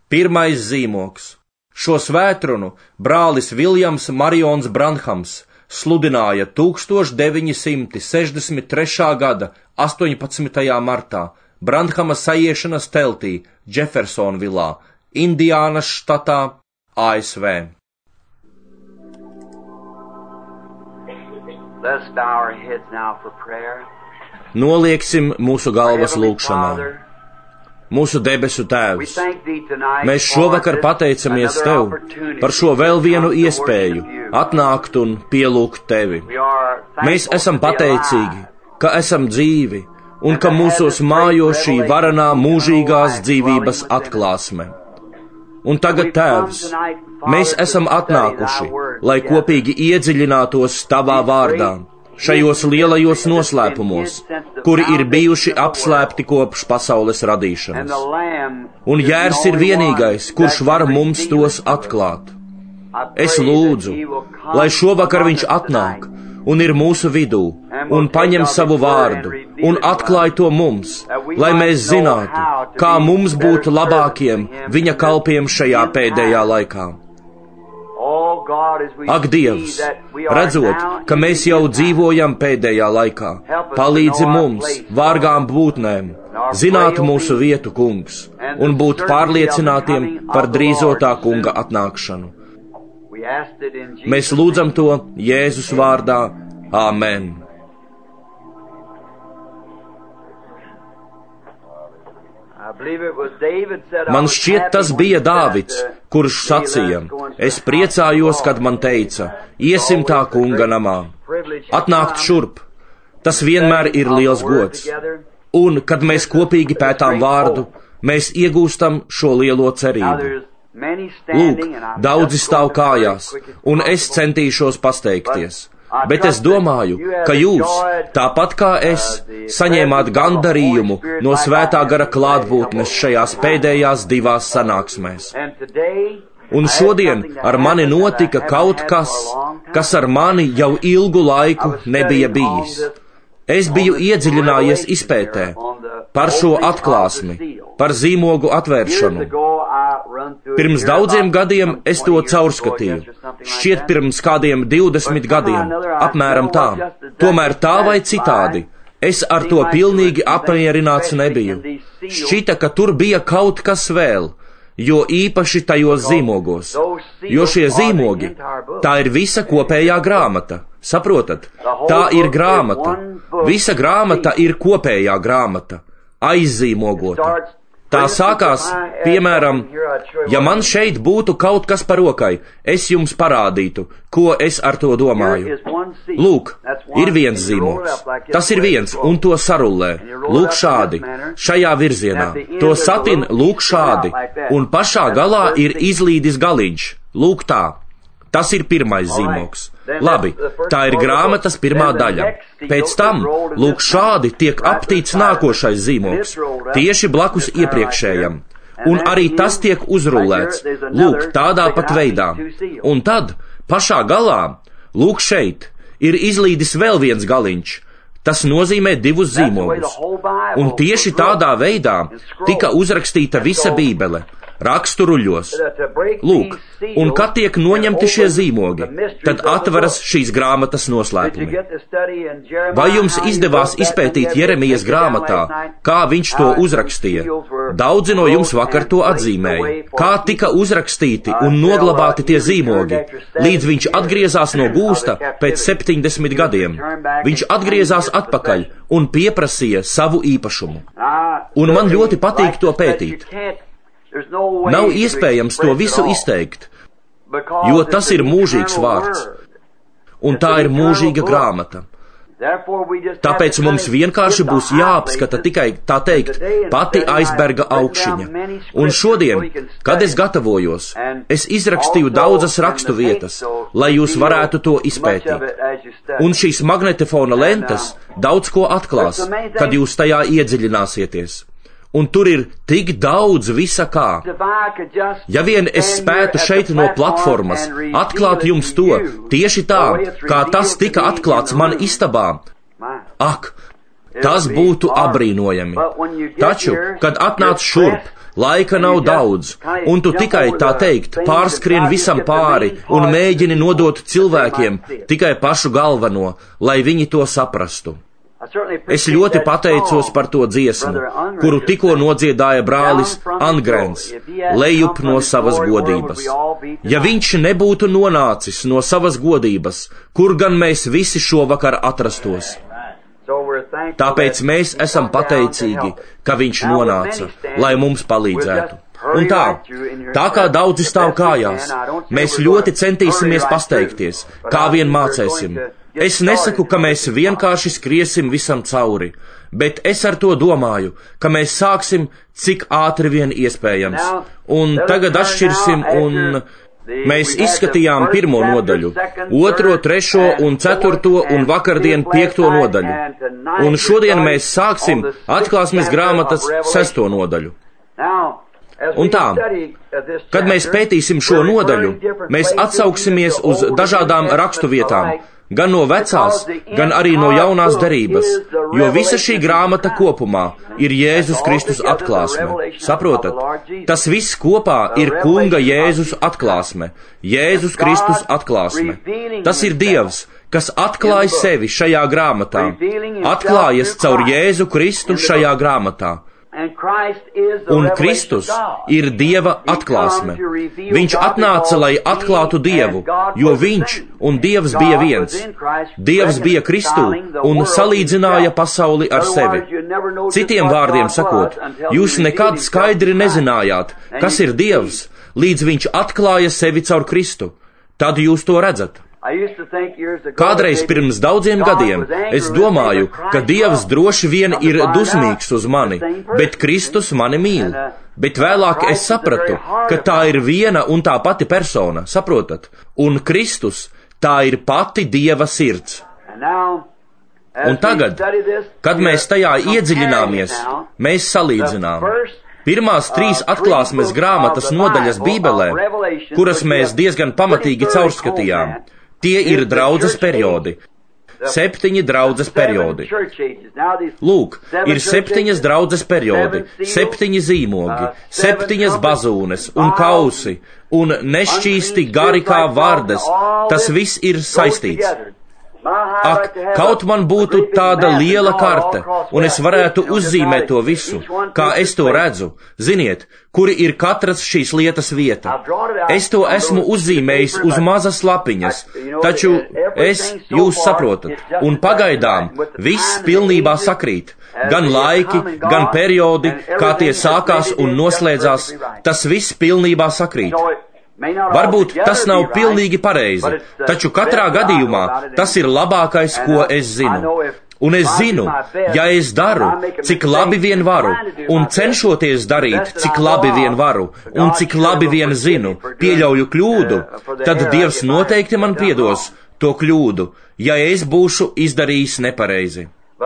Pirmais zīmogs. Šo svētrunu brālis Viljams Marions Branhams sludināja 1963. gada 18. martā Branhama sajiešanas teltī Jeffersonvilā, Indiānas štatā, ASV. Nolieksim mūsu galvas lūgšanā. Mūsu debesu Tēvs, mēs šovakar pateicamies Tev par šo vēl vienu iespēju atnākt un pielūgt Tevi. Mēs esam pateicīgi, ka esam dzīvi un ka mūsos mājo šī varenā mūžīgās dzīvības atklāsme. Un tagad, Tēvs, mēs esam atnākuši, lai kopīgi iedziļinātos Tavā vārdā, šajos lielajos noslēpumos, kuri ir bijuši apslēpti kopš pasaules radīšanas. Un Jērs ir vienīgais, kurš var mums tos atklāt. Es lūdzu, lai šovakar viņš atnāk un ir mūsu vidū un paņem savu vārdu un atklāj to mums, lai mēs zinātu, kā mums būt labākiem viņa kalpiem šajā pēdējā laikā. Ak, Dievs, redzot, ka mēs jau dzīvojam pēdējā laikā, palīdzi mums, vārgām būtnēm, zināt mūsu vietu, Kungs, un būt pārliecinātiem par drīzotā Kunga atnākšanu. Mēs lūdzam to Jēzus vārdā. Āmen. Man šķiet, tas bija Dāvids, kurš sacīja: es priecājos, kad man teica, iesim tā Kunga namā. Atnākt šurp, tas vienmēr ir liels gods. Un, kad mēs kopīgi pētām vārdu, mēs iegūstam šo lielo cerību. Lūk, daudzi stāv kājās, un es centīšos pasteikties. Bet es domāju, ka jūs, tāpat kā es, saņēmāt gandarījumu no svētā gara klātbūtnes šajās pēdējās divās sanāksmēs. Un šodien ar mani notika kaut kas, kas ar mani jau ilgu laiku nebija bijis. Es biju iedziļinājies izpētē par šo atklāsmi, par zīmogu atvēršanu. Pirms daudziem gadiem es to caurskatīju, šķiet pirms kādiem 20 gadiem, apmēram tā. Tomēr tā vai citādi, es ar to pilnīgi apmierināts nebiju. Šķita, ka tur bija kaut kas vēl, jo īpaši tajos zīmogos, jo šie zīmogi, tā ir visa kopējā grāmata. Saprotat? Tā ir grāmata. Visa grāmata ir kopējā grāmata, aizzīmogota. Tā sākās, piemēram, ja man šeit būtu kaut kas par rokai, es jums parādītu, ko es ar to domāju. Lūk, ir viens zīmogs. Tas ir viens, un to sarullē. Lūk šādi, šajā virzienā. To satin lūk šādi, un pašā galā ir izlīdis galiņš. Lūk tā. Tas ir pirmais zīmogs. Labi, tā ir grāmatas pirmā daļa. Pēc tam, lūk šādi, tiek aptīts nākošais zīmogs, tieši blakus iepriekšējam. Un arī tas tiek uzrullēts, lūk, tādā pat veidā. Un tad, pašā galā, lūk šeit, ir izlīdis vēl viens galiņš. Tas nozīmē divus zīmogus. Un tieši tādā veidā tika uzrakstīta visa Bībele. Raksturuļos. Lūk, un kad tiek noņemti šie zīmogi, tad atveras šīs grāmatas noslēpumi. Vai jums izdevās izpētīt Jeremijas grāmatā, kā viņš to uzrakstīja? Daudzi no jums vakar to atzīmēja. Kā tika uzrakstīti un noglabāti tie zīmogi, līdz viņš atgriezās no gūsta pēc 70 gadiem. Viņš atgriezās atpakaļ un pieprasīja savu īpašumu. Un man ļoti patīk to pētīt. Nav iespējams to visu izteikt, jo tas ir mūžīgs vārds, un tā ir mūžīga grāmata. Tāpēc mums vienkārši būs jāapskata tikai, tā teikt, pati aizberga augšņa. Un šodien, kad es gatavojos, es izrakstīju daudzas rakstu vietas, lai jūs varētu to izpētīt. Un šīs magnetofona lentes daudz ko atklās, kad jūs tajā iedziļināsieties. Un tur ir tik daudz visa kā. Ja vien es spētu šeit no platformas atklāt jums to tieši tā, kā tas tika atklāts man istabā, ak, tas būtu abrīnojami. Taču, kad atnāc šurp, laika nav daudz, un tu tikai, tā teikt, pārskrien visam pāri un mēģini nodot cilvēkiem tikai pašu galveno, lai viņi to saprastu. Es ļoti pateicos par to dziesmu, kuru tikko nodziedāja brālis Angrens, lejup no savas godības. Ja viņš nebūtu nonācis no savas godības, kur gan mēs visi šovakar atrastos? Tāpēc mēs esam pateicīgi, ka viņš nonāca, lai mums palīdzētu. Un tā kā daudzi stāv kājās, mēs ļoti centīsimies pasteikties, kā vien mācēsim. Es nesaku, ka mēs vienkārši skriesim visam cauri, bet es ar to domāju, ka mēs sāksim cik ātri vien iespējams. Un tagad atšķirsim un mēs izskatījām 1. nodaļu, 2., 3. un 4. un vakardien 5. nodaļu. Un šodien mēs sāksim Atklāsmes grāmatas 6. nodaļu. Un tā, kad mēs pētīsim šo nodaļu, mēs atsauksimies uz dažādām rakstu vietām, gan no vecās, gan arī no jaunās derības, jo visa šī grāmata kopumā ir Jēzus Kristus atklāsme. Saprotat? Tas viss kopā ir Kunga Jēzus atklāsme, Jēzus Kristus atklāsme. Tas ir Dievs, kas atklāja sevi šajā grāmatā, atklājas caur Jēzu Kristu šajā grāmatā. Un Kristus ir Dieva atklāsme. Viņš atnāca, lai atklātu Dievu, jo Viņš un Dievs bija viens. Dievs bija Kristū un salīdzināja pasauli ar sevi. Citiem vārdiem sakot, jūs nekad skaidri nezinājāt, kas ir Dievs, līdz Viņš atklāja sevi caur Kristu. Tad jūs to redzat. Kādreiz pirms daudziem gadiem es domāju, ka Dievs droši vien ir dusmīgs uz mani, bet Kristus mani mīl. Bet vēlāk es sapratu, ka tā ir viena un tā pati persona, saprotat? Un Kristus, tā ir pati Dieva sirds. Un tagad, kad mēs tajā iedziļināmies, mēs salīdzinām. Pirmās 3 atklāsmes grāmatas nodaļas Bībelē, kuras mēs diezgan pamatīgi caurskatījām, tie ir draudzes periodi. 7 draudzes periodi. Lūk, ir 7 draudzes periodi, 7 zīmogi, 7 bazūnes un kausi, un nešķīsti gari kā vardes. Tas viss ir saistīts. Ak, kaut man būtu tāda liela karte, un es varētu uzzīmēt to visu, kā es to redzu. Ziniet, kuri ir katras šīs lietas vieta. Es to esmu uzzīmējis uz mazas lapiņas, taču jūs saprotat, un pagaidām viss pilnībā sakrīt. Gan laiki, gan periodi, kā tie sākās un noslēdzās, tas viss pilnībā sakrīt. Varbūt tas nav pilnīgi pareizi, taču katrā gadījumā tas ir labākais, ko es zinu. Un es zinu, ja es daru, cik labi vien varu, un cenšoties darīt, cik labi vien varu, un cik labi vien zinu, pieļauju kļūdu, tad Dievs noteikti man piedos to kļūdu, ja es būšu izdarījis nepareizi.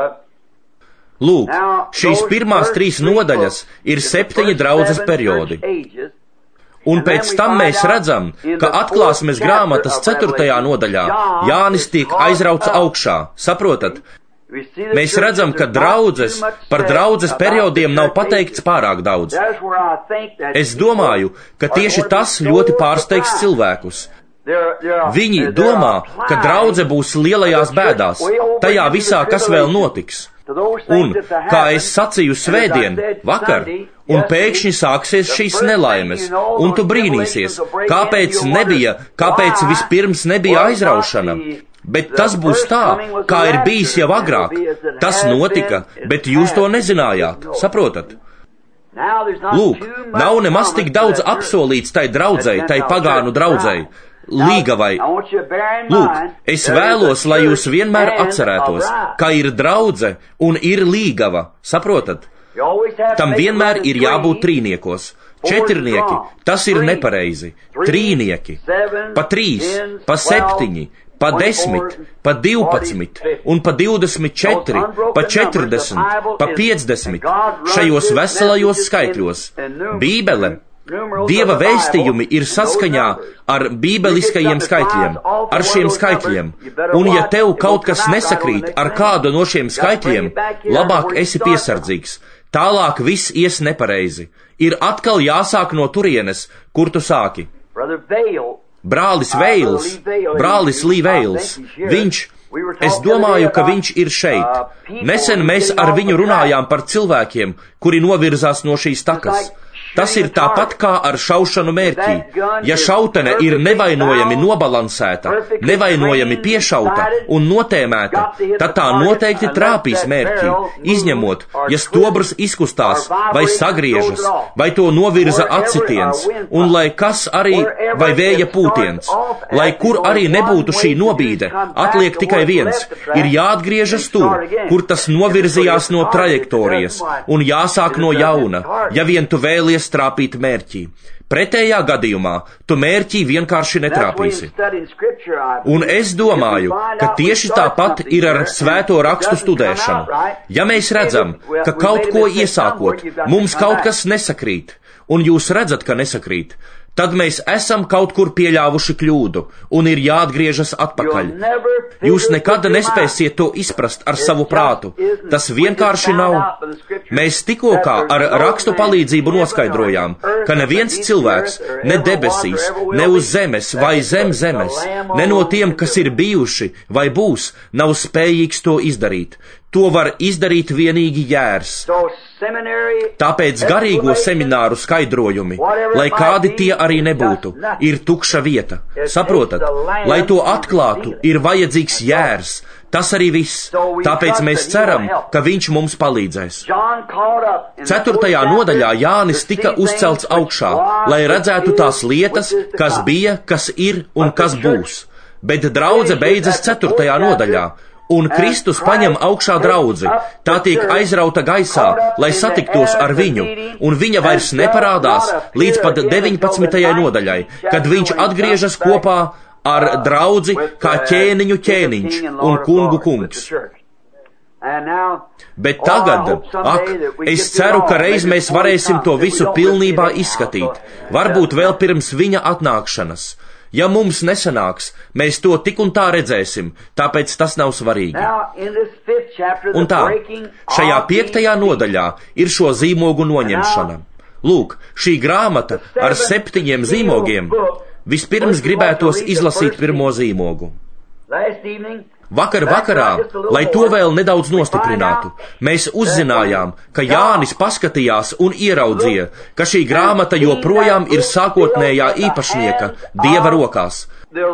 Lūk, šīs pirmās 3 nodaļas ir 7 draudzes periodi. Un pēc tam mēs redzam, ka Atklāsmes grāmatas 4. nodaļā Jānis tiek aizrauts augšā. Saprotat? Mēs redzam, ka par draudzes periodiem nav pateikts pārāk daudz. Es domāju, ka tieši tas ļoti pārsteigs cilvēkus. Viņi domā, ka draudze būs lielajās bēdās, tajā visā, kas vēl notiks. Un, kā es sacīju svētdien, vakar, un pēkšņi sāksies šīs nelaimes, un tu brīnīsies, kāpēc vispirms nebija aizraušana. Bet tas būs tā, kā ir bijis jau agrāk. Tas notika, bet jūs to nezinājāt, saprotat? Lūk, nav nemaz tik daudz apsolīts tai draudzei, tai pagānu draudzei. Līgavai. Lūk, es vēlos, lai jūs vienmēr atcerētos, ka ir draudze un ir līgava, saprotat? Tam vienmēr ir jābūt trīniekos. 4, tas ir nepareizi. Trīnieki, pa 3, pa 7, pa 10, pa 12 un pa 24, pa 40, pa 50, šajos veselajos skaitļos. Bībele, Dieva vēstījumi ir saskaņā ar bībeliskajiem skaitļiem, ar šiem skaitļiem, un ja tev kaut kas nesakrīt ar kādu no šiem skaitļiem, labāk esi piesardzīgs. tālāk viss ies nepareizi. Ir atkal jāsāk no turienes, kur tu sāki. Brālis Veils, brālis Lī Veils, es domāju, ka viņš ir šeit. Nesen mēs ar viņu runājām par cilvēkiem, kuri novirzās no šīs takas. Tas ir tāpat kā ar šaušanu mērķī. Ja šautene ir nevainojami nobalansēta, nevainojami piešauta un notēmēta, tad tā noteikti trāpīs mērķī, izņemot, ja stobrs izkustās vai sagriežas, vai to novirza atsitiens, un lai kas arī, vai vēja pūtiens, lai kur arī nebūtu šī nobīde, atliek tikai viens, ir jāatgriežas tur, kur tas novirzījās no trajektorijas, un jāsāk no jauna, ja vien tu vēlies trāpīt mērķī. Pretējā gadījumā tu mērķī vienkārši netrāpīsi. Un es domāju, ka tieši tāpat ir ar svēto rakstu studēšanu. Ja mēs redzam, ka kaut ko iesākot, mums kaut kas nesakrīt, un jūs redzat, ka nesakrīt, tad mēs esam kaut kur pieļāvuši kļūdu, un ir jāatgriežas atpakaļ. Jūs nekad nespēsiet to izprast ar savu prātu. Tas vienkārši nav. Mēs tikko kā ar rakstu palīdzību noskaidrojām, ka neviens cilvēks, ne debesīs, ne uz zemes vai zem zemes, ne no tiem, kas ir bijuši vai būs, nav spējīgs to izdarīt. To var izdarīt vienīgi Jērs. Tāpēc garīgo semināru skaidrojumi, lai kādi tie arī nebūtu, ir tukša vieta. Saprotat? Lai to atklātu, ir vajadzīgs Jērs. Tas arī viss. Tāpēc mēs ceram, ka viņš mums palīdzēs. 4. nodaļā Jānis tika uzcelts augšā, lai redzētu tās lietas, kas bija, kas ir un kas būs. Bet draudze beidzas 4. nodaļā. Un Kristus paņem augšā draudzi, tā tiek aizrauta gaisā, lai satiktos ar viņu, un viņa vairs neparādās līdz pat 19. nodaļai, kad viņš atgriežas kopā ar draudzi kā ķēniņu ķēniņš un kungu kungs. Bet tagad, es ceru, ka reiz mēs varēsim to visu pilnībā izskatīt, varbūt vēl pirms viņa atnākšanas. Ja mums nesanāks, mēs to tik un tā redzēsim, tāpēc tas nav svarīgi. Un tā, šajā 5. nodaļā ir šo zīmogu noņemšana. Lūk, šī grāmata ar 7 zīmogiem. Vispirms gribētos izlasīt pirmo zīmogu. Vakar vakarā, lai to vēl nedaudz nostiprinātu, mēs uzzinājām, ka Jānis paskatījās un ieraudzīja, ka šī grāmata joprojām ir sākotnējā īpašnieka, Dieva rokās.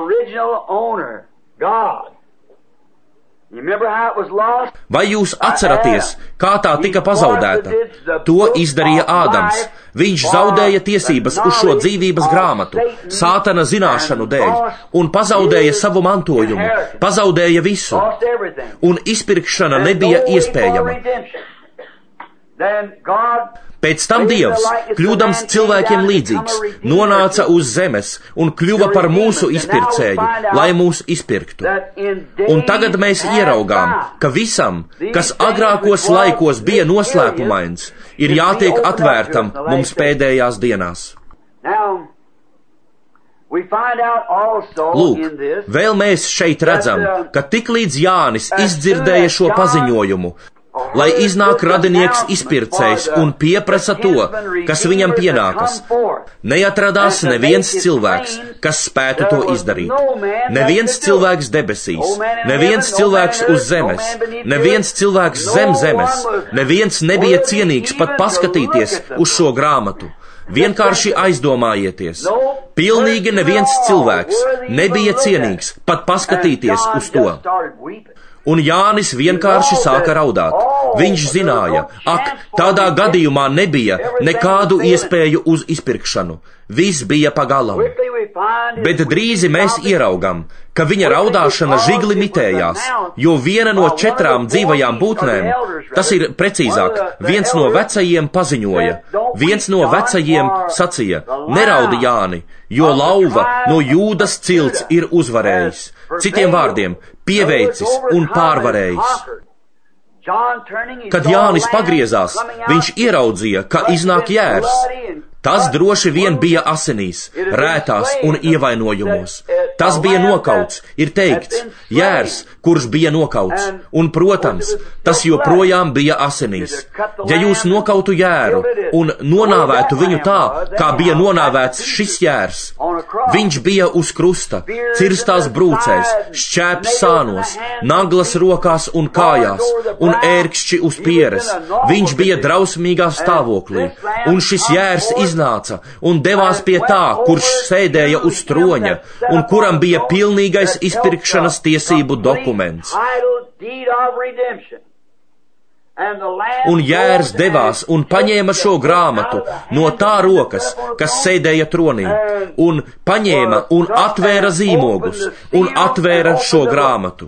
Vai jūs atceraties, kā tā tika pazaudēta? To izdarīja Ādams. Viņš zaudēja tiesības uz šo dzīvības grāmatu, Sātana zināšanu dēļ, un pazaudēja savu mantojumu, pazaudēja visu, un izpirkšana nebija iespējama. Pēc tam Dievs, kļūdams cilvēkiem līdzīgs, nonāca uz zemes un kļuva par mūsu izpircēju, lai mūs izpirktu. Un tagad mēs ieraugām, ka visam, kas agrākos laikos bija noslēpumains, ir jātiek atvērtam mums pēdējās dienās. Lūk, vēl mēs šeit redzam, ka tiklīdz Jānis izdzirdēja šo paziņojumu, lai iznāk radinieks izpircējs un pieprasa to, kas viņam pienākas. Neatradās neviens cilvēks, kas spētu to izdarīt. Neviens cilvēks debesīs, neviens cilvēks uz zemes, neviens cilvēks zem zemes, neviens nebija cienīgs pat paskatīties uz šo grāmatu. Vienkārši aizdomājieties. Pilnīgi neviens cilvēks nebija cienīgs pat paskatīties uz to. Un Jānis vienkārši sāka raudāt. Viņš zināja, tādā gadījumā nebija nekādu iespēju uz izpirkšanu. Viss bija pagalam. Bet drīzi mēs ieraugam, ka viņa raudāšana žigli mitējās, jo viena no 4 dzīvajām būtnēm, tas ir precīzāk, viens no vecajiem paziņoja, viens no vecajiem sacīja, neraudi Jāni, jo lauva no Jūdas cilts ir uzvarējis. Citiem vārdiem, pieveicis un pārvarējis. Kad Jānis pagriezās, viņš ieraudzīja, ka iznāk Jērs. Tas droši vien bija asinīs, rētās un ievainojumos. Tas bija nokauts, ir teikts, jērs, kurš bija nokauts, un, protams, tas joprojām bija asinīs. Ja jūs nokautu jēru un nonāvētu viņu tā, kā bija nonāvēts šis jērs, viņš bija uz krusta, cirstās brūcēs, šķēps sānos, naglas rokās un kājās, un ērkšķi uz pieres. Viņš bija drausmīgā stāvoklī, un šis jērs iznāca un devās pie tā, kurš sēdēja uz troņa, un kuram bija pilnīgais izpirkšanas tiesību dokuments. Un jērs devās un paņēma šo grāmatu no tā rokas, kas sēdēja tronī, un paņēma un atvēra zīmogus, un atvēra šo grāmatu.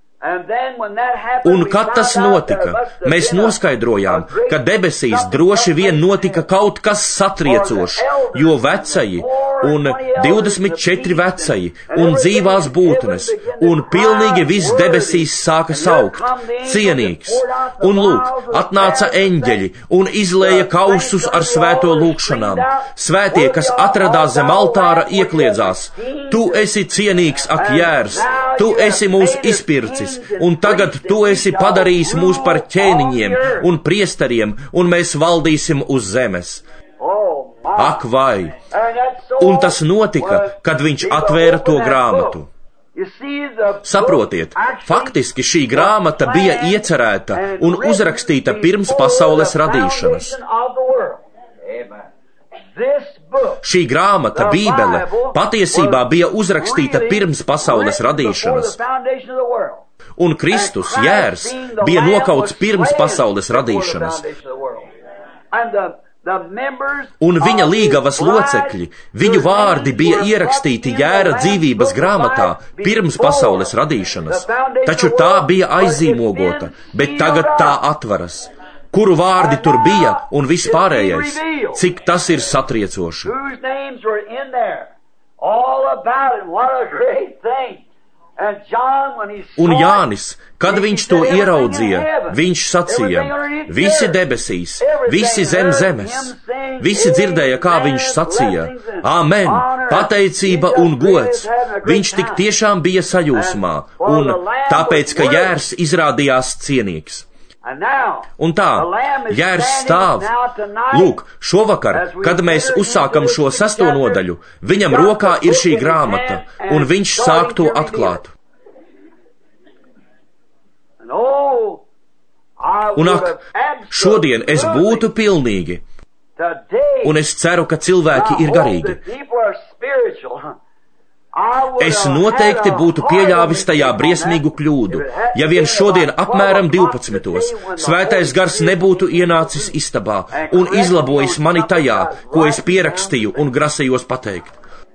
Un kad tas notika, mēs noskaidrojām, ka debesīs droši vien notika kaut kas satriecošs, jo vecai un 24 vecai un dzīvās būtnes, un pilnīgi viss debesīs sāka saukt, cienīgs. Un lūk, atnāca eņģeļi un izlēja kausus ar svēto lūkšanām. Svētie, kas atradās zem altāra, iekliedzās: Tu esi cienīgs, ak jērs, tu esi mūs izpircis. Un tagad tu esi padarījis mūs par ķēniņiem un priesteriem, un mēs valdīsim uz zemes. Ak vai! Un tas notika, kad viņš atvēra to grāmatu. Saprotiet, faktiski šī grāmata bija iecerēta un uzrakstīta pirms pasaules radīšanas. Šī grāmata, Bībele, patiesībā bija uzrakstīta pirms pasaules radīšanas. Un Kristus, jērs, bija nokauts pirms pasaules radīšanas. Un viņa līgavas locekļi, viņu vārdi bija ierakstīti jēra dzīvības grāmatā pirms pasaules radīšanas. Taču tā bija aizzīmogota, bet tagad tā atveras. Kuru vārdi tur bija un viss pārējais, cik tas ir satriecoši. Un Jānis, kad viņš to ieraudzīja, viņš sacīja: visi debesīs, visi zem zemes, visi dzirdēja, kā viņš sacīja: Āmen, pateicība un gods. Viņš tik tiešām bija sajūsmā, un tāpēc, ka jērs izrādījās cienīgs. Un tā, jērs stāv. Lūk, šovakar, kad mēs uzsākam šo 6. nodaļu, viņam rokā ir šī grāmata, un viņš sāk to atklāt. Un ak, šodien es būtu pilnīgi, un es ceru, ka cilvēki ir garīgi. Es noteikti būtu pieļāvis tajā briesmīgu kļūdu, ja vien šodien apmēram 12. Svētais gars nebūtu ienācis istabā un izlabojis mani tajā, ko es pierakstīju un grasījos pateikt.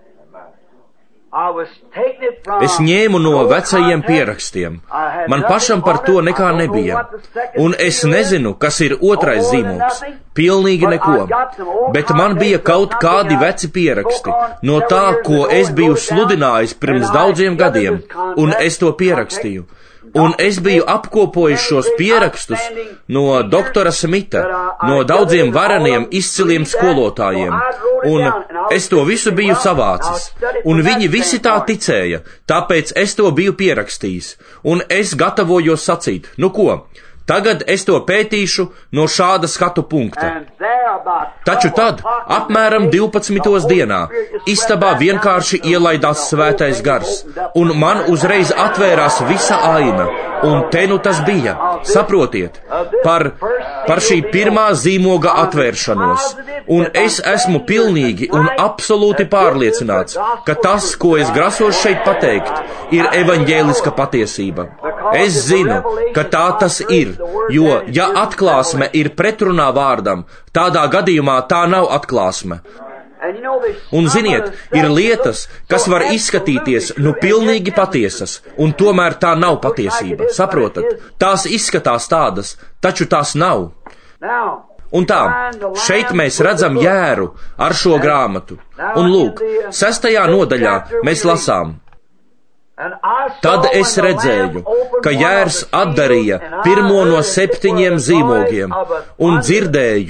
Es ņēmu no vecajiem pierakstiem. Man pašam par to nekā nebija. Un es nezinu, kas ir otrais zīmogs. Pilnīgi neko. Bet man bija kaut kādi veci pieraksti no tā, ko es biju sludinājis pirms daudziem gadiem, un es to pierakstīju. Un es biju apkopojis šos pierakstus no doktora Smita, no daudziem vareniem izciliem skolotājiem, un es to visu biju savācis, un viņi visi tā ticēja, tāpēc es to biju pierakstījis, un es gatavojos sacīt: nu ko, tagad es to pētīšu no šāda skatu punkta. Taču tad, apmēram 12. dienā, istabā vienkārši ielaidās svētais gars, un man uzreiz atvērās visa aina, un te nu tas bija, saprotiet, par šī pirmā zīmoga atvēršanos, un es esmu pilnīgi un absolūti pārliecināts, ka tas, ko es grasos šeit pateikt, ir evaņģēliska patiesība. Es zinu, ka tā tas ir, jo, ja atklāsme ir pretrunā vārdam, tādā gadījumā tā nav atklāsme. Un ziniet, ir lietas, kas var izskatīties pilnīgi patiesas, un tomēr tā nav patiesība, saprotat? Tās izskatās tādas, taču tās nav. Un tā, šeit mēs redzam jēru ar šo grāmatu. Un lūk, 6. nodaļā mēs lasām: Tad es redzēju, ka jērs atdarīja pirmo no 7 zīmogiem, un dzirdēju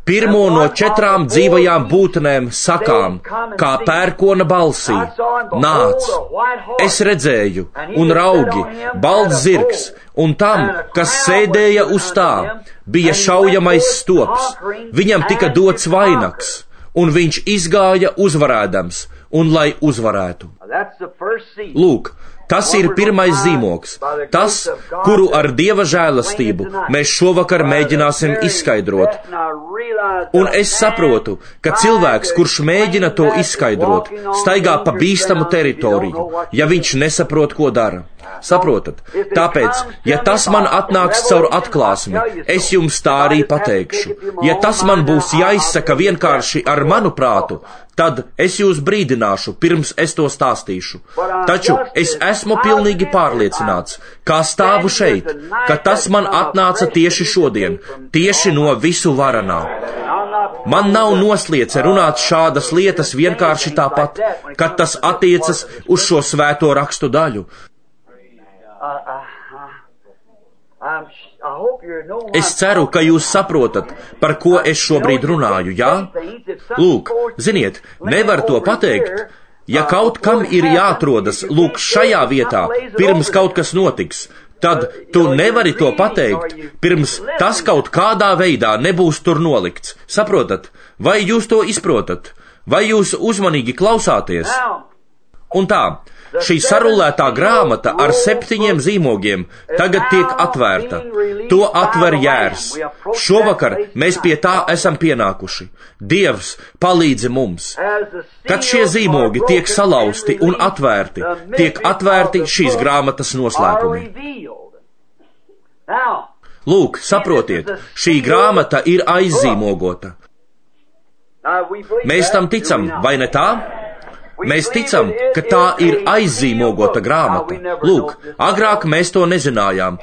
pirmo no 4 dzīvajām būtnēm sakām, kā pērkona balsī: nāc! Es redzēju, un raugi, balts zirgs, un tam, kas sēdēja uz tā, bija šaujamais stops. Viņam tika dots vainags, un viņš izgāja uzvarēdams, un lai uzvarētu. Lūk, tas ir pirmais zīmogs, tas, kuru ar Dieva žēlastību mēs šovakar mēģināsim izskaidrot. Un es saprotu, ka cilvēks, kurš mēģina to izskaidrot, staigā pa bīstamu teritoriju, ja viņš nesaprot, ko dara. Saprotat? Tāpēc, ja tas man atnāks caur atklāsmi, es jums tā arī pateikšu. Ja tas man būs jāizsaka vienkārši ar manu prātu, tad es jūs brīdināšu, pirms es to stāstīšu. Taču es esmu pilnīgi pārliecināts, kā stāvu šeit, ka tas man atnāca tieši šodien, tieši no visu varanā. Man nav noslēdze runāt šādas lietas vienkārši tāpat, kad tas attiecas uz šo svēto rakstu daļu. Es ceru, ka jūs saprotat, par ko es šobrīd runāju, jā? Lūk, ziniet, nevar to pateikt, ja kaut kam ir jāatrodas, lūk, šajā vietā, pirms kaut kas notiks, tad tu nevari to pateikt, pirms tas kaut kādā veidā nebūs tur nolikts. Saprotat? Vai jūs to izprotat? Vai jūs uzmanīgi klausāties? Un tā. Šī sarullētā grāmata ar 7 zīmogiem tagad tiek atvērta. To atver Jērs. Šovakar mēs pie tā esam pienākuši. Dievs palīdzi mums. Kad šie zīmogi tiek salauzti un atvērti, tiek atvērti šīs grāmatas noslēpumi. Lūk, saprotiet, šī grāmata ir aizzīmogota. Mēs tam ticam, vai ne tā? Mēs ticam, ka tā ir aizzīmogota grāmata. Lūk, agrāk mēs to nezinājām.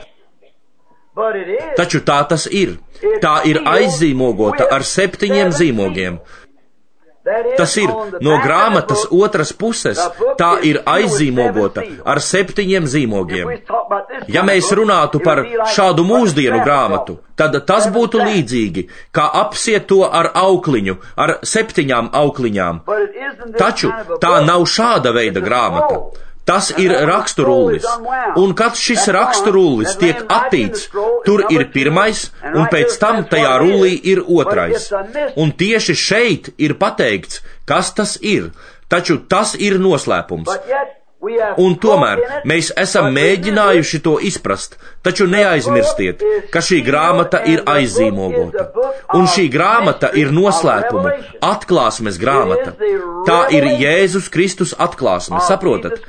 Taču tā tas ir. Tā ir aizzīmogota ar 7 zīmogiem. Tas ir no grāmatas otras puses, tā ir aizzīmogota ar 7 zīmogiem. Ja mēs runātu par šādu mūsdienu grāmatu, tad tas būtu līdzīgi, kā apsiet to ar aukliņu, ar 7 aukliņām. Taču tā nav šāda veida grāmata. Tas ir raksturullis, un kad šis raksturullis tiek attīts, tur ir pirmais, un pēc tam tajā rullī ir otrais. Un tieši šeit ir pateikts, kas tas ir, taču tas ir noslēpums. Un tomēr mēs esam mēģinājuši to izprast, taču neaizmirstiet, ka šī grāmata ir aizzīmogota. Un šī grāmata ir noslēpumu, atklāsmes grāmata. Tā ir Jēzus Kristus atklāsme, saprotat?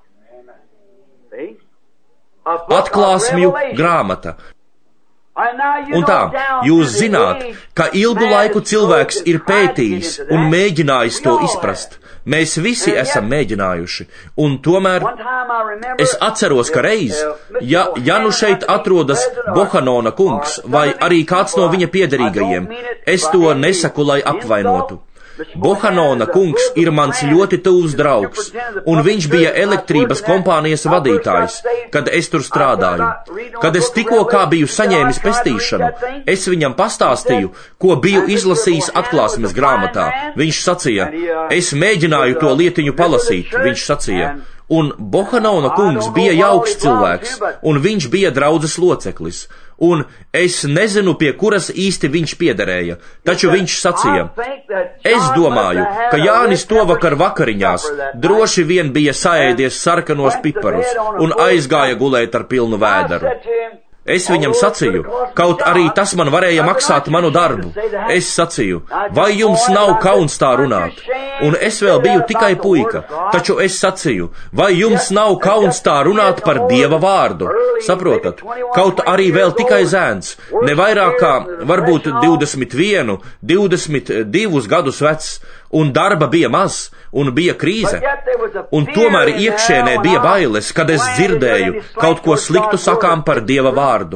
Atklāsmju grāmata. Un tā, jūs zināt, ka ilgu laiku cilvēks ir pētījis un mēģinājis to izprast. Mēs visi esam mēģinājuši, un tomēr es atceros, ka reiz, ja nu šeit atrodas Bohanona kungs vai arī kāds no viņa piederīgajiem, es to nesaku, lai apvainotu. Bohanona kungs ir mans ļoti tuvs draugs, un viņš bija elektrības kompānijas vadītājs, kad es tur strādāju. Kad es tikko kā biju saņēmis pestīšanu, es viņam pastāstīju, ko biju izlasījis atklāsmes grāmatā. Viņš sacīja, es mēģināju to lietiņu palasīt, viņš sacīja. Un Bohanona kungs bija jauks cilvēks, un viņš bija draudzes loceklis. Un es nezinu, pie kuras īsti viņš piederēja, taču viņš sacīja, es domāju, ka Jānis to vakar vakariņās droši vien bija saēdies sarkanos piparus un aizgāja gulēt ar pilnu vēderu. Es viņam sacīju, kaut arī tas man varēja maksāt manu darbu. Es sacīju, vai jums nav kauns tā runāt? Un es vēl biju tikai puika, taču es sacīju, vai jums nav kauns tā runāt par Dieva vārdu? Saprotat, kaut arī vēl tikai zēns, ne vairāk kā varbūt 21, 22 gadus vecs, un darba bija maz, un bija krīze. Un tomēr iekšēnē bija bailes, kad es dzirdēju kaut ko sliktu sakām par Dieva vārdu.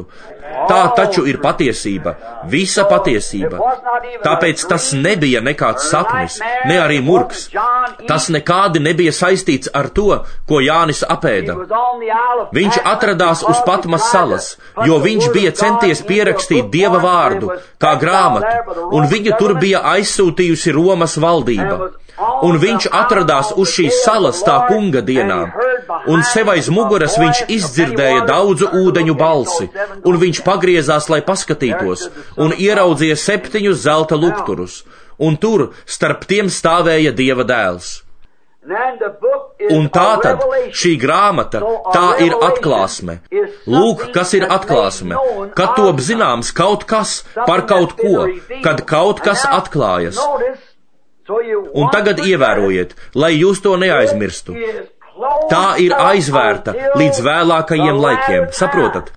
Tā taču ir patiesība, visa patiesība. Tāpēc tas nebija nekāds sapnis, ne arī murgs. Tas nekādi nebija saistīts ar to, ko Jānis apēda. Viņš atradās uz Patmas salas, jo viņš bija centies pierakstīt Dieva vārdu, kā grāmatu, un viņu tur bija aizsūtījusi Romas valdība. Un viņš atradās uz šīs salas tā kunga dienā, un sev aiz muguras viņš izdzirdēja daudzu ūdeņu balsi, un viņš pagriezās, lai paskatītos, un ieraudzīja 7 zelta lukturus, un tur starp tiem stāvēja Dieva dēls. Un tātad šī grāmata, tā ir atklāsme. Lūk, kas ir atklāsme, kad top zināms kaut kas par kaut ko, kad kaut kas atklājas. Un tagad ievērojiet, lai jūs to neaizmirstu. Tā ir aizvērta līdz vēlākajiem laikiem, saprotat?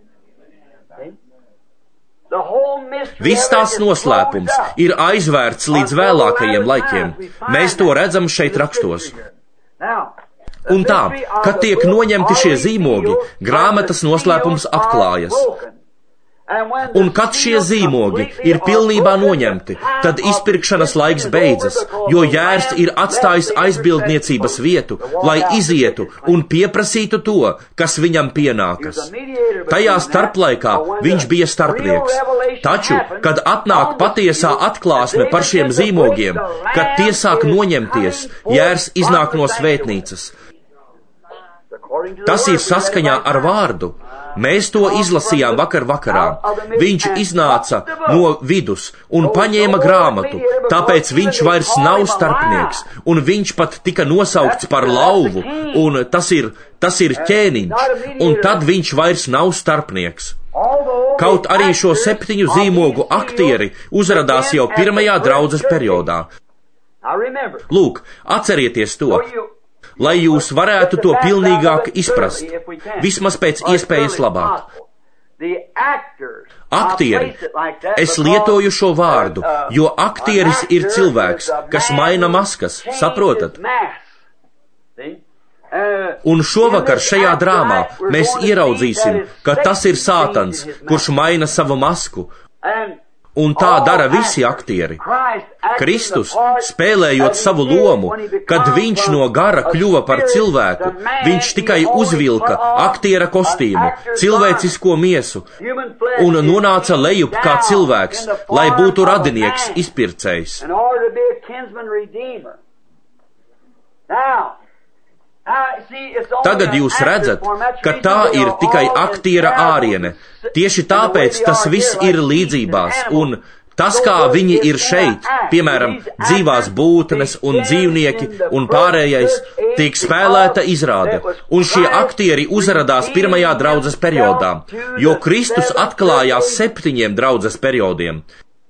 Viss tās noslēpums ir aizvērts līdz vēlākajiem laikiem. Mēs to redzam šeit rakstos. Un tā, kad tiek noņemti šie zīmogi, grāmatas noslēpums atklājas. Un kad šie zīmogi ir pilnībā noņemti, tad izpirkšanas laiks beidzas, jo Jērs ir atstājis aizbildniecības vietu, lai izietu un pieprasītu to, kas viņam pienākas. Tajā starplaikā viņš bija starpnieks. Taču, kad atnāk patiesā atklāsme par šiem zīmogiem, kad tie sāk noņemties, Jērs iznāk no svētnīcas. Tas ir saskaņā ar vārdu. Mēs to izlasījām vakar vakarā. Viņš iznāca no vidus un paņēma grāmatu, tāpēc viņš vairs nav starpnieks, un viņš pat tika nosaukts par lauvu, un tas ir ķēniņš, un tad viņš vairs nav starpnieks. Kaut arī šo 7 zīmogu aktieri uzradās jau pirmajā draudzes periodā. Lūk, atcerieties to, lai jūs varētu to pilnīgāk izprast, vismaz pēc iespējas labāk. Aktieri, es lietoju šo vārdu, jo aktieris ir cilvēks, kas maina maskas, saprotat? Un šovakar šajā drāmā mēs ieraudzīsim, ka tas ir Sātans, kurš maina savu masku. Un tā dara visi aktieri. Kristus, spēlējot savu lomu, kad viņš no gara kļuva par cilvēku, viņš tikai uzvilka aktiera kostīmu, cilvēcisko miesu, un nonāca lejup kā cilvēks, lai būtu radinieks, izpircējs. Tagad jūs redzat, ka tā ir tikai aktiera āriene. Tieši tāpēc tas viss ir līdzībās, un tas, kā viņi ir šeit, piemēram, dzīvās būtnes un dzīvnieki un pārējais, tiek spēlēta izrāde, un šie aktieri uzradās pirmajā draudzes periodā, jo Kristus atklājās 7 draudzes periodiem.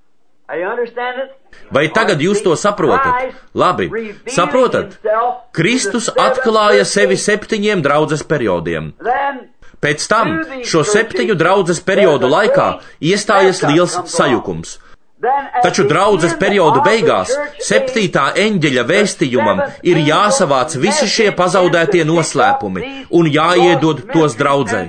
Vai tagad jūs to saprotat? Labi, saprotat? Kristus atklāja sevi 7 draudzes periodiem. Pēc tam šo 7 draudzes periodu laikā iestājas liels sajukums. Taču draudzes perioda beigās 7. eņģeļa vēstījumam ir jāsavāc visi šie pazaudētie noslēpumi un jāiedod tos draudzei.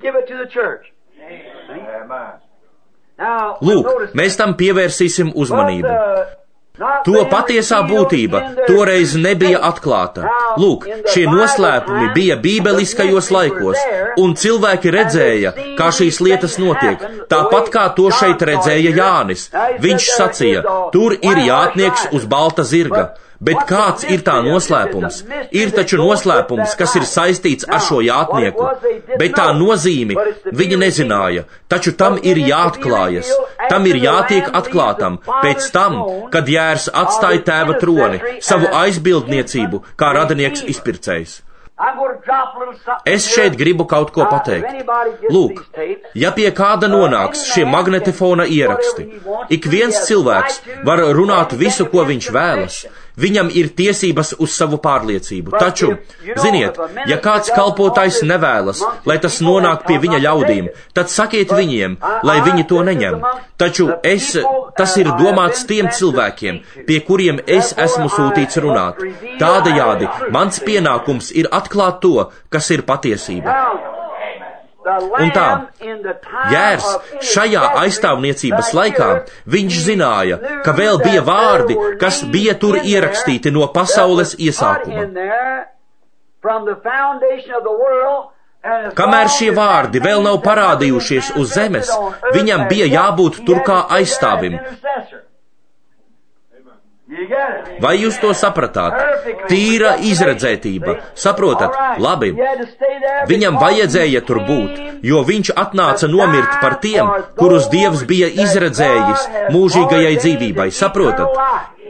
Lūk, mēs tam pievērsīsim uzmanību. To patiesā būtība toreiz nebija atklāta. Lūk, šie noslēpumi bija bībeliskajos laikos, un cilvēki redzēja, kā šīs lietas notiek, tāpat kā to šeit redzēja Jānis. Viņš sacīja, tur ir jātnieks uz balta zirga. Bet kāds ir tā noslēpums? Ir taču noslēpums, kas ir saistīts ar šo jātnieku, bet tā nozīmi viņi nezināja, taču tam ir jāatklājas, tam ir jātiek atklātam, pēc tam, kad Jērs atstāja tēva troni, savu aizbildniecību, kā radinieks izpircējs. Es šeit gribu kaut ko pateikt. Lūk, ja pie kāda nonāks šie magnetofona ieraksti, ik viens cilvēks var runāt visu, ko viņš vēlas. Viņam ir tiesības uz savu pārliecību. Taču, ziniet, ja kāds kalpotājs nevēlas, lai tas nonāk pie viņa ļaudīm, tad sakiet viņiem, lai viņi to neņem. Taču tas ir domāts tiem cilvēkiem, pie kuriem es esmu sūtīts runāt. Tādējādi mans pienākums ir atklāt to, kas ir patiesība. Un tā, Jērs šajā aizstāvniecības laikā, viņš zināja, ka vēl bija vārdi, kas bija tur ierakstīti no pasaules iesākuma. Kamēr šie vārdi vēl nav parādījušies uz zemes, viņam bija jābūt tur kā aizstāvim. Vai jūs to sapratāt? Tīra izredzētība. Saprotat? Labi. Viņam vajadzēja tur būt, jo viņš atnāca nomirt par tiem, kurus Dievs bija izredzējis mūžīgajai dzīvībai. Saprotat?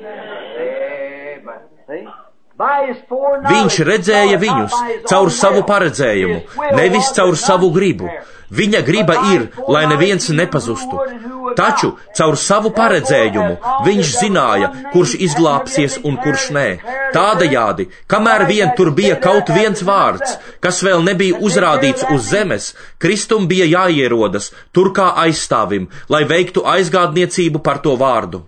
Viņš redzēja viņus caur savu paredzējumu, nevis caur savu gribu. Viņa griba ir, lai neviens nepazustu. Taču caur savu paredzējumu viņš zināja, kurš izglābsies un kurš nē. Tādējādi, kamēr vien tur bija kaut viens vārds, kas vēl nebija uzrādīts uz zemes, Kristum bija jāierodas tur kā aizstāvim, lai veiktu aizgādniecību par to vārdu.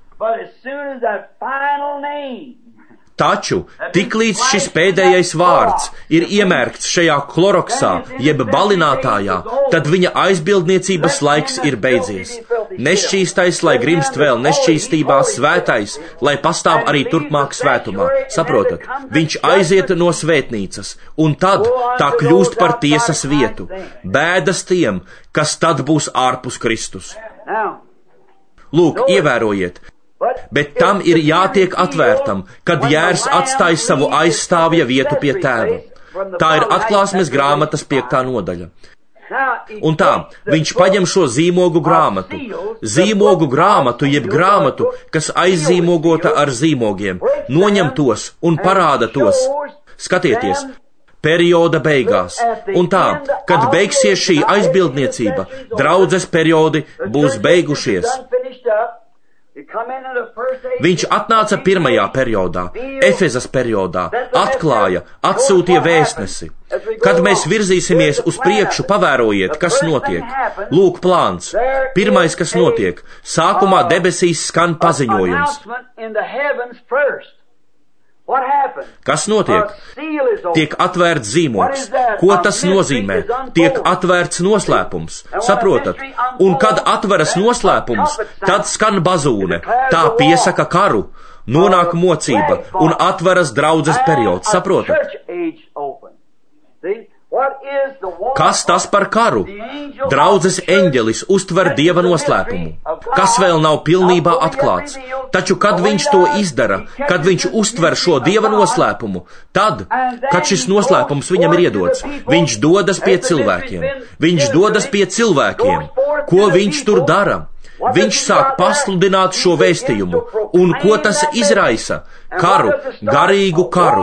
Taču, tiklīdz šis pēdējais vārds ir iemērkts šajā kloroksā, jeb balinātājā, tad viņa aizbildniecības laiks ir beidzies. Nešķīstais, lai grimst vēl nešķīstībā, svētais, lai pastāv arī turpmāk svētumā. Saprotat? Viņš aiziet no svētnīcas, un tad tā kļūst par tiesas vietu. Bēdas tiem, kas tad būs ārpus Kristus. Lūk, ievērojiet. Bet tam ir jātiek atvērtam, kad Jērs atstāj savu aizstāvja vietu pie tēva. Tā ir Atklāsmes grāmatas 5. nodaļa. Un tā, viņš paņem šo zīmogu grāmatu. Zīmogu grāmatu, jeb grāmatu, kas aizzīmogota ar zīmogiem. Noņem tos un parāda tos. Skatieties, perioda beigās. Un tā, kad beigsies šī aizbildniecība, draudzes periodi būs beigušies. Viņš atnāca pirmajā periodā, Efezas periodā, atklāja, atsūtīja vēstnesi. Kad mēs virzīsimies uz priekšu, pavērojiet, kas notiek. Lūk, plāns. Pirmais, kas notiek. Sākumā debesīs skan paziņojums. Kas notiek? Tiek atvērts zīmogs. Ko tas nozīmē? Tiek atvērts noslēpums. Saprotat? Un kad atveras noslēpums, tad skan bazūne. Tā piesaka karu, nonāk mocība un atveras draudzes periods. Saprotat? Kas tas par karu? Draudzes eņģelis uztver Dieva noslēpumu, kas vēl nav pilnībā atklāts. Taču, kad viņš to izdara, kad viņš uztver šo Dieva noslēpumu, tad, kad šis noslēpums viņam ir iedots, viņš dodas pie cilvēkiem. Viņš dodas pie cilvēkiem. Ko viņš tur dara? Viņš sāk pasludināt šo vēstījumu. Un ko tas izraisa? Karu, garīgu karu.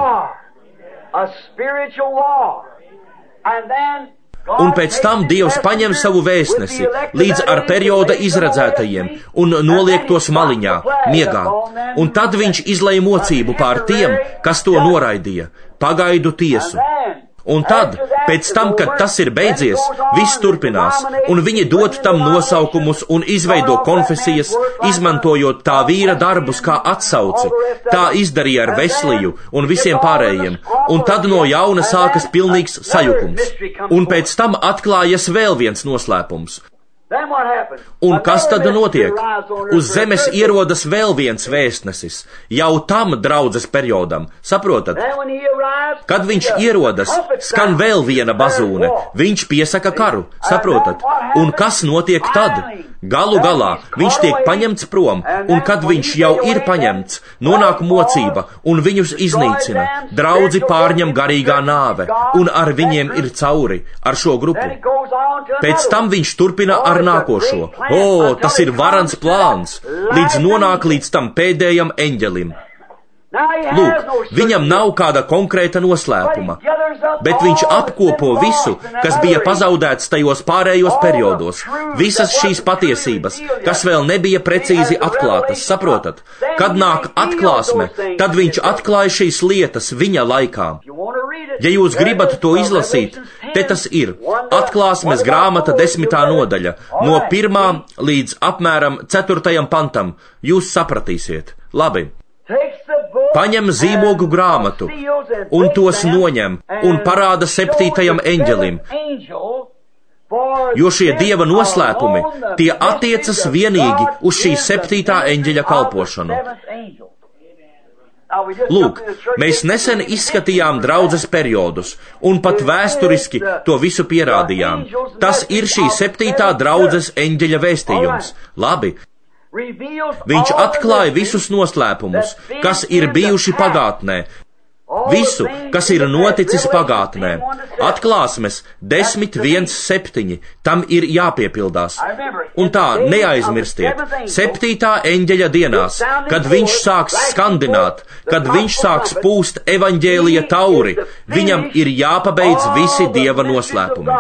Un pēc tam Dievs paņem savu vēstnesi līdz ar perioda izredzētajiem un noliek tos maliņā, miegā. Un tad viņš izlej mocību pār tiem, kas to noraidīja, pagaidu tiesu. Un tad, pēc tam, kad tas ir beidzies, viss turpinās, un viņi dod tam nosaukumus un izveido konfesijas, izmantojot tā vīra darbus kā atsauci. Tā izdarīja ar Vesliju un visiem pārējiem, un tad no jauna sākas pilnīgs sajukums. Un pēc tam atklājas vēl viens noslēpums. Un kas tad notiek? Uz zemes ierodas vēl viens vēstnesis, jau tam draudzes periodam. Saprotat? Kad viņš ierodas, skan vēl viena bazūne. Viņš piesaka karu. Saprotat? Un kas notiek tad? Galu galā viņš tiek paņemts prom, un kad viņš jau ir paņemts, nonāk mocība, un viņus iznīcina. Draudzi pārņem garīgā nāve, un ar viņiem ir cauri, ar šo grupu. Pēc tam viņš turpina ar nākošo. O, tas ir varans plāns, līdz nonāk līdz tam pēdējam eņģelim. Lūk, viņam nav kāda konkrēta noslēpuma, bet viņš apkopo visu, kas bija pazaudēts tajos pārējos periodos, visas šīs patiesības, kas vēl nebija precīzi atklātas, saprotat? Kad nāk atklāsme, tad viņš atklāja šīs lietas viņa laikā. Ja jūs gribat to izlasīt, te tas ir Atklāsmes grāmata 10. nodaļa, no 1. līdz apmēram 4. pantam. Jūs sapratīsiet. Labi. Paņem zīmogu grāmatu un tos noņem un parāda 7. eņģelim. Jo šie Dieva noslēpumi, tie attiecas vienīgi uz šī 7. eņģeļa kalpošanu. Lūk, mēs nesen izskatījām draudzes periodus, un pat vēsturiski to visu pierādījām. Tas ir šī 7. draudzes eņģeļa vēstījums. Labi. Viņš atklāja visus noslēpumus, kas ir bijuši pagātnē, visu, kas ir noticis pagātnē. Atklāsmes 10.1.7. Tam ir jāpiepildās. Un tā, neaizmirstiet, 7. eņģeļa dienās, kad viņš sāks skandināt, kad viņš sāks pūst evaņģēlija tauri, viņam ir jāpabeidz visi Dieva noslēpumi.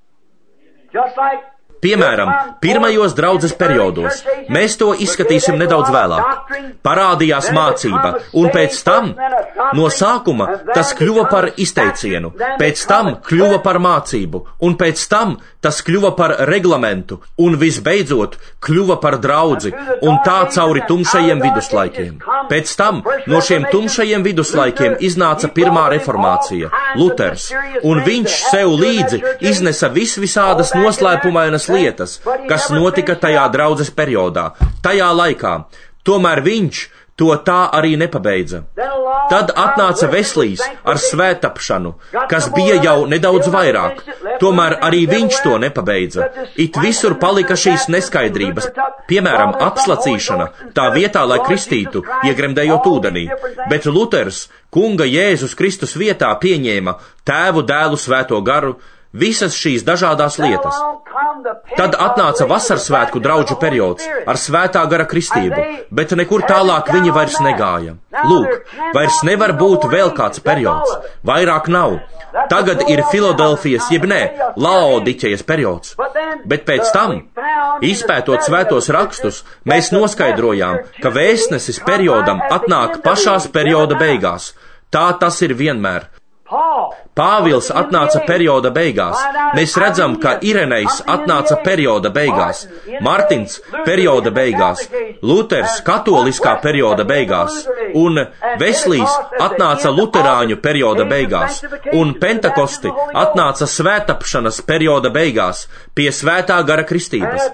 Piemēram, pirmajos draudzes periodos, mēs to izskatīsim nedaudz vēlāk, parādījās mācība, un pēc tam, no sākuma, tas kļuva par izteicienu, pēc tam kļuva par mācību, un pēc tam tas kļuva par reglamentu, un visbeidzot kļuva par draudzi, un tā cauri tumšajiem viduslaikiem. Pēc tam no šiem tumšajiem viduslaikiem iznāca pirmā reformācija, Luters, un viņš sev līdzi iznesa visvisādas noslēpumainas lietas, kas notika tajā draudzes periodā, tajā laikā. Tomēr viņš to tā arī nepabeidza. Tad atnāca Veslīs ar svētapšanu, kas bija jau nedaudz vairāk, tomēr arī viņš to nepabeidza. It visur palika šīs neskaidrības, piemēram, apslacīšana, tā vietā, lai kristītu, iegremdējot ūdenī, bet Luters, Kunga Jēzus Kristus vietā pieņēma Tēvu, Dēlu, Svēto garu, visas šīs dažādās lietas. Tad atnāca vasarsvētku draudžu periods ar Svētā gara kristību, bet nekur tālāk viņi vairs negāja. Lūk, vairs nevar būt vēl kāds periods, vairāk nav. Tagad ir Filadelfijas, jeb ne, Laodiķejas periods. Bet pēc tam, izpētot svētos rakstus, mēs noskaidrojām, ka vēstnesis periodam atnāk pašās perioda beigās. Tā tas ir vienmēr. Pāvils atnāca perioda beigās. Mēs redzam, ka Irenejs atnāca perioda beigās, Martins perioda beigās, Luters katoliskā perioda beigās, un Veslīs atnāca luterāņu perioda beigās, un Pentakosti atnāca svētapšanas perioda beigās pie Svētā gara kristības.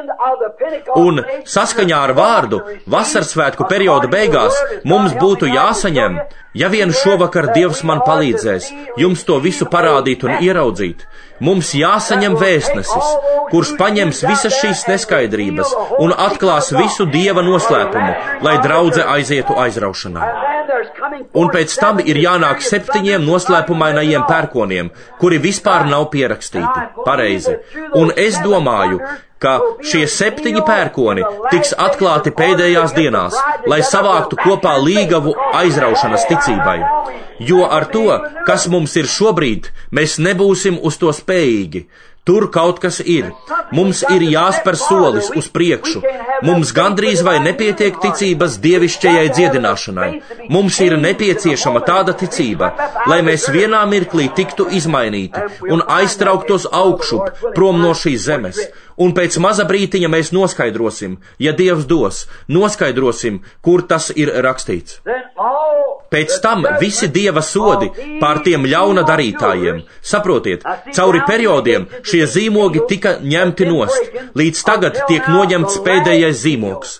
Un saskaņā ar vārdu vasarsvētku perioda beigās mums būtu jāsaņem, ja vien šovakar Dievs man palīdzēs, jums to visu parādīt un ieraudzīt, mums jāsaņem vēstnesis, kurš paņems visas šīs neskaidrības un atklās visu Dieva noslēpumu, lai draudze aizietu aizraušanā. Un pēc tam ir jānāk 7 noslēpumainajiem pērkoniem, kuri vispār nav pierakstīti. Pareizi. Un es domāju, ka šie 7 pērkoni tiks atklāti pēdējās dienās, lai savāktu kopā līgavu aizraušanas ticībai. Jo ar to, kas mums ir šobrīd, mēs nebūsim uz to spējīgi. Tur kaut kas ir. Mums ir jāspēr solis uz priekšu. Mums gandrīz vai nepietiek ticības dievišķajai dziedināšanai. Mums ir nepieciešama tāda ticība, lai mēs vienā mirklī tiktu izmainīti un aiztrauktos augšup prom no šīs zemes. Un pēc maza brītiņa mēs noskaidrosim, ja Dievs dos, noskaidrosim, kur tas ir rakstīts. Pēc tam visi Dieva sodi pār tiem ļauna darītājiem. Saprotiet, cauri periodiem šie zīmogi tika ņemti nost, līdz tagad tiek noņemts pēdējais zīmogs.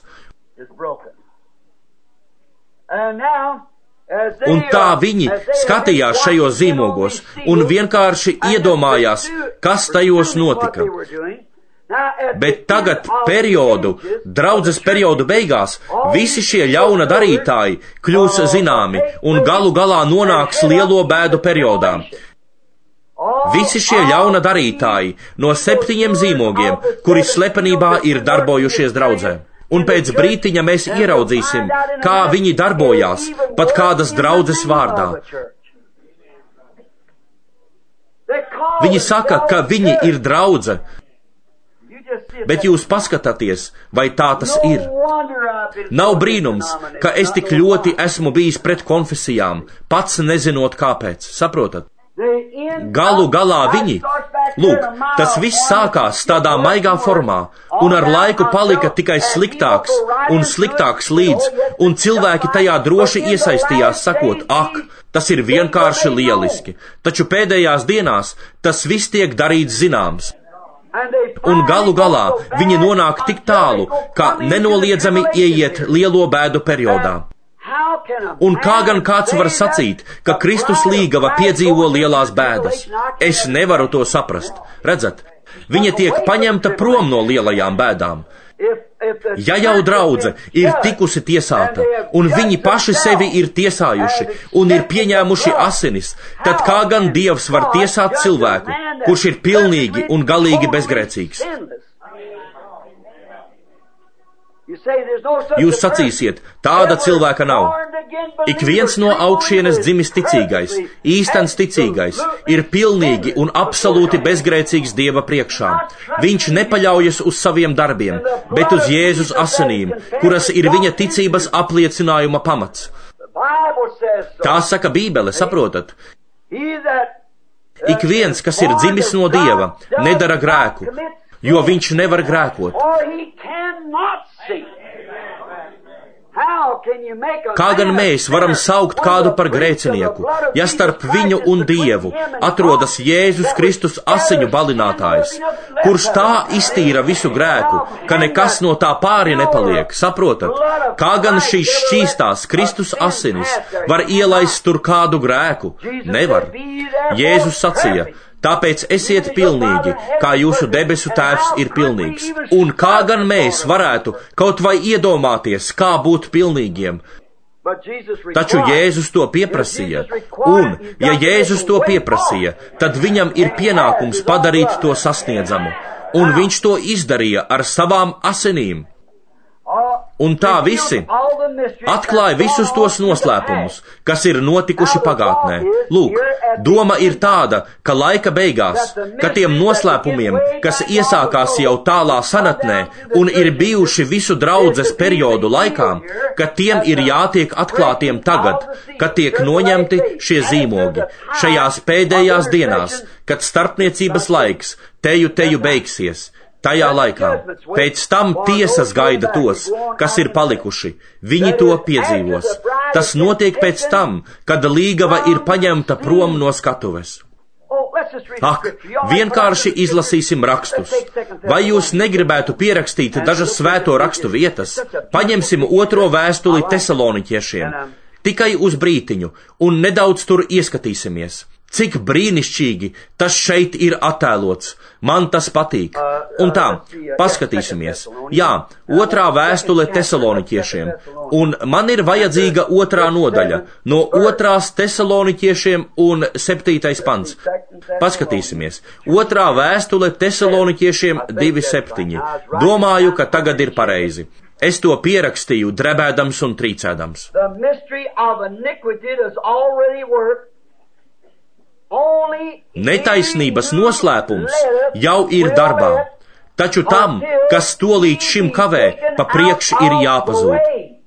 Un tā viņi skatījās šajos zīmogos un vienkārši iedomājās, kas tajos notika. Bet tagad draudzes periodu beigās, visi šie ļauna darītāji kļūs zināmi un galu galā nonāks lielo bēdu periodā. Visi šie ļauna darītāji no 7 zīmogiem, kuri slepenībā ir darbojušies draudzē. Un pēc brītiņa mēs ieraudzīsim, kā viņi darbojās, pat kādas draudzes vārdā. Viņi saka, ka viņi ir draudze. Bet jūs paskatāties, vai tā tas ir. Nav brīnums, ka es tik ļoti esmu bijis pret konfesijām, pats nezinot kāpēc, saprotat? Galu galā viņi, lūk, tas viss sākās tādā maigā formā, un ar laiku palika tikai sliktāks un sliktāks līdz, un cilvēki tajā droši iesaistījās, sakot, ak, tas ir vienkārši lieliski, taču pēdējās dienās tas viss tiek darīts zināms. Un galu galā viņi nonāk tik tālu, ka nenoliedzami ieiet lielo bēdu periodā. Un kā gan kāds var sacīt, ka Kristus līgava piedzīvo lielās bēdas? Es nevaru to saprast. Redzat, viņa tiek paņemta prom no lielajām bēdām. Ja jau draudze ir tikusi tiesāta, un viņi paši sevi ir tiesājuši un ir pieņēmuši asinis, tad kā gan Dievs var tiesāt cilvēku, kurš ir pilnīgi un galīgi bezgrēcīgs? Jūs sacīsiet, tāda cilvēka nav. Ik viens no augšienes dzimis ticīgais, īstens ticīgais, ir pilnīgi un absolūti bezgrēcīgs Dieva priekšā. Viņš nepaļaujas uz saviem darbiem, bet uz Jēzus asinīm, kuras ir viņa ticības apliecinājuma pamats. Tā saka Bībele, saprotat? Ik viens, kas ir dzimis no Dieva, nedara grēku, jo viņš nevar grēkot. Kā gan mēs varam saukt kādu par grēcinieku, ja starp viņu un Dievu atrodas Jēzus Kristus asiņu balinātājs, kurš tā iztīra visu grēku, ka nekas no tā pāri nepaliek, saprotat? Kā gan šīs šķīstās Kristus asinis var ielaist tur kādu grēku? Nevar. Jēzus sacīja: tāpēc esiet pilnīgi, kā jūsu debesu Tēvs ir pilnīgs. Un kā gan mēs varētu kaut vai iedomāties, kā būt pilnīgiem? Taču Jēzus to pieprasīja, un, ja Jēzus to pieprasīja, tad viņam ir pienākums padarīt to sasniedzamu, un viņš to izdarīja ar savām asinīm. Un tā visi atklāja visus tos noslēpumus, kas ir notikuši pagātnē. Lūk, doma ir tāda, ka laika beigās, ka tiem noslēpumiem, kas iesākās jau tālā senatnē un ir bijuši visu draudzes periodu laikā, ka tiem ir jātiek atklātiem tagad, kad tiek noņemti šie zīmogi, šajās pēdējās dienās, kad starpniecības laiks teju beigsies. Tajā laikā, pēc tam tiesas gaida tos, kas ir palikuši. Viņi to piedzīvos. Tas notiek pēc tam, kad līgava ir paņemta prom no skatuves. Ak, vienkārši izlasīsim rakstus. Vai jūs negribētu pierakstīt dažas svēto rakstu vietas? Paņemsim 2. vēstuli Tesaloniķiešiem. Tikai uz brītiņu, un nedaudz tur ieskatīsimies. Cik brīnišķīgi tas šeit ir attēlots. Man tas patīk. Un tā, paskatīsimies. Jā, 2. vēstule Tesaloniķiešiem. Un man ir vajadzīga 2. nodaļa. No 2. Tesaloniķiešiem un 7. pants. Paskatīsimies. 2. vēstule Tesaloniķiešiem 2:7. Domāju, ka tagad ir pareizi. Es to pierakstīju, drebēdams un trīcēdams. Netaisnības noslēpums jau ir darbā, taču tam, kas to līdz šim kavē, pa priekš ir jāpazūd.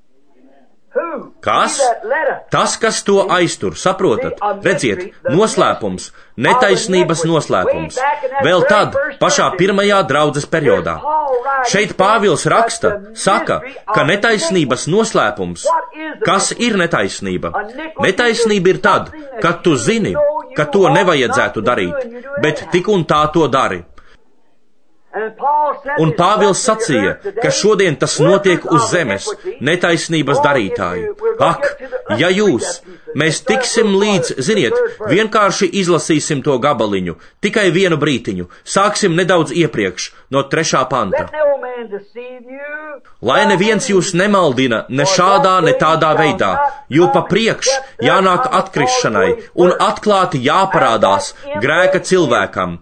Kas? Tas, kas to aiztur, saprotat? Redziet, noslēpums, netaisnības noslēpums. Vēl tad, pašā pirmajā draudzes periodā. Šeit Pāvils raksta, saka, ka netaisnības noslēpums. Kas ir netaisnība? Netaisnība ir tad, kad tu zini, ka to nevajadzētu darīt, bet tik un tā to dari. Un Pāvils sacīja, ka šodien tas notiek uz zemes, netaisnības darītāji. Ak, ja mēs tiksim līdz, ziniet, vienkārši izlasīsim to gabaliņu, tikai vienu brītiņu, sāksim nedaudz iepriekš, no 3. panta. Lai neviens jūs nemaldina ne šādā, ne tādā veidā, jo pa priekš jānāk atkrišanai un atklāti jāparādās grēka cilvēkam,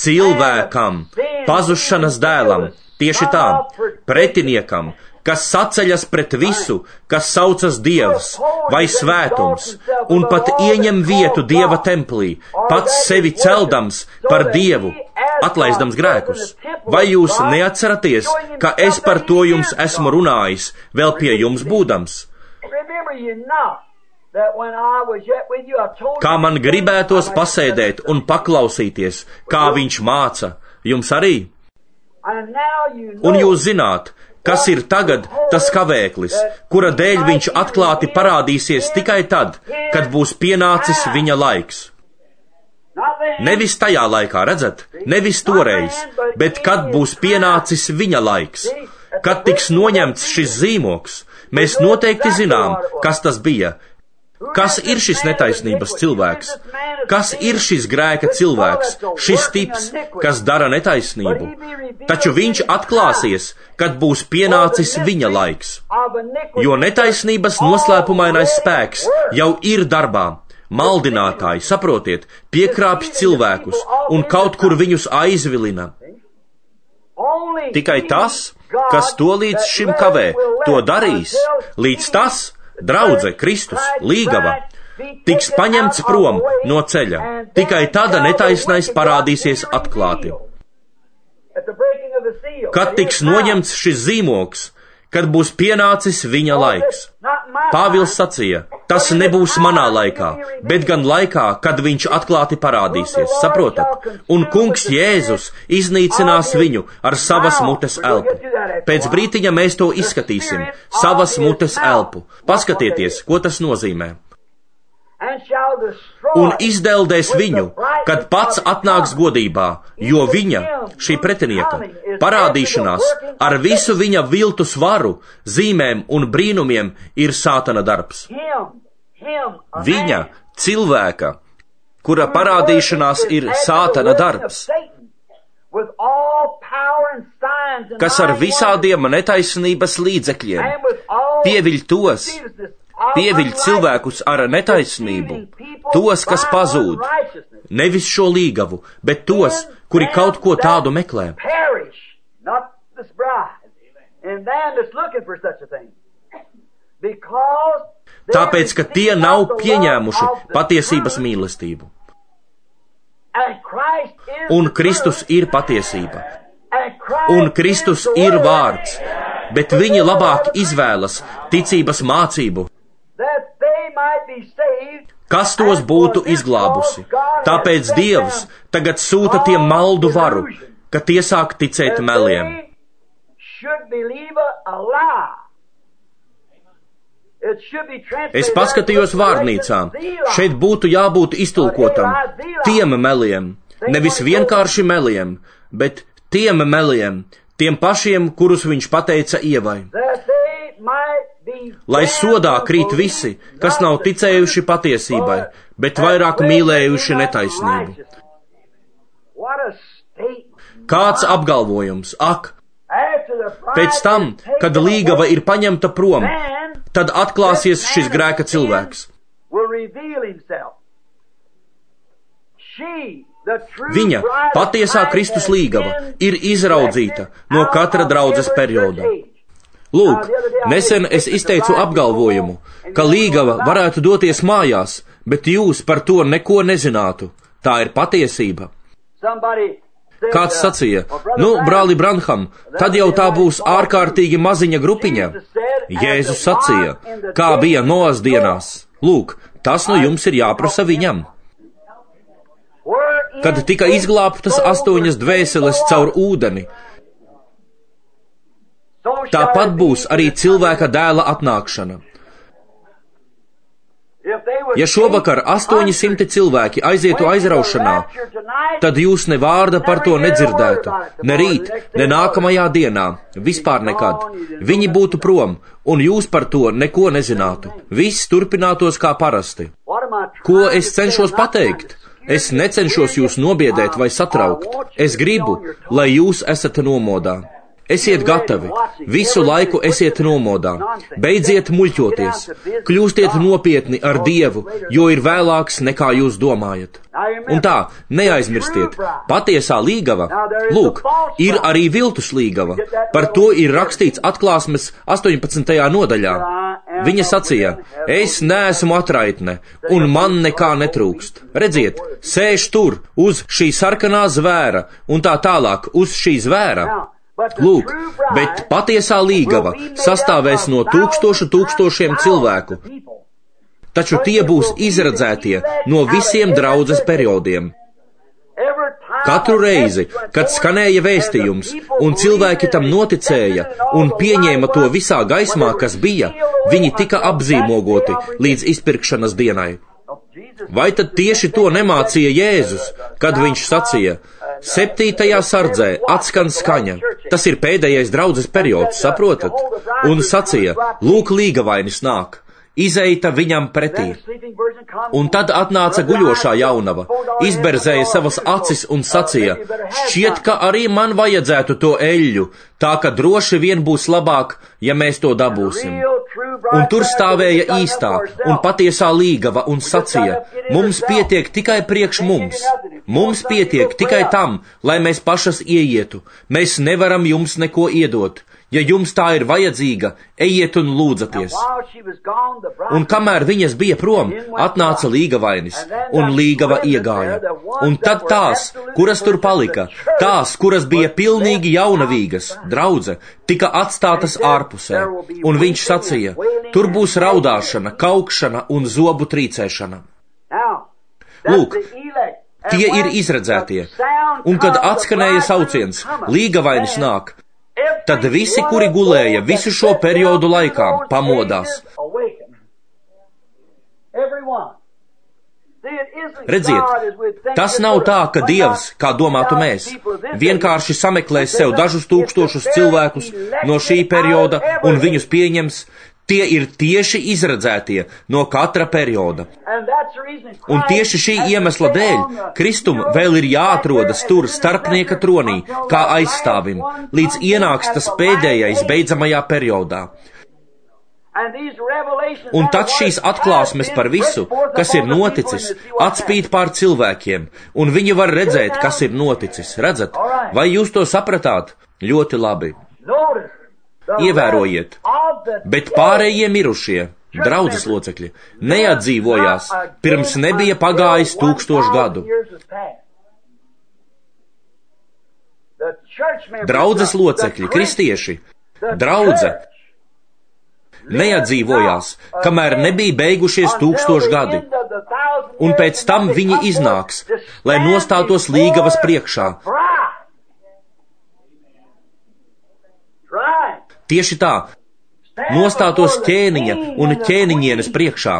pazušanas dēlam, tieši tā, pretiniekam, kas saceļas pret visu, kas saucas Dievs vai svētums, un pat ieņem vietu Dieva templī, pats sevi celdams par Dievu, atlaisdams grēkus. Vai jūs neatceraties, ka es par to jums esmu runājis, vēl pie jums būdams? Kā man gribētos pasēdēt un paklausīties, kā viņš māca, jums arī? Un jūs zināt, kas ir tagad tas kavēklis, kura dēļ viņš atklāti parādīsies tikai tad, kad būs pienācis viņa laiks. Nevis tajā laikā, redzat, nevis toreiz, bet kad būs pienācis viņa laiks, kad tiks noņemts šis zīmoks, mēs noteikti zinām, kas tas bija. Kas ir šis netaisnības cilvēks? Kas ir šis grēka cilvēks, šis tips, kas dara netaisnību? Taču viņš atklāsies, kad būs pienācis viņa laiks, jo netaisnības noslēpumainais spēks jau ir darbā. Maldinātāji, saprotiet, piekrāpj cilvēkus un kaut kur viņus aizvilina. Tikai tas, kas to līdz šim kavē, to darīs, līdz tas, draudze, Kristus, līgava, tiks paņemts prom no ceļa. Tikai tada netaisnais parādīsies atklāti. Kad tiks noņemts šis zīmoks, kad būs pienācis viņa laiks. Pāvils sacīja, tas nebūs manā laikā, bet gan laikā, kad viņš atklāti parādīsies, saprotat? Un kungs Jēzus iznīcinās viņu ar savas mutes elpu. Pēc brītiņa mēs to izskatīsim, savas mutes elpu. Paskatieties, ko tas nozīmē. Un izdeldēs viņu, kad pats atnāks godībā, jo viņa, šī pretinieka, parādīšanās ar visu viņa viltus varu, zīmēm un brīnumiem ir sātana darbs. Viņa, cilvēka, kura parādīšanās ir sātana darbs, kas ar visādiem netaisnības līdzekļiem pieviļ cilvēkus ar netaisnību, tos, kas pazūd, nevis šo līgavu, bet tos, kuri kaut ko tādu meklē. Tāpēc, ka tie nav pieņēmuši patiesības mīlestību. Un Kristus ir patiesība. Un Kristus ir vārds, bet viņi labāk izvēlas ticības mācību, kas tos būtu izglābusi. Tāpēc Dievs tagad sūta tiem maldu varu, ka tie sāk ticēt meliem. Es paskatījos vārnīcā, šeit būtu jābūt iztulkotam tiem meliem, nevis vienkārši meliem, bet tiem meliem, tiem pašiem, kurus viņš pateica Ievai. Lai sodā krīt visi, kas nav ticējuši patiesībai, bet vairāk mīlējuši netaisnību. Kāds apgalvojums, ak! Pēc tam, kad līgava ir paņemta prom, tad atklāsies šis grēka cilvēks. Viņa, patiesā Kristus līgava, ir izraudzīta no katra draudzes perioda. Lūk, nesen es izteicu apgalvojumu, ka līgava varētu doties mājās, bet jūs par to neko nezinātu. Tā ir patiesība. Kāds sacīja, brāli Branham, tad jau tā būs ārkārtīgi maziņa grupiņa. Jēzus sacīja, kā bija Noas dienās. Lūk, tas no jums ir jāprasa viņam. Kad tika izglābtas 8 dvēseles caur ūdeni, tāpat būs arī cilvēka dēla atnākšana. Ja šovakar 800 cilvēki aizietu aizraušanā, tad jūs ne vārda par to nedzirdētu, ne rīt, ne nākamajā dienā, vispār nekad. Viņi būtu prom, un jūs par to neko nezinātu. Viss turpinātos kā parasti. Ko es cenšos pateikt? Es necenšos jūs nobiedēt vai satraukt. Es gribu, lai jūs esat nomodā. Esiet gatavi, visu laiku esiet nomodā, beidziet muļķoties, kļūstiet nopietni ar Dievu, jo ir vēlāks nekā jūs domājat. Un tā, neaizmirstiet, patiesā līgava, lūk, ir arī viltus līgava, par to ir rakstīts Atklāsmes 18. nodaļā. Viņa sacīja, es neesmu atraitne, un man nekā netrūkst. Redziet, sēž tur, uz šī sarkanā zvēra, un tā tālāk, uz šī zvēra. Lūk, bet patiesā līgava sastāvēs no tūkstošiem cilvēku, taču tie būs izredzētie no visiem draudzes periodiem. Katru reizi, kad skanēja vēstījums, un cilvēki tam noticēja un pieņēma to visā gaismā, kas bija, viņi tika apzīmogoti līdz izpirkšanas dienai. Vai tad tieši to nemācīja Jēzus, kad viņš sacīja: 7. sardzē atskan skaņa, tas ir pēdējais draudzes periods, saprotat? Un sacīja: lūk, līgavainis nāk. Izeita viņam pretī. Un tad atnāca guļošā jaunava, izberzēja savas acis un sacīja: šķiet, ka arī man vajadzētu to eļļu, tā ka droši vien būs labāk, ja mēs to dabūsim. Un tur stāvēja īstā un patiesā līgava un sacīja: mums pietiek tikai priekš mums. Mums pietiek tikai tam, lai mēs pašas ieietu. Mēs nevaram jums neko iedot. Ja jums tā ir vajadzīga, ejiet un lūdzaties. Un kamēr viņas bija prom, atnāca līgavainis, un līgava iegāja. Un tad tās, kuras tur palika, tās, kuras bija pilnīgi jaunavīgas, draudze, tika atstātas ārpusē. Un viņš sacīja: tur būs raudāšana, kaukšana un zobu trīcēšana. Lūk, tie ir izredzētie. Un kad atskanēja sauciens: līgavainis nāk, tad visi, kuri gulēja visu šo periodu laikā, pamodās. Redziet, tas nav tā, ka Dievs, kā domātu mēs, vienkārši sameklēs sev dažus tūkstošus cilvēkus no šī perioda un viņus pieņems. Tie ir tieši izredzētie no katra perioda. Un tieši šī iemesla dēļ Kristum vēl ir jāatrodas tur starpnieka tronī, kā aizstāvim, līdz ienāks tas pēdējais beidzamajā periodā. Un tad šīs atklāsmes par visu, kas ir noticis, atspīd pār cilvēkiem, un viņi var redzēt, kas ir noticis. Redzat, vai jūs to sapratāt? Ļoti labi. Ievērojiet, bet pārējie mirušie, draudzes locekļi, neatdzīvojās, pirms nebija pagājis 1000 gadu. Draudzes locekļi, kristieši, draudze, neatdzīvojās, kamēr nebija beigušies 1000 gadi. Un pēc tam viņi iznāks, lai nostātos līgavas priekšā. Tieši tā, nostātos ķēniņa un ķēniņienes priekšā.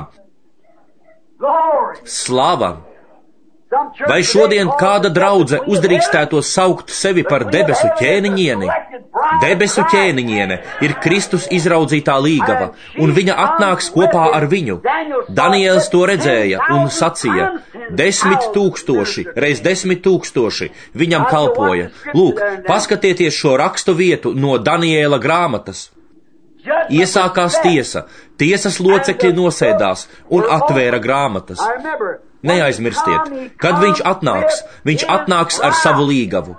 Slava! Vai šodien kāda draudze uzdrīkstētos saukt sevi par debesu ķēniņieni? Debesu ķēniņiene ir Kristus izraudzītā līgava, un viņa atnāks kopā ar viņu. Daniels to redzēja un sacīja: 10 000 reiz 10 000 viņam kalpoja. Lūk, paskatieties šo rakstu vietu no Daniela grāmatas. Iesākās tiesa, tiesas locekļi nosēdās un atvēra grāmatas. Neaizmirstiet, kad viņš atnāks ar savu līgavu.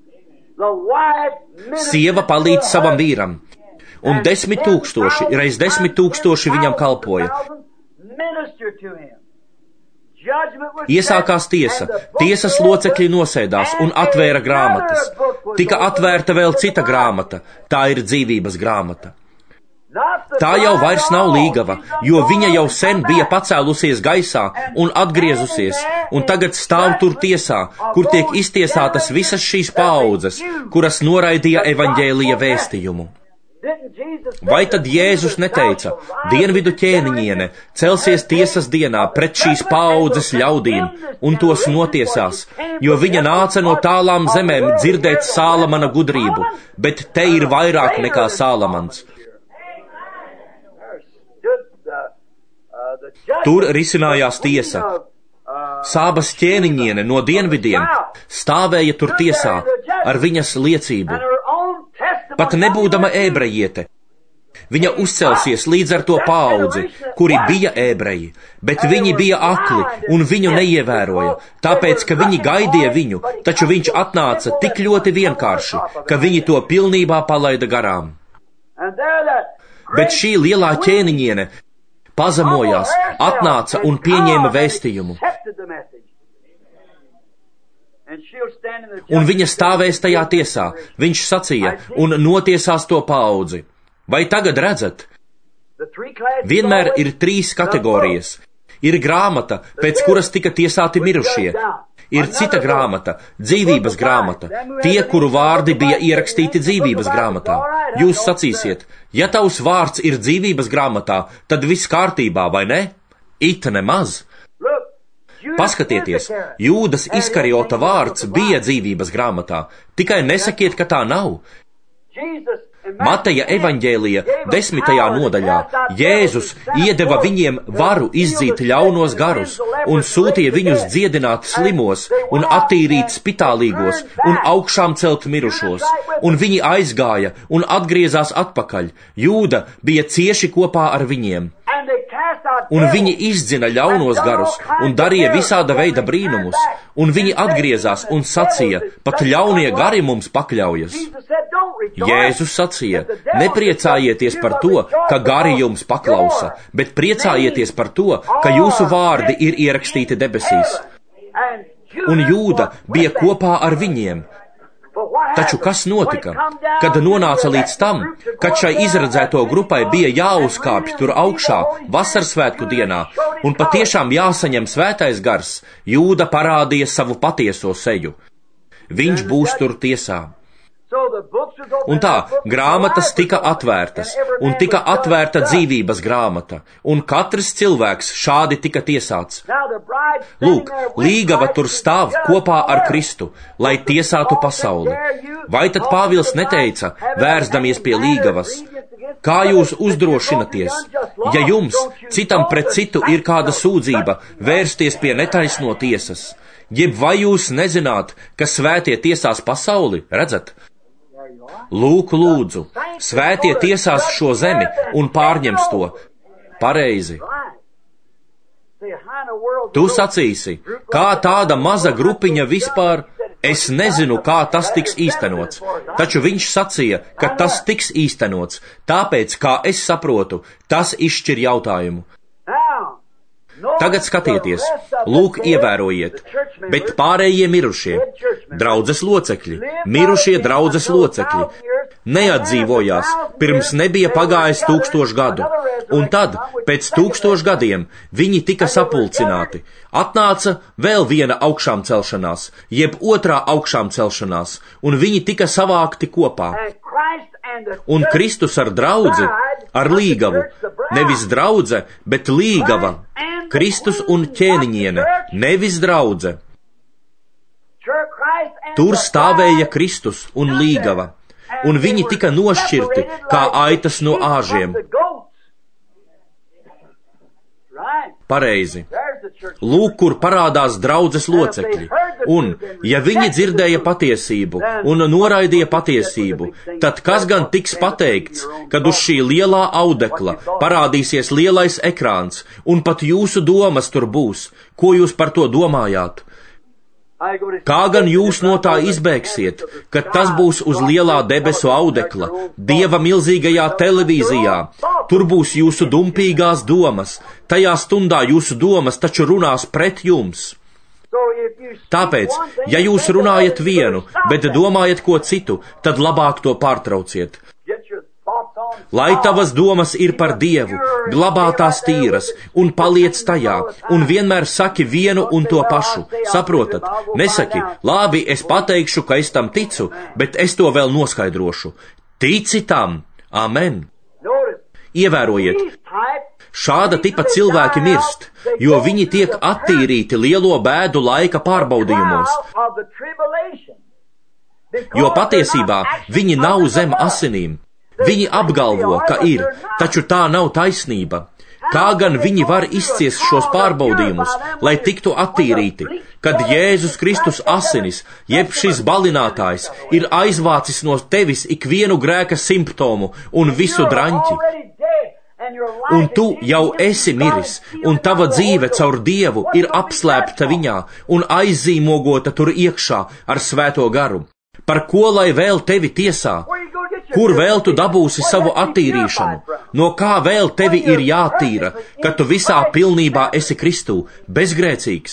Sieva palīdz savam vīram, un 10 000 reiz 10 000 viņam kalpoja. Iesākās tiesa, tiesas locekļi nosēdās un atvēra grāmatas. Tika atvērta vēl cita grāmata, tā ir dzīvības grāmata. Tā jau vairs nav līgava, jo viņa jau sen bija pacēlusies gaisā un atgriezusies, un tagad stāv tur tiesā, kur tiek iztiesātas visas šīs paaudzes, kuras noraidīja evaņģēlija vēstījumu. Vai tad Jēzus neteica: dienvidu ķēniņiene celsies tiesas dienā pret šīs paaudzes ļaudīm un tos notiesās, jo viņa nāca no tālām zemēm dzirdēt Sālamana gudrību, bet te ir vairāk nekā Sālamans. Tur risinājās tiesa. Sābas ķēniņiene no dienvidiem stāvēja tur tiesā ar viņas liecību. Pat nebūdama ebrejiete, viņa uzcelsies līdz ar to paudzi, kuri bija ebreji, bet viņi bija akli un viņu neievēroja, tāpēc, ka viņi gaidīja viņu, taču viņš atnāca tik ļoti vienkārši, ka viņi to pilnībā palaida garām. Bet šī lielā ķēniņiene pazemojās, atnāca un pieņēma vēstījumu. Un viņa stāvēs tajā tiesā, viņš sacīja, un notiesās to paudzi. Vai tagad redzat? Vienmēr ir 3 kategorijas. Ir grāmata, pēc kuras tika tiesāti mirušie. Ir cita grāmata, dzīvības grāmata, tie, kuru vārdi bija ierakstīti dzīvības grāmatā. Jūs sacīsiet, ja tavs vārds ir dzīvības grāmatā, tad viss kārtībā, vai ne? It nemaz. Paskatieties, Jūdas Iskariota vārds bija dzīvības grāmatā, tikai nesakiet, ka tā nav. Mateja evaņģēlija 10. nodaļā Jēzus iedeva viņiem varu izdzīt ļaunos garus un sūtīja viņus dziedināt slimos un attīrīt spitālīgos un augšām celt mirušos, un viņi aizgāja un atgriezās atpakaļ. Jūda bija cieši kopā ar viņiem. Un viņi izdzina ļaunos garus un darīja visāda veida brīnumus, un viņi atgriezās un sacīja, pat ļaunie gari mums pakļaujas. Jēzus sacīja, nepriecājieties par to, ka gari jums paklausa, bet priecājieties par to, ka jūsu vārdi ir ierakstīti debesīs. Un Jūda bija kopā ar viņiem. Taču kas notika, kad nonāca līdz tam, kad šai izredzēto grupai bija jāuzkāpj tur augšā vasarsvētku dienā un patiešām jāsaņem svētais gars, Jūda parādīja savu patieso seju. Viņš būs tur tiesā. Un tā, grāmatas tika atvērtas, un tika atvērta dzīvības grāmata, un katrs cilvēks šādi tika tiesāts. Lūk, līgava tur stāv kopā ar Kristu, lai tiesātu pasauli. Vai tad Pāvils neteica, vērsdamies pie līgavas? Kā jūs uzdrošinaties, ja jums citam pret citu ir kāda sūdzība, vērsties pie netaisno tiesas? Jeb vai jūs nezināt, ka svētie tiesās pasauli, redzat? Lūk, lūdzu, svētie tiesās šo zemi un pārņems to. Pareizi. Tu sacīsi, kā tāda maza grupiņa vispār, es nezinu, kā tas tiks īstenots, taču viņš sacīja, ka tas tiks īstenots, tāpēc, kā es saprotu, tas izšķir jautājumu. Tagad skatieties, lūk, ievērojiet, bet pārējie mirušie, draudzes locekļi, mirušie draudzes locekļi, neatdzīvojās, pirms nebija pagājis 1000 gadu, un tad, pēc 1000 gadiem, viņi tika sapulcināti. Atnāca vēl viena augšām celšanās, jeb otrā augšām celšanās, un viņi tika savākti kopā. Un Kristus ar draudzi, ar līgavu, nevis draudze, bet līgava, Kristus un ķēniņiene, nevis draudze. Tur stāvēja Kristus un līgava, un viņi tika nošķirti kā aitas no āžiem. Pareizi. Lūk, kur parādās draudzes locekļi, un, ja viņi dzirdēja patiesību un noraidīja patiesību, tad kas gan tiks pateikts, kad uz šī lielā audekla parādīsies lielais ekrāns, un pat jūsu domas tur būs, ko jūs par to domājāt? Kā gan jūs no tā izbēgsiet, kad tas būs uz lielā debesu audekla, Dieva milzīgajā televīzijā? Tur būs jūsu dumpīgās domas, tajā stundā jūsu domas taču runās pret jums. Tāpēc, ja jūs runājat vienu, bet domājat ko citu, tad labāk to pārtrauciet. Lai tavas domas ir par Dievu, glabā tās tīras un paliec tajā, un vienmēr saki vienu un to pašu. Saprotat? Nesaki, labi, es pateikšu, ka es tam ticu, bet es to vēl noskaidrošu. Tici tam! Amen! Ievērojiet, šāda tipa cilvēki mirst, jo viņi tiek attīrīti lielo bēdu laika pārbaudījumos. Jo patiesībā viņi nav zem asinīm. Viņi apgalvo, ka ir, taču tā nav taisnība. Kā gan viņi var izciest šos pārbaudījumus, lai tiktu attīrīti, kad Jēzus Kristus asinis, jeb šis balinātājs, ir aizvācis no tevis ikvienu grēka simptomu un visu draņķi? Un tu jau esi miris, un tava dzīve caur Dievu ir apslēpta viņā un aizzīmogota tur iekšā ar svēto garu. Par ko lai vēl tevi tiesā? Kur vēl tu dabūsi savu attīrīšanu? No kā vēl tevi ir jātīra, kad tu visā pilnībā esi Kristū, bezgrēcīgs?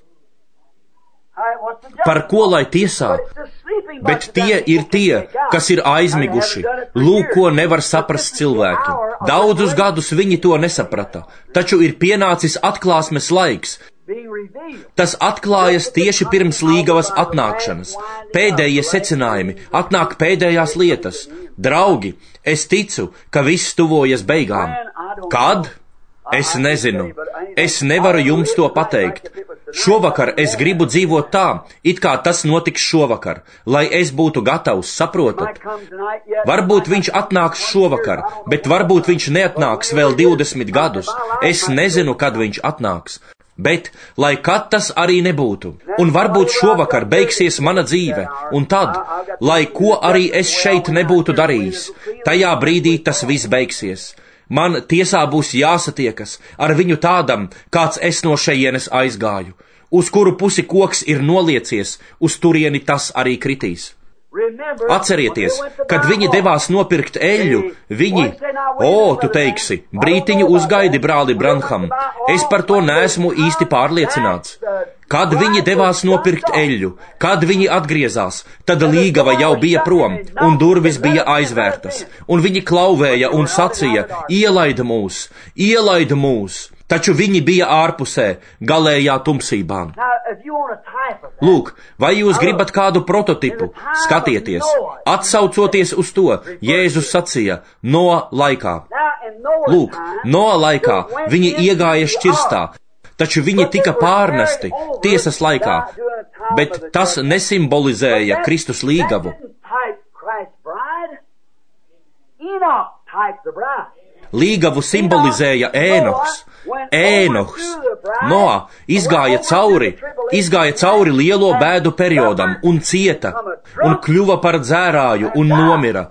Par ko lai tiesā? Bet tie ir tie, kas ir aizmiguši. Lūk, ko nevar saprast cilvēki. Daudzus gadus viņi to nesaprata, taču ir pienācis atklāsmes laiks. Tas atklājas tieši pirms līgavas atnākšanas. Pēdējie secinājumi, atnāk pēdējās lietas. Draugi, es ticu, ka viss tuvojas beigām. Kad? Es nezinu. Es nevaru jums to pateikt. Šovakar es gribu dzīvot tā, it kā tas notiks šovakar, lai es būtu gatavs, saprotat? Varbūt viņš atnāks šovakar, bet varbūt viņš neatnāks vēl 20 gadus. Es nezinu, kad viņš atnāks. Bet, lai kad tas arī nebūtu, un varbūt šovakar beigsies mana dzīve, un tad, lai ko arī es šeit nebūtu darījis, tajā brīdī tas viss beigsies. Man tiesā būs jāsatiekas ar viņu tādam, kāds es no šejienes aizgāju. Uz kuru pusi koks ir noliecies, uz turieni tas arī kritīs. Atcerieties, kad viņi devās nopirkt eļļu, viņi, tu teiksi, brītiņu uzgaidi, brāli Branham, es par to neesmu īsti pārliecināts. Kad viņi devās nopirkt eļļu, kad viņi atgriezās, tad līgava jau bija prom, un durvis bija aizvērtas, un viņi klauvēja un sacīja, ielaid mūs, taču viņi bija ārpusē, galējā tumsībā. Lūk, vai jūs gribat kādu prototipu? Skatieties, atsaucoties uz to, Jēzus sacīja, Noa laikā. Lūk, Noa laikā viņi iegāja šķirstā, taču viņi tika pārnesti tiesas laikā, bet tas nesimbolizēja Kristus līgavu. Līgavu simbolizēja Ēnohs. Noa izgāja cauri lielo bēdu periodam un cieta, un kļuva par dzērāju un nomira.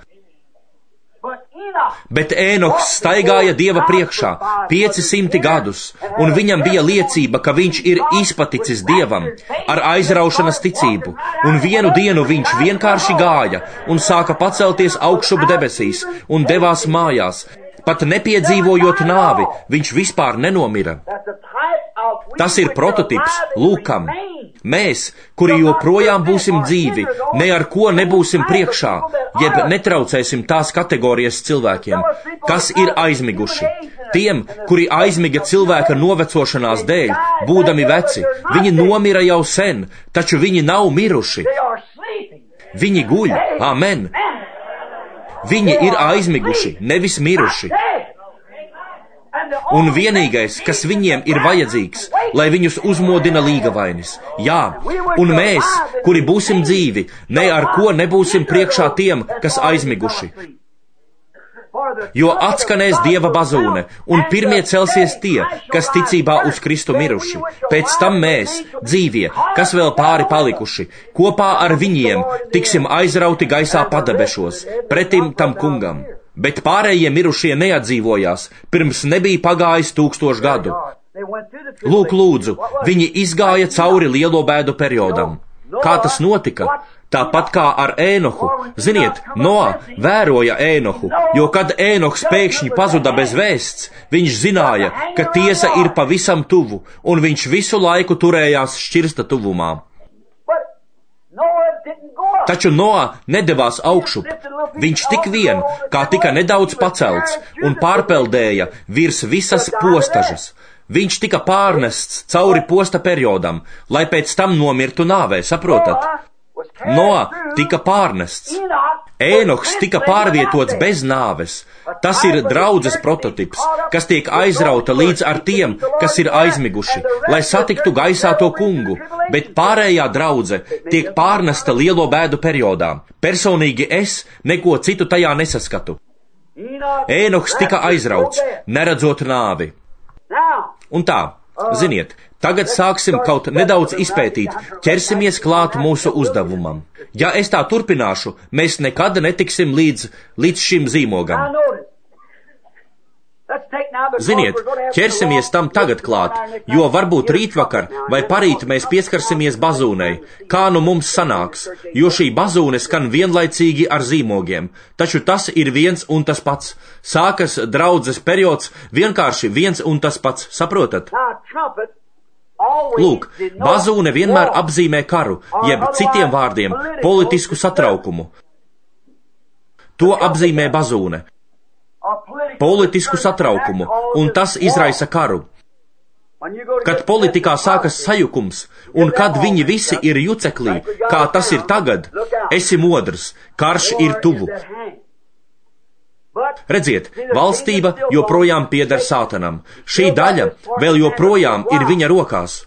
Bet Ēnohs staigāja Dieva priekšā 500 gadus, un viņam bija liecība, ka viņš ir izpaticis Dievam ar aizraušanas ticību, un vienu dienu viņš vienkārši gāja un sāka pacelties augšup debesīs un devās mājās. Pat nepiedzīvojot nāvi, viņš vispār nenomira. Tas ir prototips Lūkam. Mēs, kuri joprojām būsim dzīvi, ne ar ko nebūsim priekšā, jeb netraucēsim tās kategorijas cilvēkiem, kas ir aizmiguši. Tiem, kuri aizmiga cilvēka novecošanās dēļ, būdami veci, viņi nomira jau sen, taču viņi nav miruši. Viņi guļ, amen. Viņi ir aizmiguši, nevis miruši. Un vienīgais, kas viņiem ir vajadzīgs, lai viņus uzmodina līgavainis. Jā, un mēs, kuri būsim dzīvi, ne ar ko nebūsim priekšā tiem, kas aizmiguši. Jo atskanēs Dieva bazūne, un pirmie celsies tie, kas ticībā uz Kristu miruši. Pēc tam mēs, dzīvie, kas vēl pāri palikuši, kopā ar viņiem tiksim aizrauti gaisā padebešos, pretim tam kungam. Bet pārējie mirušie neatdzīvojās, pirms nebija pagājis 1000 gadu. Lūk, lūdzu, viņi izgāja cauri lielo bēdu periodam. Kā tas notika? Tāpat kā ar Ēnohu. Ziniet, Noa vēroja Ēnohu, jo kad Ēnohs pēkšņi pazuda bez vēsts, viņš zināja, ka tiesa ir pavisam tuvu, un viņš visu laiku turējās šķirsta tuvumā. Taču Noa nedevās augšup. Viņš tik vien, kā tika nedaudz pacelts un pārpeldēja virs visas postažas. Viņš tika pārnests cauri posta periodam, lai pēc tam nomirtu nāvē, saprotat? Noa tika pārnests. Ēnohs tika pārvietots bez nāves. Tas ir draudzes prototips, kas tiek aizrauta līdz ar tiem, kas ir aizmiguši, lai satiktu gaisā to kungu, bet pārējā draudze tiek pārnesta lielo bēdu periodā. Personīgi es neko citu tajā nesaskatu. Ēnohs tika aizrauts, neredzot nāvi. Un tā, ziniet, tagad sāksim kaut nedaudz izpētīt, ķersimies klāt mūsu uzdevumam. Ja es tā turpināšu, mēs nekad netiksim līdz šim zīmogam. Ziniet, ķersimies tam tagad klāt, jo varbūt rītvakar vai parīt mēs pieskarsimies bazūnei, kā nu mums sanāks, jo šī bazūne skan vienlaicīgi ar zīmogiem, taču tas ir viens un tas pats. Sākas draudzes periods, vienkārši viens un tas pats, saprotat? Lūk, bazūne vienmēr apzīmē karu, jeb citiem vārdiem politisku satraukumu. To apzīmē bazūne. Politisku satraukumu, un tas izraisa karu. Kad politikā sākas sajukums, un kad viņi visi ir juceklī, kā tas ir tagad, esi modrs, karš ir tuvu. Redziet, valstība joprojām pieder Sātanam. Šī daļa vēl joprojām ir viņa rokās.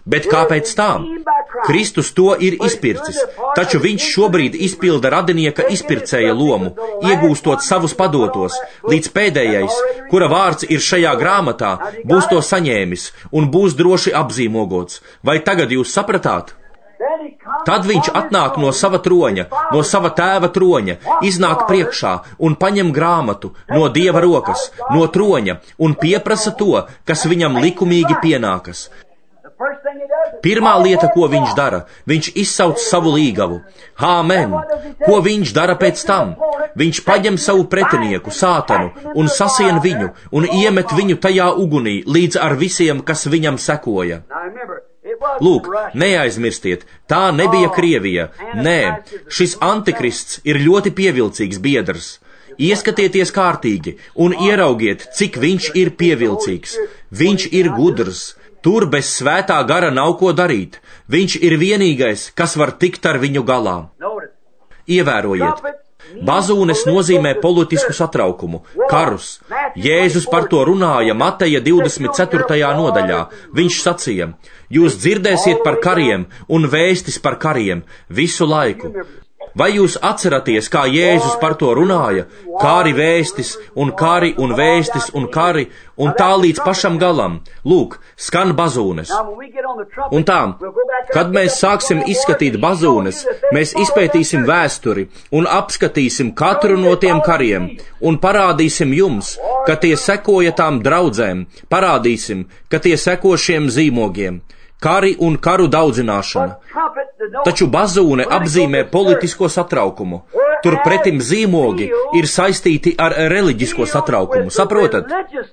Bet kāpēc tā? Kristus to ir izpircis, taču viņš šobrīd izpilda radinieka izpircēja lomu, iegūstot savus padotos, līdz pēdējais, kura vārds ir šajā grāmatā, būs to saņēmis un būs droši apzīmogots. Vai tagad jūs sapratāt? Tad viņš atnāk no sava troņa, no sava tēva troņa, iznāk priekšā un paņem grāmatu no Dieva rokas, no troņa un pieprasa to, kas viņam likumīgi pienākas. Pirmā lieta, ko viņš dara, viņš izsauc savu līgavu. Āmen! Ko viņš dara pēc tam? Viņš paņem savu pretinieku, Sātanu, un sasien viņu, un iemet viņu tajā ugunī, līdz ar visiem, kas viņam sekoja. Lūk, neaizmirstiet, tā nebija Krievija. Nē, šis antikrists ir ļoti pievilcīgs biedrs. Ieskatieties kārtīgi un ieraugiet, cik viņš ir pievilcīgs. Viņš ir gudrs. Tur bez svētā gara nav ko darīt. Viņš ir vienīgais, kas var tikt ar viņu galā. Ievērojiet, bazūnes nozīmē politisku satraukumu, karus. Jēzus par to runāja Mateja 24. nodaļā. Viņš sacīja: jūs dzirdēsiet par kariem un vēstis par kariem visu laiku. Vai jūs atceraties, kā Jēzus par to runāja? Kāri vēstis un kari un vēstis un kari un tā līdz pašam galam. Lūk, skan bazūnes. Un tā, kad mēs sāksim izskatīt bazūnes, mēs izpētīsim vēsturi un apskatīsim katru no tiem kariem un parādīsim jums, ka tie sekoja tām draudzēm, parādīsim, ka tie seko šiem zīmogiem. Kari un karu daudzināšana. Taču bazūne apzīmē politisko satraukumu. Turpretim zīmogi ir saistīti ar reliģisko satraukumu. Saprotat?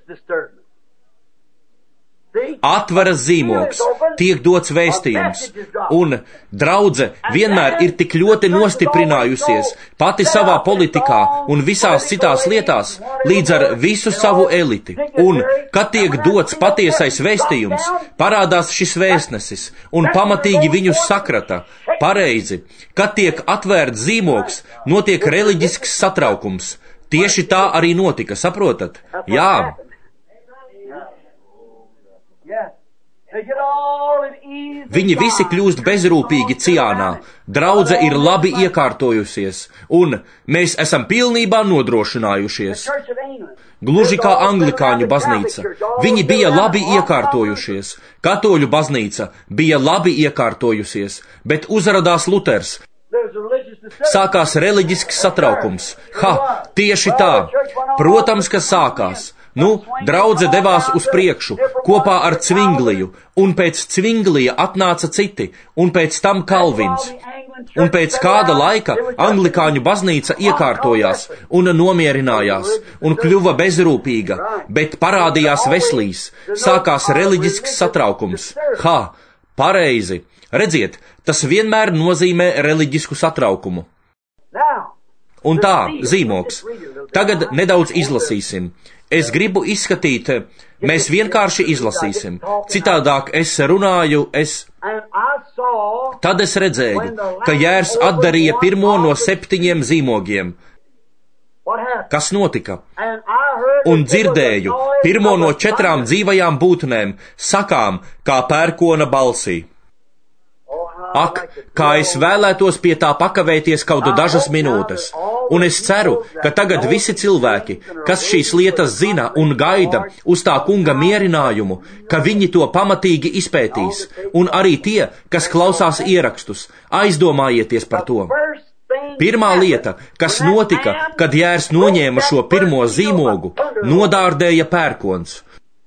Atveras zīmogs, tiek dots vēstījums, un draudze vienmēr ir tik ļoti nostiprinājusies pati savā politikā un visās citās lietās, līdz ar visu savu eliti. Un, kad tiek dots patiesais vēstījums, parādās šis vēstnesis un pamatīgi viņus sakrata. Pareizi, kad tiek atvērts zīmogs, notiek reliģisks satraukums. Tieši tā arī notika, saprotat? Jā. Viņi visi kļūst bezrūpīgi Ciānā, draudze ir labi iekārtojusies, un mēs esam pilnībā nodrošinājušies. Gluži kā anglikāņu baznīca, viņi bija labi iekārtojušies, katoļu baznīca bija labi iekārtojusies, bet uzradās Luters. Sākās reliģisks satraukums. Tieši tā, protams, ka sākās. Draudze devās uz priekšu, kopā ar Cvingliju, un pēc Cvinglija atnāca citi, un pēc tam Kalvins. Un pēc kāda laika anglikāņu baznīca iekārtojās un nomierinājās, un kļuva bezrūpīga, bet parādījās Veslīs, sākās reliģisks satraukums. Pareizi! Redziet, tas vienmēr nozīmē reliģisku satraukumu. Un tā, zīmogs. Tagad nedaudz izlasīsim. Es gribu izskatīt, mēs vienkārši izlasīsim. Citādāk es runāju, Tad es redzēju, ka Jērs atdarīja pirmo no 7 zīmogiem. Kas notika? Un dzirdēju pirmo no 4 dzīvajām būtnēm, sakām, kā pērkona balsī. Ak, kā es vēlētos pie tā pakavēties kaut dažas minūtes, un es ceru, ka tagad visi cilvēki, kas šīs lietas zina un gaida uz tā kunga mierinājumu, ka viņi to pamatīgi izpētīs, un arī tie, kas klausās ierakstus, aizdomājieties par to. Pirmā lieta, kas notika, kad Jērs noņēma šo pirmo zīmogu, nodārdēja pērkons.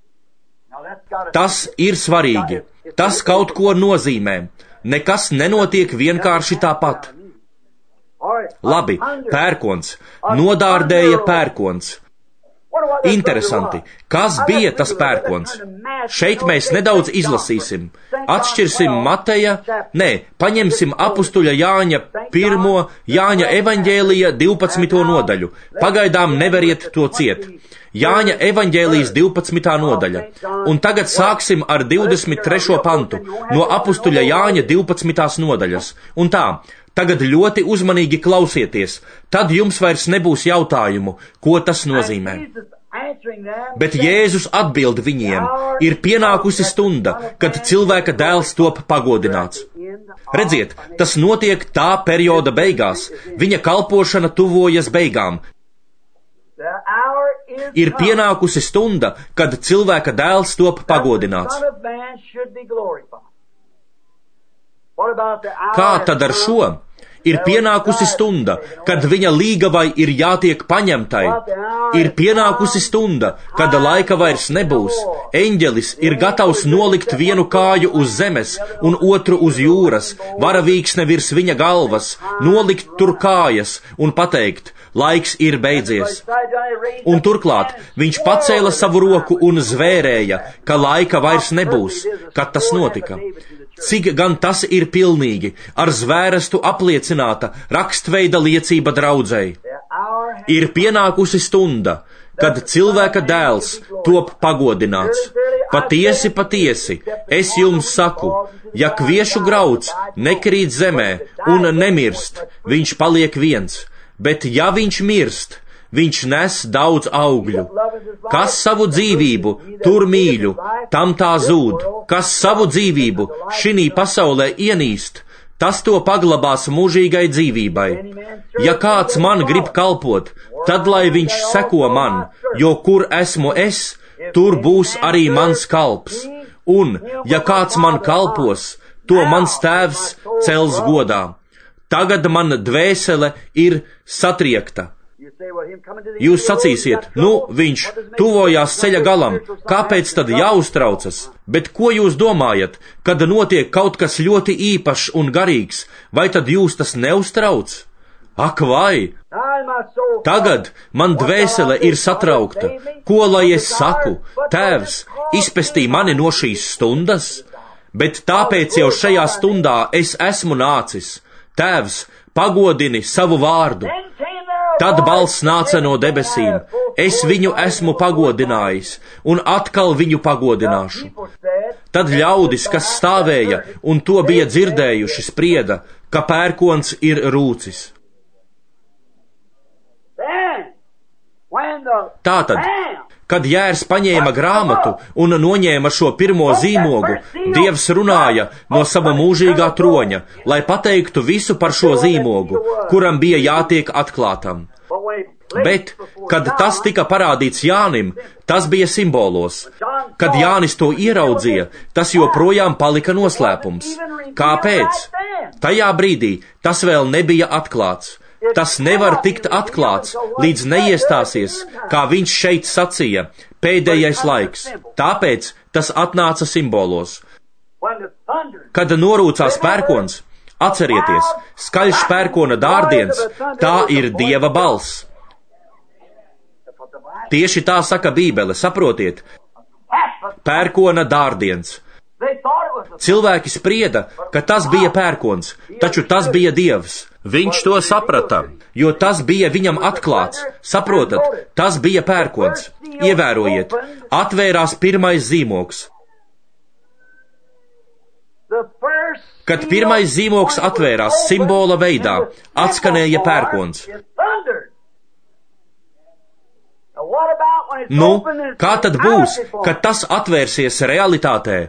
Tas ir svarīgi, tas kaut ko nozīmē. Nekas nenotiek vienkārši tāpat. Labi, pērkons, nodārdēja pērkons. Interesanti, kas bija tas pērkons? Šeit mēs nedaudz izlasīsim. Atšķirsim paņemsim apustuļa Jāņa 1. Jāņa evaņģēlija 12. nodaļu. Pagaidām nevariet to ciet. Jāņa evaņģēlijas 12. nodaļa. Un tagad sāksim ar 23. pantu no apustuļa Jāņa 12. nodaļas. Un tā, tagad ļoti uzmanīgi klausieties, tad jums vairs nebūs jautājumu, ko tas nozīmē. Bet Jēzus atbild viņiem, ir pienākusi stunda, kad cilvēka dēls top pagodināts. Redziet, tas notiek tā perioda beigās, viņa kalpošana tuvojas beigām. Ir pienākusi stunda, kad cilvēka dēls top pagodināts. Kā tad ar šo? Ir pienākusi stunda, kad viņa līgavai ir jātiek paņemtai. Ir pienākusi stunda, kad laika vairs nebūs. Eņģelis ir gatavs nolikt vienu kāju uz zemes un otru uz jūras, varavīksne virs viņa galvas, nolikt tur kājas un pateikt, laiks ir beidzies. Un turklāt viņš pacēla savu roku un zvērēja, ka laika vairs nebūs, kad tas notika. Cik gan tas ir pilnīgi, ar zvērestu apliecināta rakstveida liecība draudzei. Ir pienākusi stunda, kad cilvēka dēls top pagodināts. Patiesi, patiesi, es jums saku, ja kviešu grauds nekrīt zemē un nemirst, viņš paliek viens, bet ja viņš mirst, viņš nes daudz augļu. Kas savu dzīvību tur mīļu, tam tā zūd. Kas savu dzīvību šinī pasaulē ienīst, tas to paglabās mūžīgai dzīvībai. Ja kāds man grib kalpot, tad lai viņš seko man, jo kur esmu es, tur būs arī mans kalps. Un, ja kāds man kalpos, to mans tēvs cels godā. Tagad man dvēsele ir satriekta. Jūs sacīsiet, viņš tuvojās ceļa galam, kāpēc tad jāuztraucas? Bet ko jūs domājat, kad notiek kaut kas ļoti īpašs un garīgs, vai tad jūs tas neuztrauc? Ak vai! Tagad man dvēsele ir satraukta. Ko lai es saku? Tēvs, izpestī mani no šīs stundas? Bet tāpēc jau šajā stundā es esmu nācis. Tēvs, pagodini savu vārdu. Tad balss nāca no debesīm. Es viņu esmu pagodinājis, un atkal viņu pagodināšu. Tad ļaudis, kas stāvēja un to bija dzirdējuši, sprieda, ka pērkons ir rūcis. Tātad, kad Jērs paņēma grāmatu un noņēma šo pirmo zīmogu, Dievs runāja no sava mūžīgā troņa, lai pateiktu visu par šo zīmogu, kuram bija jātiek atklātam. Bet, kad tas tika parādīts Jānim, tas bija simbolos. Kad Jānis to ieraudzīja, tas joprojām palika noslēpums. Kāpēc? Tajā brīdī tas vēl nebija atklāts. Tas nevar tikt atklāts, līdz neiestāsies, kā viņš šeit sacīja, pēdējais laiks. Tāpēc tas atnāca simbolos. Kad norūcās pērkons, atcerieties, skaļš pērkona dārdiens, tā ir Dieva balss. Tieši tā saka Bībele, saprotiet? Pērkona dārdiens. Cilvēki sprieda, ka tas bija pērkons, taču tas bija Dievs. Viņš to saprata, jo tas bija viņam atklāts. Saprotat, tas bija pērkons. Ievērojiet, atvērās pirmais zīmogs. Kad pirmais zīmogs atvērās simbola veidā, atskanēja pērkons. Kā tad būs, kad tas atvērsies realitātē?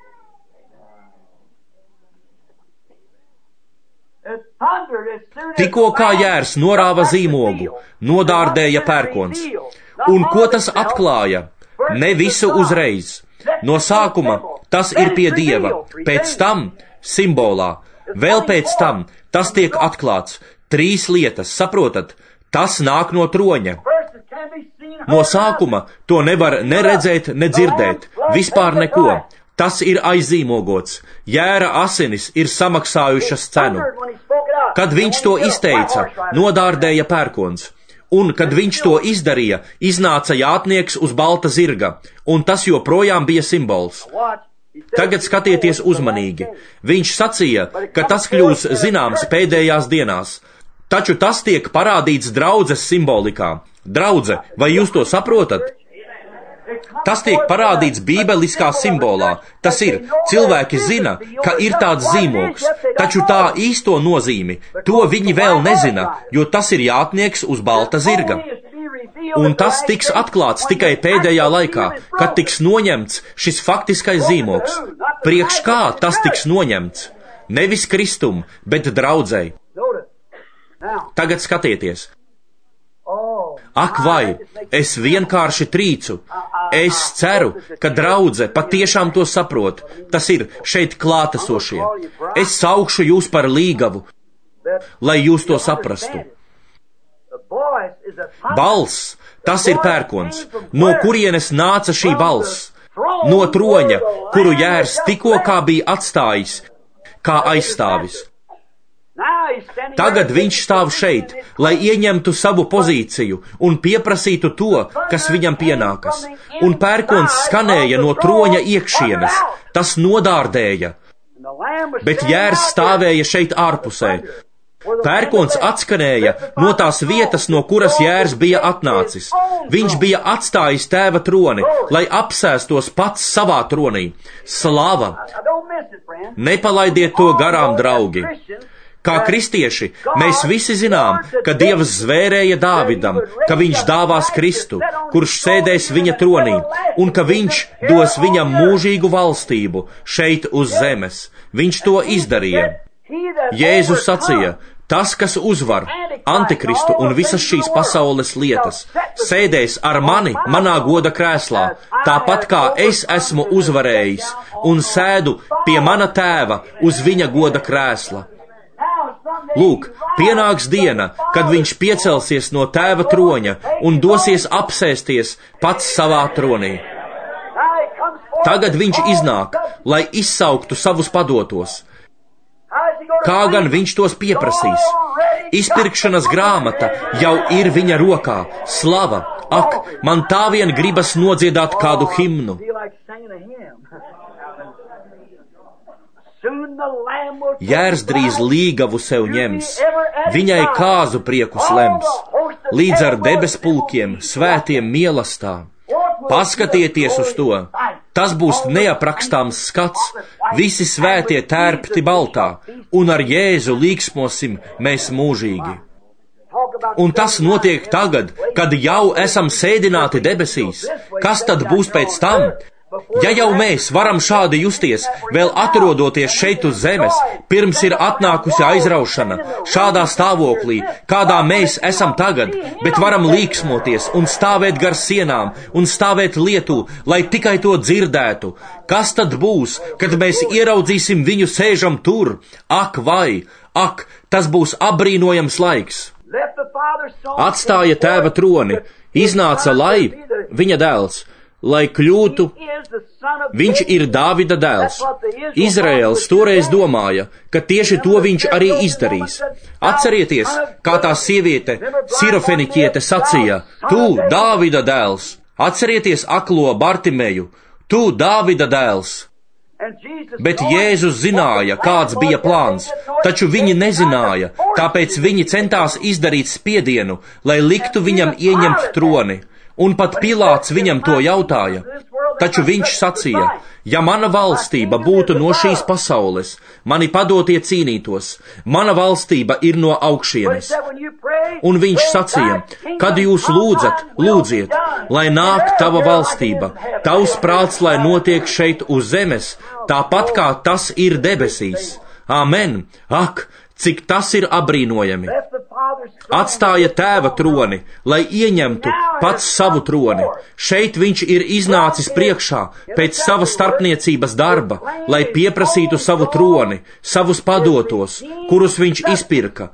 Tikko kā Jērs norāva zīmogu, nodārdēja pērkons. Un ko tas atklāja? Ne visu uzreiz. No sākuma tas ir pie Dieva, pēc tam simbolā, vēl pēc tam tas tiek atklāts. 3 lietas, saprotat? Tas nāk no troņa. No sākuma to nevar ne redzēt, ne dzirdēt, vispār neko. Tas ir aizīmogots. Jēra asinis ir samaksājušas cenu. Kad viņš to izteica, nodārdēja pērkons. Un, kad viņš to izdarīja, iznāca jātnieks uz balta zirga, un tas joprojām bija simbols. Tagad skatieties uzmanīgi. Viņš sacīja, ka tas kļūs zināms pēdējās dienās. Taču tas tiek parādīts draudzes simbolikā. Draudze, vai jūs to saprotat? Tas tiek parādīts bībeliskā simbolā. Tas ir, cilvēki zina, ka ir tāds zīmogs, taču tā īsto nozīmi, to viņi vēl nezina, jo tas ir jātnieks uz balta zirga. un tas tiks atklāts tikai pēdējā laikā, kad tiks noņemts šis faktiskais zīmogs. Priekš kā tas tiks noņemts? Nevis Kristum, bet draudzei. Tagad skatieties. Ak vai, es vienkārši trīcu. Es ceru, ka draudze patiešām to saprot. Tas ir šeit klātesošie. Es saukšu jūs par līgavu, lai jūs to saprastu. Balss, tas ir pērkons. No kurienes nāca šī balss? No troņa, kuru Jērs tikko kā bija atstājis, kā aizstāvis. Tagad viņš stāv šeit, lai ieņemtu savu pozīciju un pieprasītu to, kas viņam pienākas. Un pērkons skanēja no troņa iekšienes, tas nodārdēja, bet Jērs stāvēja šeit ārpusē. Pērkons atskanēja no tās vietas, no kuras Jērs bija atnācis. Viņš bija atstājis tēva troni, lai apsēstos pats savā tronī. Slava! Nepalaidiet to garām, draugi! Kā kristieši, mēs visi zinām, ka Dievs zvērēja Dāvidam, ka viņš dāvās Kristu, kurš sēdēs viņa tronī, un ka viņš dos viņam mūžīgu valstību šeit uz zemes. Viņš to izdarīja. Jēzus sacīja, tas, kas uzvar Antikristu un visas šīs pasaules lietas, sēdēs ar mani manā goda krēslā, tāpat kā es esmu uzvarējis un sēdu pie mana tēva uz viņa goda krēsla. Lūk, pienāks diena, kad viņš piecelsies no tēva troņa un dosies apsēsties pats savā tronī. Tagad viņš iznāk, lai izsauktu savus padotos. Kā gan viņš tos pieprasīs? Izpirkšanas grāmata jau ir viņa rokā. Slava! Ak, man tā vien gribas nodziedāt kādu himnu. Jērs drīz līgavu sev ņems, viņai kāzu priekus lems, līdz ar debespulkiem svētiem mielastā. Paskatieties uz to, tas būs neaprakstāms skats, visi svētie tērpti baltā, un ar Jēzu līksmosim mēs mūžīgi. Un tas notiek tagad, kad jau esam sēdināti debesīs. Kas tad būs pēc tam? Ja jau mēs varam šādi justies, vēl atrodoties šeit uz zemes, pirms ir atnākusi aizraušana, šādā stāvoklī, kādā mēs esam tagad, bet varam līksmoties un stāvēt gar sienām un stāvēt lietū, lai tikai to dzirdētu, kas tad būs, kad mēs ieraudzīsim viņu sēžam tur? Ak vai, ak, tas būs apbrīnojams laiks. Atstāja tēva troni, iznāca lai viņa dēls, lai kļūtu, viņš ir Dāvida dēls. Izraēls toreiz domāja, ka tieši to viņš arī izdarīs. Atcerieties, kā tā sieviete, Sirofeniķiete sacīja, tu, Dāvida dēls. Atcerieties aklo Bartimeju, tu, Dāvida dēls. Bet Jēzus zināja, kāds bija plāns, taču viņi nezināja, tāpēc viņi centās izdarīt spiedienu, lai liktu viņam ieņemt troni. Un pat Pilāts viņam to jautāja, taču viņš sacīja, ja mana valstība būtu no šīs pasaules, mani padotie cīnītos, mana valstība ir no augšienes. Un viņš sacīja, kad jūs lūdzat, lūdziet, lai nāk tava valstība, tavs prāts, lai notiek šeit uz zemes, tāpat kā tas ir debesīs. Amen! Ak, cik tas ir apbrīnojami! Atstāja tēva troni, lai ieņemtu pats savu troni. Šeit viņš ir iznācis priekšā pēc sava starpniecības darba, lai pieprasītu savu troni, savus padotos, kurus viņš izpirka.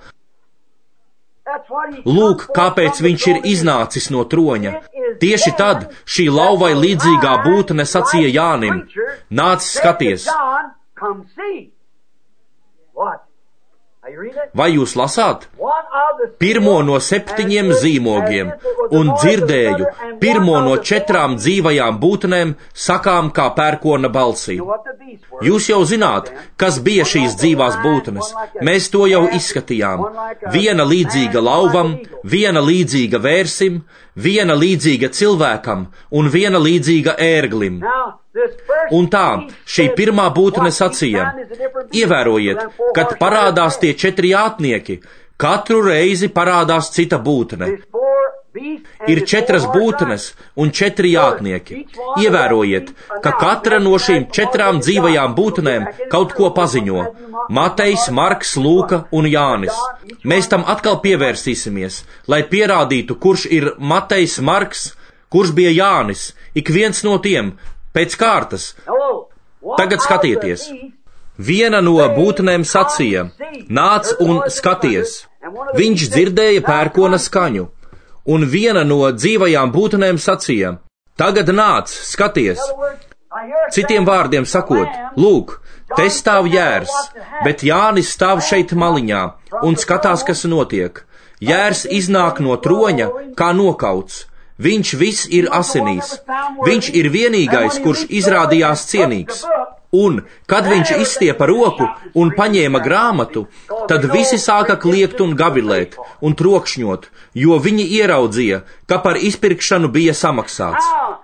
Lūk, kāpēc viņš ir iznācis no troņa. Tieši tad šī lauvai līdzīgā būtne sacīja Jānim, nāc skaties. Vai jūs lasāt? Pirmo no 7 zīmogiem, un dzirdēju pirmo no 4 dzīvajām būtnēm sakām kā pērkona balsī. Jūs jau zināt, kas bija šīs dzīvās būtnes. Mēs to jau izskatījām. Viena līdzīga lauvam, viena līdzīga vērsim, viena līdzīga cilvēkam un viena līdzīga ērglim. Un tā, šī pirmā būtne sacīja, ievērojiet, kad parādās tie 4 jātnieki, katru reizi parādās cita būtne. Ir 4 būtnes un 4 jātnieki. Ievērojiet, ka katra no šīm 4 dzīvajām būtnēm kaut ko paziņo. Matejs, Marks, Lūka un Jānis. Mēs tam atkal pievērsīsimies, lai pierādītu, kurš ir Matejs, Marks, kurš bija Jānis, ik viens no tiem, pēc kārtas. Tagad skatieties. Viena no būtnēm sacīja: nāc un skaties. Viņš dzirdēja pērkona skaņu. Un viena no dzīvajām būtnēm sacīja: tagad nāc, skaties. Citiem vārdiem sakot, lūk, te stāv jērs, bet Jānis stāv šeit maliņā un skatās, kas notiek. Jērs iznāk no troņa kā nokauts. Viņš viss ir asinīs. Viņš ir vienīgais, kurš izrādījās cienīgs. Un, kad viņš izstiepa roku un paņēma grāmatu, tad visi sāka kliegt un gavilēt un trokšņot, jo viņi ieraudzīja, ka par izpirkšanu bija samaksāts.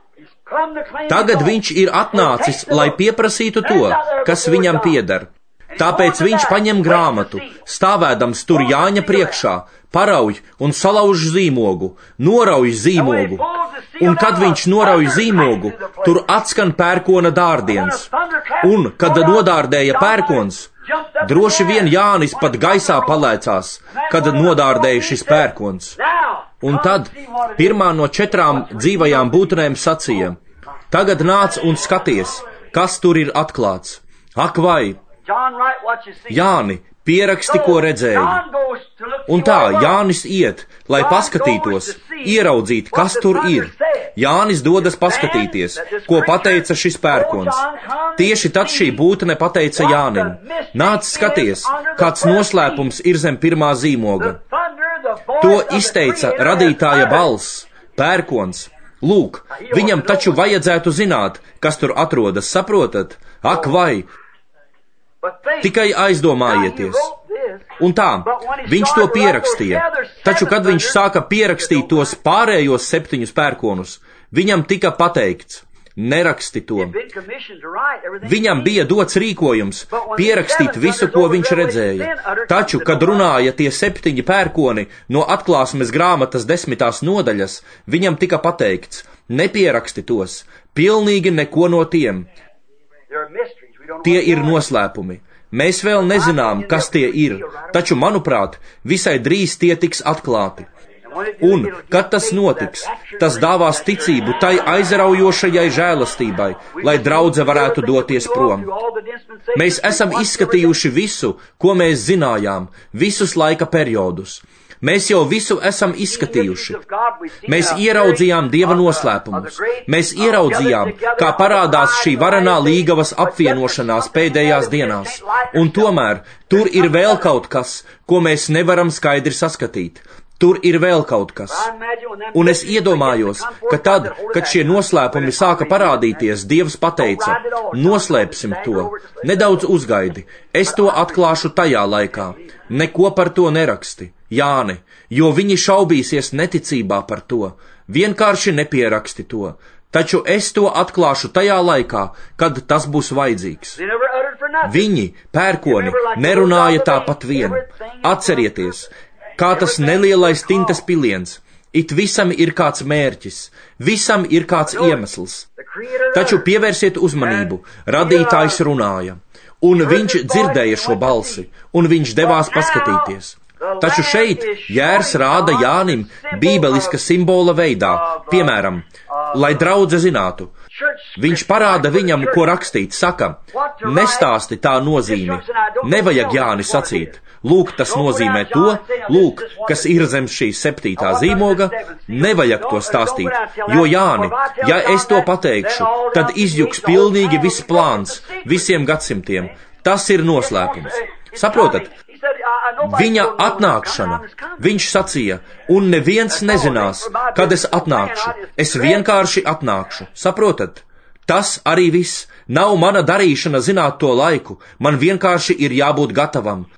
Tagad viņš ir atnācis, lai pieprasītu to, kas viņam pieder. Tāpēc viņš paņem grāmatu, stāvēdams tur Jāņa priekšā, parauj un salauž zīmogu, norauj zīmogu. Un kad viņš norauj zīmogu, tur atskan pērkona dārdiens. Un, kad nodārdēja pērkons, droši vien Jānis pat gaisā palēcās, kad nodārdēja šis pērkons. Un tad pirmā no 4 dzīvajām būtnēm sacīja: tagad nāc un skaties, kas tur ir atklāts. Ak vai! Jāni, pieraksti, ko redzēji. Un tā Jānis iet, lai paskatītos, ieraudzīt, kas tur ir. Jānis dodas paskatīties, ko pateica šis pērkons. Tieši tad šī būtne pateica Jānim: nāc skaties, kāds noslēpums ir zem pirmā zīmoga. To izteica radītāja balss, pērkons. Lūk, viņam taču vajadzētu zināt, kas tur atrodas, saprotat? Ak vai! Tikai aizdomājieties. Un tā, viņš to pierakstīja, taču, kad viņš sāka pierakstīt tos pārējos 7 pērkonus, viņam tika pateikts: neraksti to. Viņam bija dots rīkojums pierakstīt visu, ko viņš redzēja. Taču, kad runāja tie 7 pērkoni no atklāsmes grāmatas 10. nodaļas, viņam tika pateikts: nepieraksti tos, pilnīgi neko no tiem. Tie ir noslēpumi. Mēs vēl nezinām, kas tie ir, taču, manuprāt, visai drīz tie tiks atklāti. Un, kad tas notiks, tas dāvās ticību tai aizraujošajai žēlastībai, lai draudze varētu doties prom. Mēs esam izskatījuši visu, ko mēs zinājām, visus laika periodus. Mēs jau visu esam izskatījuši. Mēs ieraudzījām Dieva noslēpumus. Mēs ieraudzījām, kā parādās šī varenā līgavas apvienošanās pēdējās dienās. Un tomēr tur ir vēl kaut kas, ko mēs nevaram skaidri saskatīt. Tur ir vēl kaut kas. Un es iedomājos, ka tad, kad šie noslēpumi sāka parādīties, Dievs pateica: noslēpsim to, nedaudz uzgaidi, es to atklāšu tajā laikā. Neko par to neraksti, Jāni, jo viņi šaubīsies neticībā par to. Vienkārši nepieraksti to, taču es to atklāšu tajā laikā, kad tas būs vajadzīgs. Viņi, pērkoni, nerunāja tāpat vien. Atcerieties, kā tas nelielais tintas piliens. It visam ir kāds mērķis, visam ir kāds iemesls. Taču pievērsiet uzmanību, radītājs runāja, un viņš dzirdēja šo balsi, un viņš devās paskatīties. Taču šeit Jērs rāda Jānim bībeliska simbola veidā, piemēram, lai draudze zinātu. Viņš parāda viņam, ko rakstīt, saka: nestāsti tā nozīmi, nevajag Jāni sacīt. Lūk, tas nozīmē to, lūk, kas ir zem šīs 7. zīmoga, nevajag to stāstīt, jo Jāni, ja es to pateikšu, tad izjuks pilnīgi viss plāns, visiem gadsimtiem. Tas ir noslēpums. Saprotat? Viņa atnākšana, viņš sacīja, un neviens nezinās, kad es atnākšu, es vienkārši atnākšu. Saprotat? Tas arī viss. Nav mana darīšana zināt to laiku, man vienkārši ir jābūt gatavam.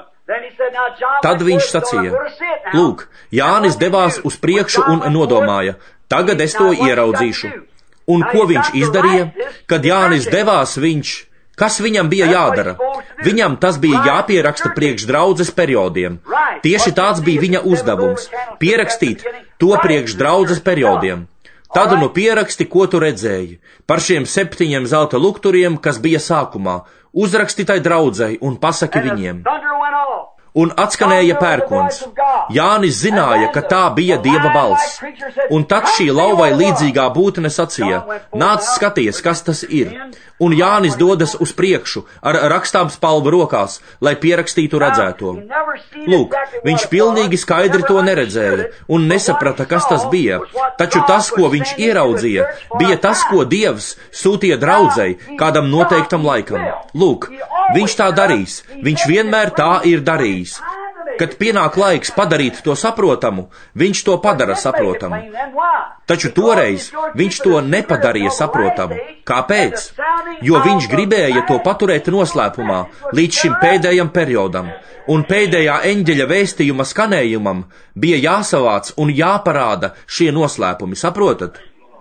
Tad viņš sacīja: lūk, Jānis devās uz priekšu un nodomāja: tagad es to ieraudzīšu. Un ko viņš izdarīja? Kad Jānis devās, kas viņam bija jādara? Viņam tas bija jāpieraksta priekš draudzes periodiem. Tieši tāds bija viņa uzdevums – pierakstīt to priekš draudzes periodiem. Tad nu pieraksti, ko tu redzēji, par šiem 7 zelta lukturiem, kas bija sākumā, uzraksti tai draudzei un pasaki viņiem. Un atskanēja pērkons. Jānis zināja, ka tā bija Dieva balss. Un tad šī lauvai līdzīgā būtne sacīja: nāc skaties, kas tas ir. Un Jānis dodas uz priekšu ar rakstām spalvu rokās, lai pierakstītu redzēto. Lūk, viņš pilnīgi skaidri to neredzēja un nesaprata, kas tas bija. Taču tas, ko viņš ieraudzīja, bija tas, ko Dievs sūtīja draudzei kādam noteiktam laikam. Lūk, viņš tā darīs, viņš vienmēr tā ir darījis. Kad pienāk laiks padarīt to saprotamu, viņš to padara saprotamu. Taču toreiz viņš to nepadarīja saprotamu. Kāpēc? Jo viņš gribēja to paturēt noslēpumā līdz šim pēdējam periodam, un pēdējā eņģeļa vēstījuma skanējumam bija jāsavāc un jāparāda šie noslēpumi, saprotat?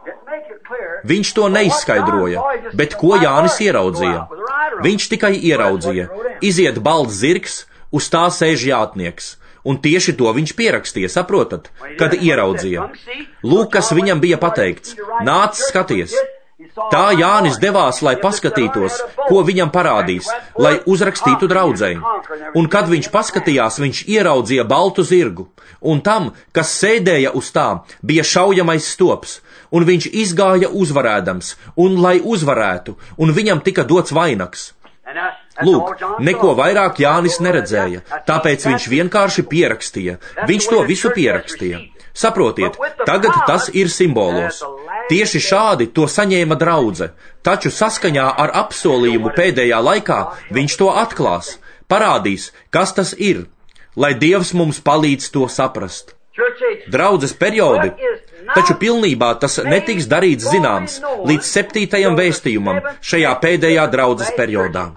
Viņš to neizskaidroja, bet ko Jānis ieraudzīja? Viņš tikai ieraudzīja: iziet balts zirgs, uz tā sēž jātnieks, un tieši to viņš pierakstīja, saprotat, kad ieraudzīja. Lūk, kas viņam bija pateikts: nāc skaties. Tā Jānis devās, lai paskatītos, ko viņam parādīs, lai uzrakstītu draudzei. Un kad viņš paskatījās, viņš ieraudzīja baltu zirgu, un tam, kas sēdēja uz tā, bija šaujamais stops, un viņš izgāja uzvarēdams, un lai uzvarētu, un viņam tika dots vainags. Lūk, neko vairāk Jānis neredzēja, tāpēc viņš vienkārši pierakstīja. Viņš to visu pierakstīja. Saprotiet, tagad tas ir simbolos. Tieši šādi to saņēma draudze, taču saskaņā ar apsolījumu pēdējā laikā viņš to atklās, parādīs, kas tas ir, lai Dievs mums palīdz to saprast. Draudzes periodi, taču pilnībā tas netiks darīts zināms līdz 7. vēstījumam šajā pēdējā draudzes periodā.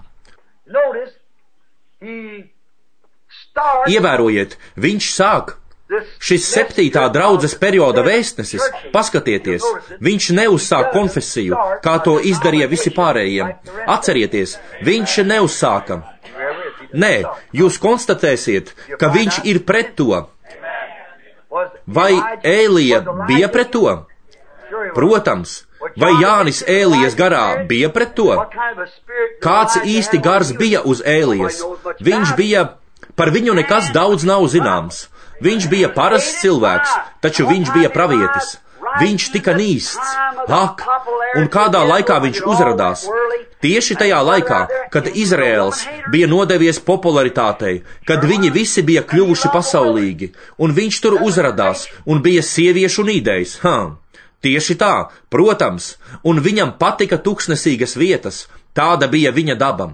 Ievērojiet, viņš sāk. Šis 7. draudzes perioda vēstnesis, paskatieties, viņš neuzsāk konfesiju, kā to izdarīja visi pārējie. Atcerieties, viņš neuzsāka. Nē, jūs konstatēsiet, ka viņš ir pret to. Vai Ēlija bija pret to? Protams. Vai Jānis Ēlijas garā bija pret to? Kāds īsti gars bija uz Ēlijas? Viņš bija, par viņu nekas daudz nav zināms. Viņš bija parasts cilvēks, taču viņš bija pravietis. Viņš tika nīsts. Ak, un kādā laikā viņš uzradās? Tieši tajā laikā, kad Izraēls bija nodevies popularitātei, kad viņi visi bija kļuvuši pasaulīgi, un viņš tur uzradās, un bija sieviešu nīdējs. Tieši tā, protams, un viņam patika tuksnesīgas vietas, tāda bija viņa daba.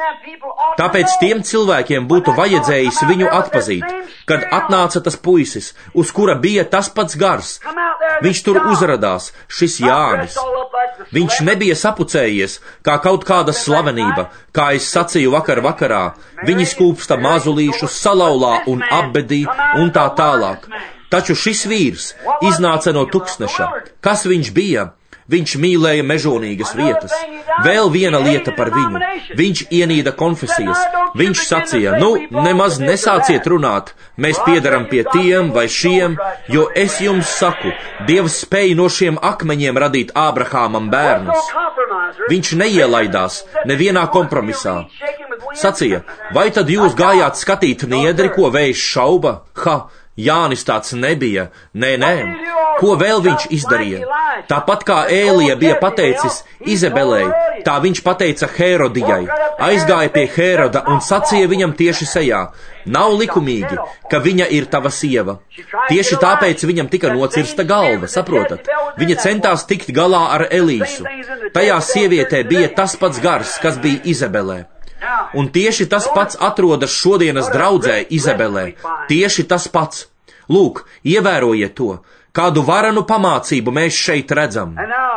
Tāpēc tiem cilvēkiem būtu vajadzējis viņu atpazīt, kad atnāca tas puisis, uz kura bija tas pats gars. Viņš tur uzradās, šis Jānis. Viņš nebija sapucējies, kā kaut kāda slavenība, kā es sacīju vakar vakarā. Viņi skūpsta mazulīšus, salaulā un apbedī un tā tālāk. Taču šis vīrs iznāca no tuksneša. Kas viņš bija? Viņš mīlēja mežonīgas vietas. Vēl viena lieta par viņu. Viņš ienīda konfesijas. Viņš sacīja: nemaz nesāciet runāt, mēs piederam pie tiem vai šiem, jo es jums saku, Dievs spēja no šiem akmeņiem radīt Ābrahāmam bērnus. Viņš neielaidās nevienā kompromisā. Sacīja: vai tad jūs gājāt skatīt niedri, ko vējš šauba? Jānis tāds nebija. Nē. Ko vēl viņš izdarīja? Tāpat kā Ēlija bija pateicis Izabelei, tā viņš pateica Hērodijai, aizgāja pie Hēroda un sacīja viņam tieši sejā: nav likumīgi, ka viņa ir tava sieva. Tieši tāpēc viņam tika nocirsta galva, saprotat? Viņa centās tikt galā ar Elīsu. Tajā sievietē bija tas pats gars, kas bija Izabelē. Un tieši tas pats atrodas šodienas draudzē Izabelē. Tieši tas pats. Lūk, ievērojiet to, kādu varanu pamācību mēs šeit redzam.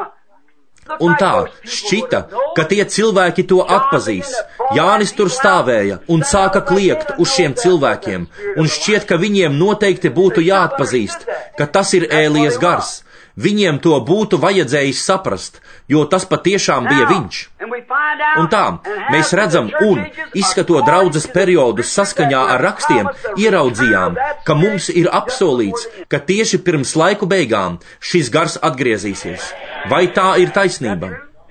Un tā šķita, ka tie cilvēki to atpazīs. Jānis tur stāvēja un sāka kliegt uz šiem cilvēkiem, un šķiet, ka viņiem noteikti būtu jāatpazīst, ka tas ir Ēlijas gars. Viņiem to būtu vajadzējis saprast, jo tas patiešām bija viņš. Un tā, mēs redzam un, izskatot draudzes periodus saskaņā ar rakstiem, ieraudzījām, ka mums ir apsolīts, ka tieši pirms laiku beigām šis gars atgriezīsies. Vai tā ir taisnība?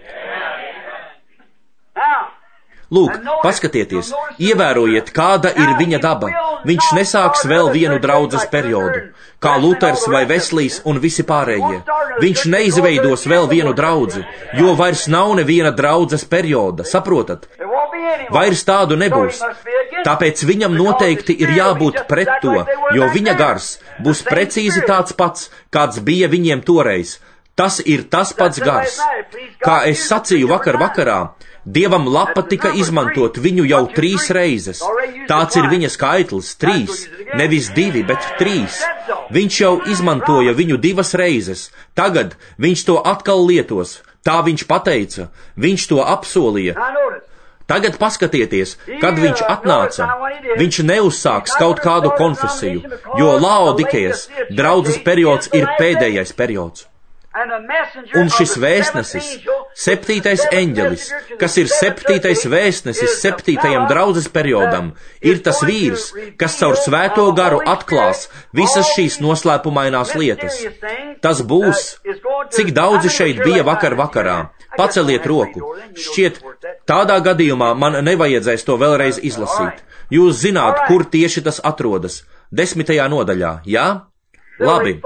Lūk, paskatieties, ievērojiet, kāda ir viņa daba. Viņš nesāks vēl vienu draudzes periodu, kā Luters vai Veslijs un visi pārējie. Viņš neizveidos vēl vienu draudzi, jo vairs nav neviena draudzes perioda, saprotat? Vairs tādu nebūs. Tāpēc viņam noteikti ir jābūt pret to, jo viņa gars būs precīzi tāds pats, kāds bija viņiem toreiz. Tas ir tas pats gars. Kā es sacīju vakarā, Dievam lapa tika izmantot viņu jau 3 reizes. Tāds ir viņa skaitlis, 3, nevis 2, bet 3. Viņš jau izmantoja viņu 2 reizes. Tagad viņš to atkal lietos. Tā viņš pateica. Viņš to apsolīja. Tagad paskatieties, kad viņš atnāca. Viņš neuzsāks kaut kādu konfesiju, jo Laodikejas draudzes periods ir pēdējais periods. Un šis vēstnesis, 7. eņģelis, kas ir 7. vēstnesis 7. draudzes periodam, ir tas vīrs, kas caur svēto garu atklās visas šīs noslēpumainās lietas. Tas būs, cik daudzi šeit bija vakarā. Paceliet roku. Šķiet, tādā gadījumā man nevajadzēs to vēlreiz izlasīt. Jūs zināt, kur tieši tas atrodas. 10. nodaļā, jā? Labi.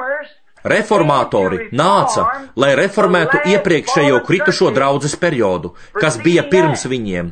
Reformātori nāca, lai reformētu iepriekšējo kritušo draudzes periodu, kas bija pirms viņiem.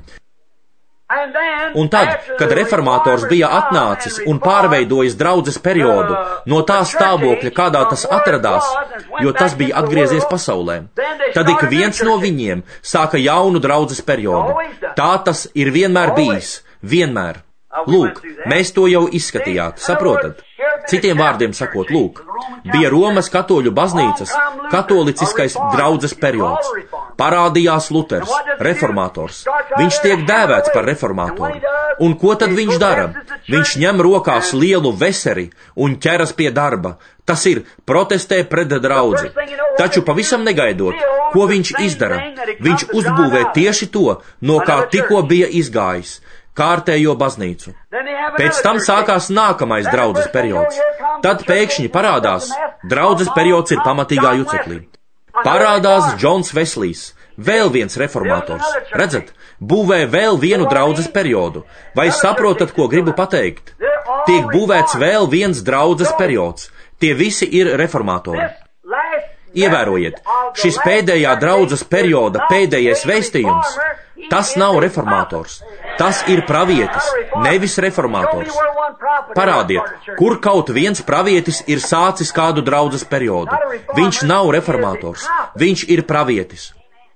Un tad, kad reformātors bija atnācis un pārveidojis draudzes periodu no tā stāvokļa, kādā tas atradās, jo tas bija atgriezies pasaulē, tad ik viens no viņiem sāka jaunu draudzes periodu. Tā tas ir vienmēr bijis, vienmēr. Lūk, mēs to jau izskatījāt, saprotat? Citiem vārdiem sakot, lūk, bija Romas katoļu baznīcas katoliciskais draudzes periods. Parādījās Luters, reformātors. Viņš tiek dēvēts par reformātoru. Un ko tad viņš dara? Viņš ņem rokās lielu veseri un ķeras pie darba. Tas ir, protestē pret draudzi. Taču pavisam negaidot, ko viņš izdara? Viņš uzbūvē tieši to, no kā tikko bija izgājis. Kārtējo baznīcu. Pēc tam sākās nākamais draudzes periods. Tad pēkšņi parādās, draudzes periods ir pamatīgā juceklī. Parādās Džons Veslijs, vēl viens reformātors. Redzat, būvē vēl vienu draudzes periodu. Vai saprotat, ko gribu pateikt? Tiek būvēts vēl viens draudzes periods. Tie visi ir reformātori. Ievērojiet, šis pēdējā draudzes perioda pēdējais vēstījums, tas nav reformātors. Tas ir pravietis, nevis reformātors. Parādiet, kur kaut viens pravietis ir sācis kādu draudzes periodu. Viņš nav reformātors, viņš ir pravietis.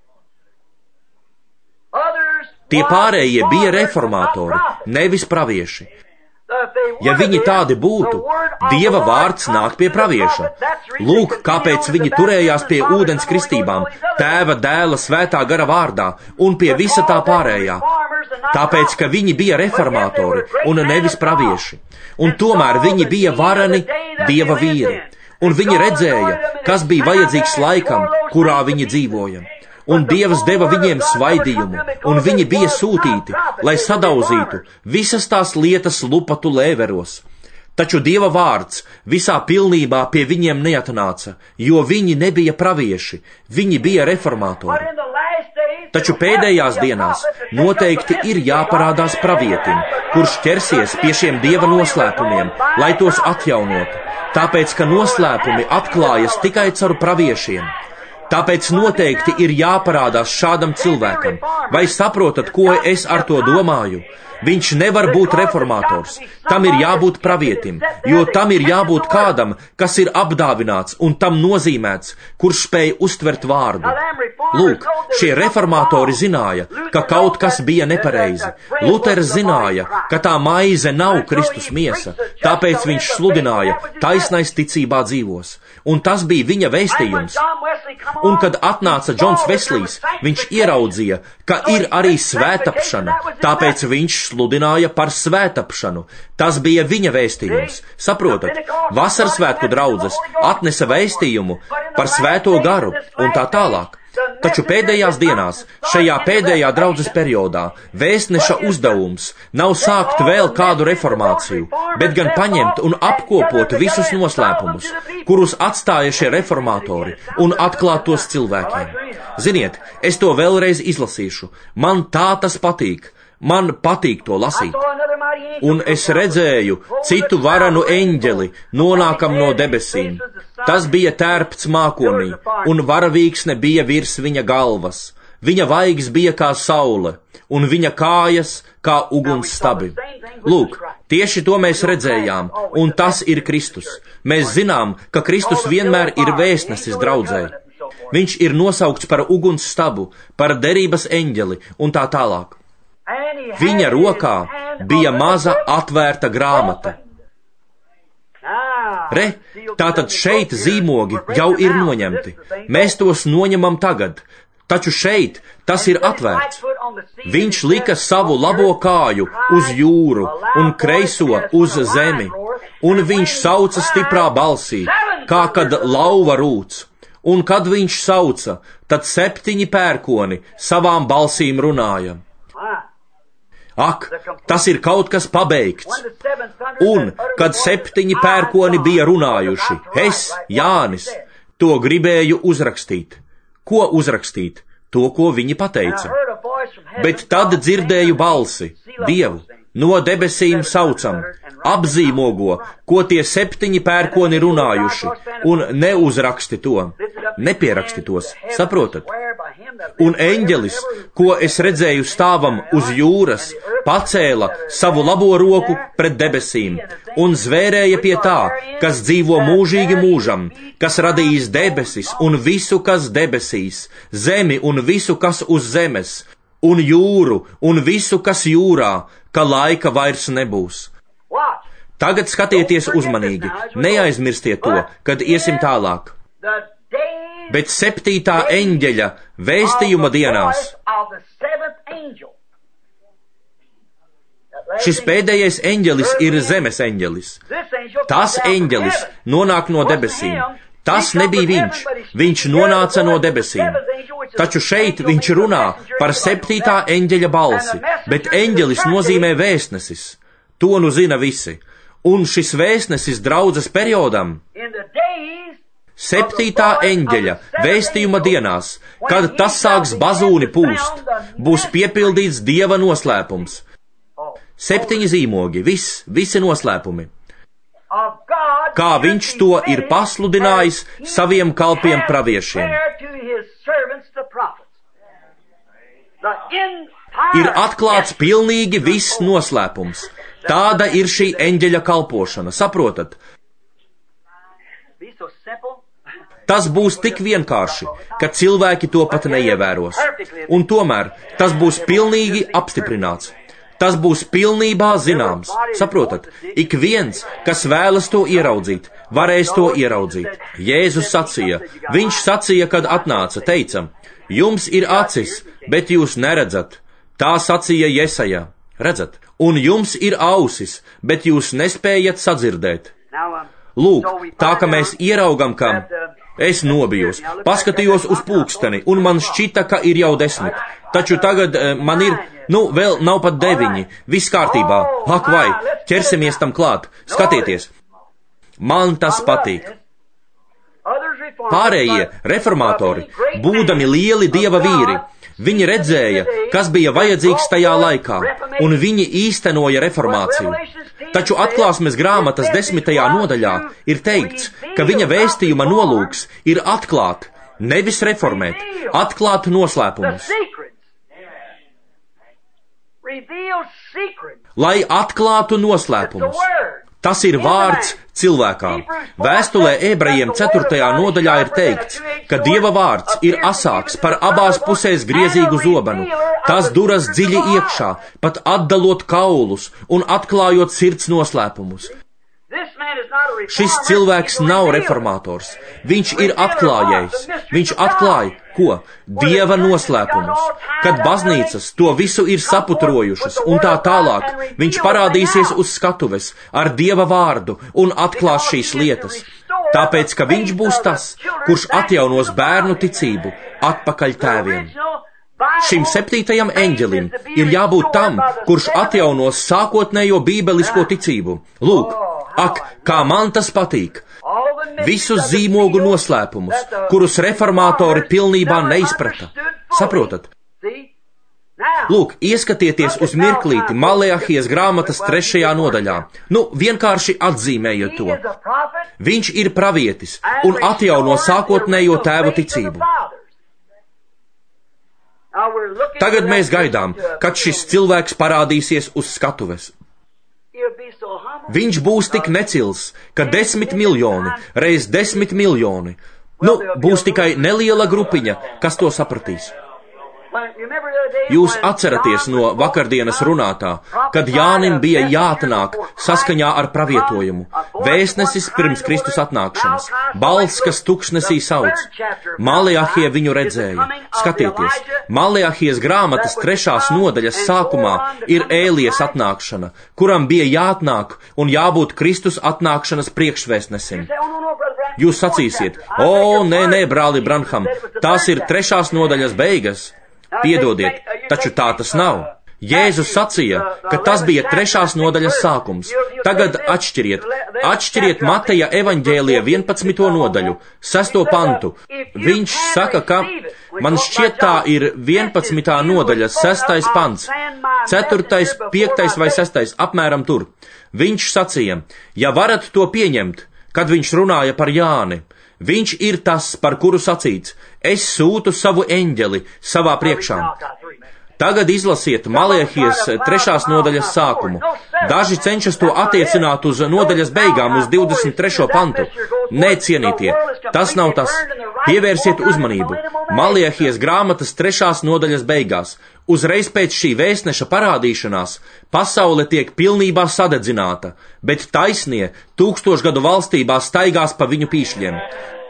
Tie pārējie bija reformātori, nevis pravieši. Ja viņi tādi būtu, Dieva vārds nāk pie pravieša. Lūk, kāpēc viņi turējās pie ūdens kristībām, Tēva, Dēla, Svētā gara vārdā un pie visa tā pārējā. Tāpēc, ka viņi bija reformātori un nevis pravieši. Un tomēr viņi bija varani Dieva vīri. Un viņi redzēja, kas bija vajadzīgs laikam, kurā viņi dzīvoja. Un Dievs deva viņiem svaidījumu, un viņi bija sūtīti, lai sadauzītu visas tās lietas lupatu lēveros. Taču Dieva vārds visā pilnībā pie viņiem neatnāca, jo viņi nebija pravieši, viņi bija reformātori. Taču pēdējās dienās noteikti ir jāparādās pravietim, kurš ķersies pie šiem Dieva noslēpumiem, lai tos atjaunotu, tāpēc, ka noslēpumi atklājas tikai caur praviešiem. Tāpēc noteikti ir jāparādās šādam cilvēkam. Vai saprotat, ko es ar to domāju? Viņš nevar būt reformātors. Tam ir jābūt pravietim, jo tam ir jābūt kādam, kas ir apdāvināts un tam nozīmēts, kurš spēj uztvert vārdu. Lūk, šie reformatori zināja, ka kaut kas bija nepareizi. Luters zināja, ka tā maize nav Kristus miesa, tāpēc viņš sludināja, taisnais ticībā dzīvos. Un tas bija viņa vēstījums. Un kad atnāca Džons Veslijs, viņš ieraudzīja, ka ir arī svētapšana, tāpēc viņš sludināja par svētapšanu. Tas bija viņa vēstījums. Saprotat, vasarsvētku draudzes atnesa vēstījumu par svēto garu un tā tālāk. Taču pēdējās dienās, šajā pēdējā draudzes periodā, vēstneša uzdevums nav sākt vēl kādu reformāciju, bet gan paņemt un apkopot visus noslēpumus, kurus atstāja šie reformatori, un atklāt tos cilvēkiem. Ziniet, es to vēlreiz izlasīšu. Man tā tas patīk. Man patīk to lasīt. Un es redzēju citu varanu eņģeli nonākam no debesīm. Tas bija tērpts mākonī, un varavīksne bija virs viņa galvas. Viņa vaigs bija kā saule, un viņa kājas kā uguns stabi. Lūk, tieši to mēs redzējām, un tas ir Kristus. Mēs zinām, ka Kristus vienmēr ir vēstnesis draudzē. Viņš ir nosaukts par uguns stabu, par derības eņģeli un tā tālāk. Viņa rokā bija maza atvērta grāmata. Re, tātad šeit zīmogi jau ir noņemti. Mēs tos noņemam tagad, taču šeit tas ir atvērts. Viņš lika savu labo kāju uz jūru un kreiso uz zemi, un viņš sauca stiprā balsī, kā kad lauva rūc. Un kad viņš sauca, tad 7 pērkoni savām balsīm runāja. Ak, tas ir kaut kas pabeigts. Un, kad 7 pērkoni bija runājuši, es, Jānis, to gribēju uzrakstīt. Ko uzrakstīt? To, ko viņi pateica. Bet tad dzirdēju balsi, Dievu, no debesīm saucam, apzīmogo, ko tie 7 pērkoni runājuši, un neuzraksti to, nepieraksti tos, saprotat? Un eņģelis, ko es redzēju stāvam uz jūras, pacēla savu labo roku pret debesīm un zvērēja pie tā, kas dzīvo mūžīgi mūžam, kas radījis debesis un visu, kas debesīs, zemi un visu, kas uz zemes, un jūru un visu, kas jūrā, ka laika vairs nebūs. Tagad skatieties uzmanīgi, neaizmirstiet to, kad iesim tālāk. Bet 7. eņģeļa vēstījuma dienās. Šis pēdējais eņģelis ir zemes eņģelis. Tas eņģelis nonāk no debesīm. Tas nebija viņš. Viņš nonāca no debesīm. Taču šeit viņš runā par 7. eņģeļa balsi, bet eņģelis nozīmē vēstnesis. To nu zina visi. Un šis vēstnesis draudzes periodam 7. eņģeļa vēstījuma dienās, kad tas sāks bazūni pūst, būs piepildīts Dieva noslēpums. 7 zīmogi, visi noslēpumi. Kā viņš to ir pasludinājis saviem kalpiem praviešiem. Ir atklāts pilnīgi viss noslēpums. Tāda ir šī eņģeļa kalpošana, saprotat? Tas būs tik vienkārši, ka cilvēki to pat neievēros. Un tomēr tas būs pilnīgi apstiprināts. Tas būs pilnībā zināms. Saprotat, ik viens, kas vēlas to ieraudzīt, varēs to ieraudzīt. Jēzus sacīja, viņš sacīja, kad atnāca, teica, jums ir acis, bet jūs neredzat. Tā sacīja Jesaja, redzat, un jums ir ausis, bet jūs nespējat sadzirdēt. Lūk, tā ka mēs ieraugam, kam es nobijos, paskatījos uz pulksteni, un man šķita, ka ir jau 10, taču tagad man ir, vēl nav pat 9, viss kārtībā, ak vai, ķersimies tam klāt, skatieties, man tas patīk. Pārējie reformatori, būdami lieli Dieva vīri, viņi redzēja, kas bija vajadzīgs tajā laikā, un viņi īstenoja reformāciju. Taču atklāsmes grāmatas 10. nodaļā ir teikts, ka viņa vēstījuma nolūks ir atklāt, nevis reformēt, atklāt noslēpumus. Lai atklātu noslēpumus. Tas ir vārds cilvēkā. Vēstulē ebrejiem 4. nodaļā ir teikts, ka Dieva vārds ir asāks par abās pusēs griezīgu zobenu. Tas duras dziļi iekšā, pat atdalot kaulus un atklājot sirds noslēpumus. Šis cilvēks nav reformators. Viņš ir atklājējs. Viņš atklāja, ko? Dieva noslēpumus. Kad baznīcas to visu ir saputrojušas un tā tālāk, viņš parādīsies uz skatuves ar Dieva vārdu un atklās šīs lietas. Tāpēc, ka viņš būs tas, kurš atjaunos bērnu ticību atpakaļ tēviem. Šim 7. eņģelim ir jābūt tam, kurš atjaunos sākotnējo bībelisko ticību. Lūk, ak, kā man tas patīk! Visus zīmogu noslēpumus, kurus reformatori pilnībā neizprata. Saprotat? Lūk, ieskatieties uz mirklīti Maleahijas grāmatas 3. nodaļā. Vienkārši atzīmējiet to. Viņš ir pravietis un atjauno sākotnējo tēvu ticību. Tagad mēs gaidām, kad šis cilvēks parādīsies uz skatuves. Viņš būs tik necils, ka 10 miljoni reiz 10 miljoni. Būs tikai neliela grupiņa, kas to sapratīs. Jūs atceraties no vakardienas runātā, kad Jānim bija jāatnāk saskaņā ar pravietojumu. Vēstnesis pirms Kristus atnākšanas. Balss, kas tuksnesī sauc. Maleahija viņu redzēja. Skatieties, Maleahijas grāmatas 3. nodaļas sākumā ir Ēlijas atnākšana, kuram bija jāatnāk un jābūt Kristus atnākšanas priekšvēstnesim. Jūs sacīsiet, nē, brāli Branham, tās ir 3. nodaļas beigas. Piedodiet, taču tā tas nav. Jēzus sacīja, ka tas bija 3. nodaļas sākums. Tagad atšķiriet Mateja evaņģēlija 11. nodaļu, 6. pantu. Viņš saka, ka, man šķiet tā ir 11. nodaļa, 6. pants, 4., 5. vai 6. apmēram tur. Viņš sacīja, ja varat to pieņemt, kad viņš runāja par Jāni. Viņš ir tas, par kuru sacīts, es sūtu savu eņģeli savā priekšā. Tagad izlasiet Maleahijas 3. nodaļas sākumu. Daži cenšas to attiecināt uz nodaļas beigām, uz 23. pantu. Nē, cienītie, tas nav tas. Pievērsiet uzmanību. Maleahijas grāmatas 3. nodaļas beigās. Uzreiz pēc šī vēstneša parādīšanās pasaule tiek pilnībā sadedzināta, bet taisnie 1000 gadu valstībā staigās pa viņu pīšļiem.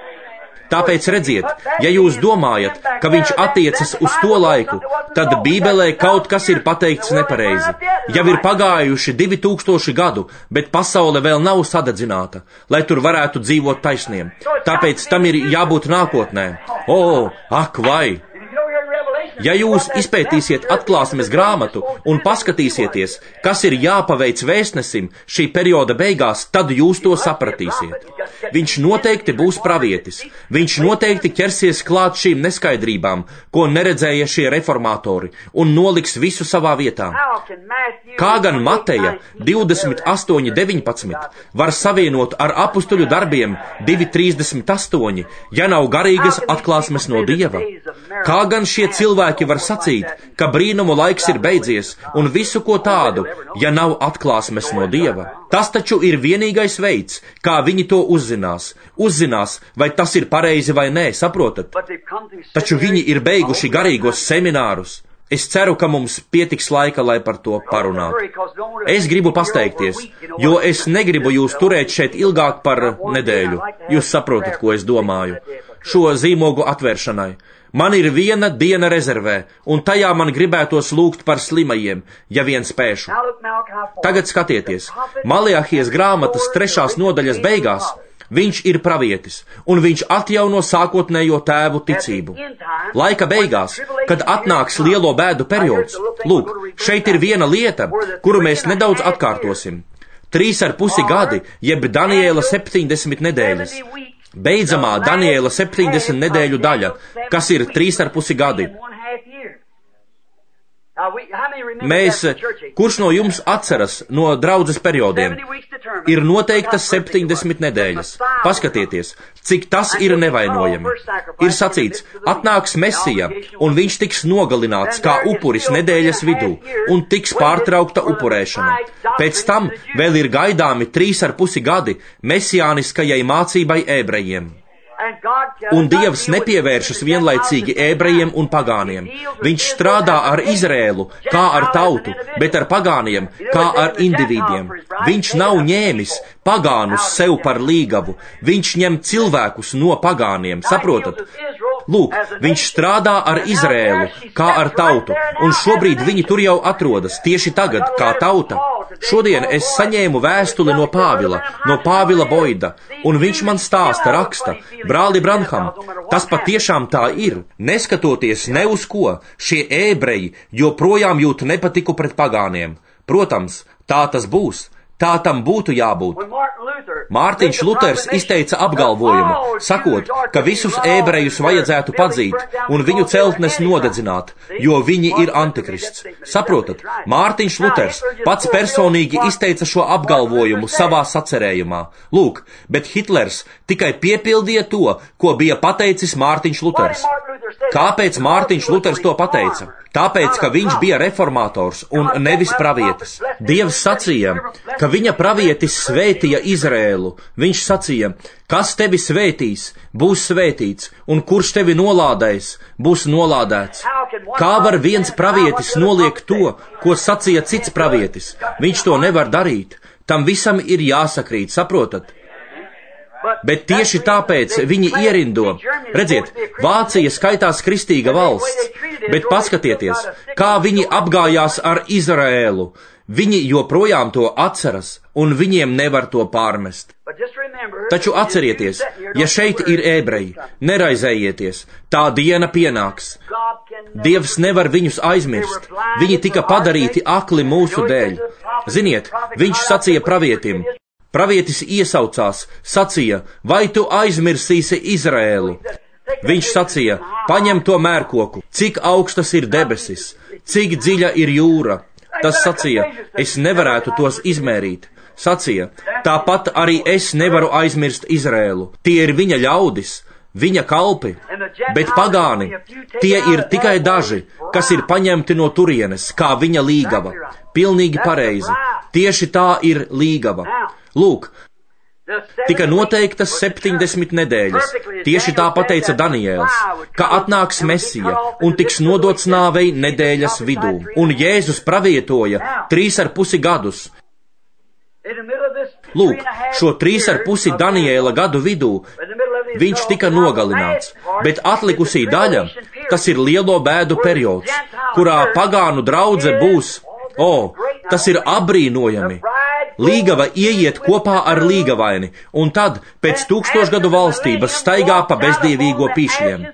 Tāpēc redziet, ja jūs domājat, ka viņš attiecas uz to laiku, tad Bībelē kaut kas ir pateikts nepareizi. Jau ir pagājuši 2000 gadu, bet pasaule vēl nav sadedzināta, lai tur varētu dzīvot taisniem. Tāpēc tam ir jābūt nākotnē. Ak vai! Ja jūs izpētīsiet atklāsmes grāmatu un paskatīsieties, kas ir jāpaveic vēstnesim šī perioda beigās, tad jūs to sapratīsiet. Viņš noteikti būs pravietis. Viņš noteikti ķersies klāt šīm neskaidrībām, ko neredzēja šie reformatori, un noliks visu savā vietā. Kā gan Mateja 28:19 var savienot ar apustuļu darbiem 2:38, ja nav garīgas atklāsmes no Dieva? Kā gan šie cilvēki var sacīt, ka brīnumu laiks ir beidzies un visu ko tādu, ja nav atklāsmes no Dieva? Tas taču ir vienīgais veids, kā viņi to uzzinās. Uzzinās, vai tas ir pareizi vai nē, saprotat? Taču viņi ir beiguši garīgos seminārus. Es ceru, ka mums pietiks laika, lai par to parunātu. Es gribu pasteikties, jo es negribu jūs turēt šeit ilgāk par nedēļu. Jūs saprotat, ko es domāju. Šo zīmogu atvēršanai. Man ir 1 diena rezervē, un tajā man gribētos lūgt par slimajiem, ja vien spēšu. Tagad skatieties, Maleahijas grāmatas 3. nodaļas beigās viņš ir pravietis, un viņš atjauno sākotnējo tēvu ticību. Laika beigās, kad atnāks lielo bēdu periods, lūk, šeit ir viena lieta, kuru mēs nedaudz atkārtosim. 3,5 gadi, jeb Daniēla 70 nedēļas. Beidzamā Daniēla 70 nedēļu daļa, kas ir 3,5 gadi. Kurš no jums atceras no draudzes periodiem? Ir noteiktas 70 nedēļas. Paskatieties, cik tas ir nevainojami. Ir sacīts, atnāks Mesija, un viņš tiks nogalināts kā upuris nedēļas vidū, un tiks pārtraukta upurēšana. Pēc tam vēl ir gaidāmi 3,5 gadi mesijāniskajai mācībai ebrejiem. Un Dievs nepievēršas vienlaicīgi ebrejiem un pagāniem. Viņš strādā ar Izrēlu, kā ar tautu, bet ar pagāniem, kā ar individiem. Viņš nav ņēmis pagānus sev par līgavu, viņš ņem cilvēkus no pagāniem, saprotat? Lūk, viņš strādā ar Izrēlu, kā ar tautu, un šobrīd viņi tur jau atrodas, tieši tagad, kā tauta. Šodien es saņēmu vēstuli no Pāvila Boida, un viņš man stāsta, raksta, brāli Branham, tas patiešām tā ir, neskatoties ne uz ko, šie ebreji joprojām jūt nepatiku pret pagāniem. Protams, tā tas būs. Tā tam būtu jābūt. Mārtiņš Luters izteica apgalvojumu, sakot, ka visus ebrejus vajadzētu padzīt un viņu celtnes nodedzināt, jo viņi ir antikrists. Saprotat, Mārtiņš Luters pats personīgi izteica šo apgalvojumu savā sacerējumā. Lūk, bet Hitlers tikai piepildīja to, ko bija pateicis Mārtiņš Luters. Kāpēc Mārtiņš Luters to pateica? Tāpēc, ka viņš bija reformators un nevis pravietis. Dievs sacīja, ka viņa pravietis svētīja Izrēlu. Viņš sacīja, kas tevi svētīs, būs svētīts, un kurš tevi nolādēs, būs nolādēts. Kā var viens pravietis noliegt to, ko sacīja cits pravietis? Viņš to nevar darīt. Tam visam ir jāsakrīt, saprotat? Bet tieši tāpēc viņi ierindo. Redziet, Vācija skaitās kristīga valsts, bet paskatieties, kā viņi apgājās ar Izraēlu. Viņi joprojām to atceras, un viņiem nevar to pārmest. Taču atcerieties, ja šeit ir ebreji, neraizējieties, tā diena pienāks. Dievs nevar viņus aizmirst, viņi tika padarīti akli mūsu dēļ. Ziniet, viņš sacīja pravietim. Pravietis iesaucās, sacīja, vai tu aizmirsīsi Izrēlu? Viņš sacīja, paņem to mērkoku, cik augstas ir debesis, cik dziļa ir jūra. Tas sacīja, es nevarētu tos izmērīt. Sacīja, tāpat arī es nevaru aizmirst Izrēlu. Tie ir viņa ļaudis, viņa kalpi, bet pagāni, tie ir tikai daži, kas ir paņemti no turienes, kā viņa līgava. Pilnīgi pareizi. Tieši tā ir līgava. Lūk, tika noteiktas 70 nedēļas. Tieši tā pateica Daniēls, ka atnāks Mesija un tiks nodots nāvei nedēļas vidū. Un Jēzus pravietoja 3,5 gadus. Lūk, šo 3,5 Daniēla gadu vidū viņš tika nogalināts, bet atlikusī daļa, tas ir lielo bēdu periods, kurā pagānu draudze būs, tas ir apbrīnojami. Līgava ieiet kopā ar līgavaini, un tad pēc 1000 gadu valstības staigā pa bezdievīgo pīšļiem.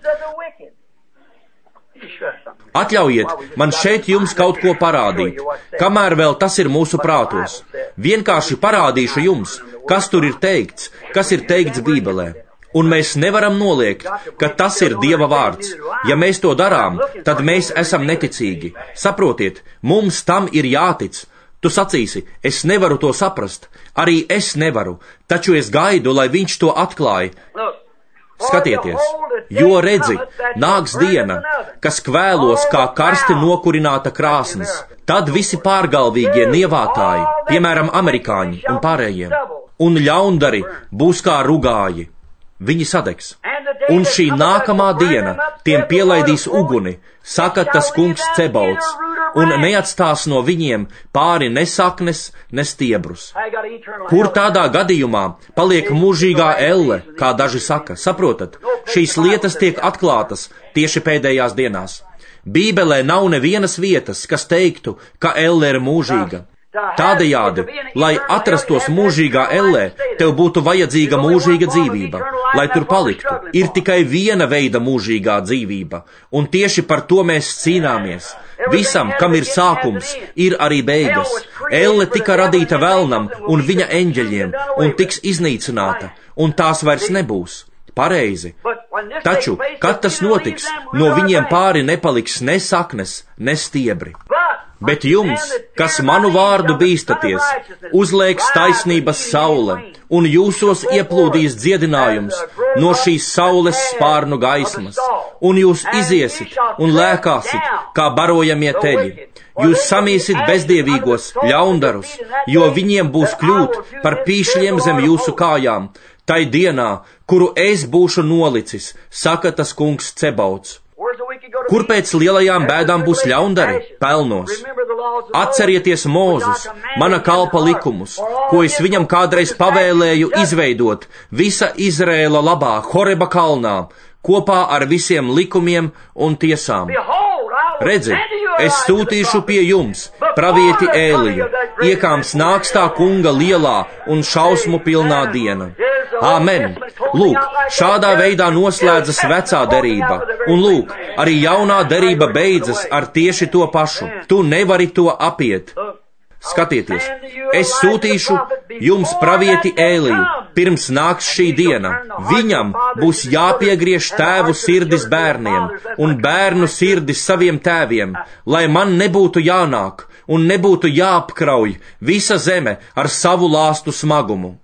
Atļaujiet man šeit jums kaut ko parādīt, kamēr vēl tas ir mūsu prātos. Vienkārši parādīšu jums, kas tur ir teikts, kas ir teikts Bībelē. Un mēs nevaram noliegt, ka tas ir Dieva vārds. Ja mēs to darām, tad mēs esam neticīgi. Saprotiet, mums tam ir jātic. Tu sacīsi, es nevaru to saprast, arī es nevaru, taču es gaidu, lai viņš to atklāja. Skatieties, jo redzi, nāks diena, kas kvēlos kā karsti nokurināta krāsnes, tad visi pārgalvīgie nievātāji, piemēram, amerikāņi un pārējie, un ļaundari būs kā rugāji. Viņi sadegs. Un šī nākamā diena tiem pielaidīs uguni, saka tas kungs Cebauts, un neatstās no viņiem pāri ne saknes, ne stiebrus. Kur tādā gadījumā paliek mūžīgā elle, kā daži saka, saprotat? Šīs lietas tiek atklātas tieši pēdējās dienās. Bībelē nav nevienas vietas, kas teiktu, ka elle ir mūžīga. Tādējādi, lai atrastos mūžīgā ellē, tev būtu vajadzīga mūžīga dzīvība. Lai tur paliktu, ir tikai viena veida mūžīgā dzīvība, un tieši par to mēs cīnāmies. Visam, kam ir sākums, ir arī beigas. Elle tika radīta velnam un viņa eņģeļiem, un tiks iznīcināta, un tās vairs nebūs. Pareizi. Taču, kad tas notiks, no viņiem pāri nepaliks ne saknes, ne stiebri. Bet jums, kas manu vārdu bīstaties, uzliegs taisnības saule, un jūsos ieplūdīs dziedinājums no šīs saules spārnu gaismas, un jūs iziesit un lēkāsit, kā barojamie teļi. Jūs samīsit bezdievīgos ļaundarus, jo viņiem būs kļūt par pīšļiem zem jūsu kājām, tai dienā, kuru es būšu nolicis, saka tas kungs Cebauts. Kur pēc lielajām bēdām būs ļaundari? Pelnos. Atcerieties Mūzus, mana kalpa likumus, ko es viņam kādreiz pavēlēju izveidot visa Izrēla labā, Horeba kalnā, kopā ar visiem likumiem un tiesām. Redzi, es sūtīšu pie jums pravieti Ēliju, iekāms nāks tā kunga lielā un šausmu pilnā diena. Āmen! Lūk, šādā veidā noslēdzas vecā derība, un lūk, arī jaunā derība beidzas ar tieši to pašu. Tu nevari to apiet. Skatieties, es sūtīšu jums pravieti Ēliju, pirms nāks šī diena. Viņam būs jāpiegriež tēvu sirdis bērniem un bērnu sirdis saviem tēviem, lai man nebūtu jānāk un nebūtu jāapkrauj visa zeme ar savu lāstu smagumu.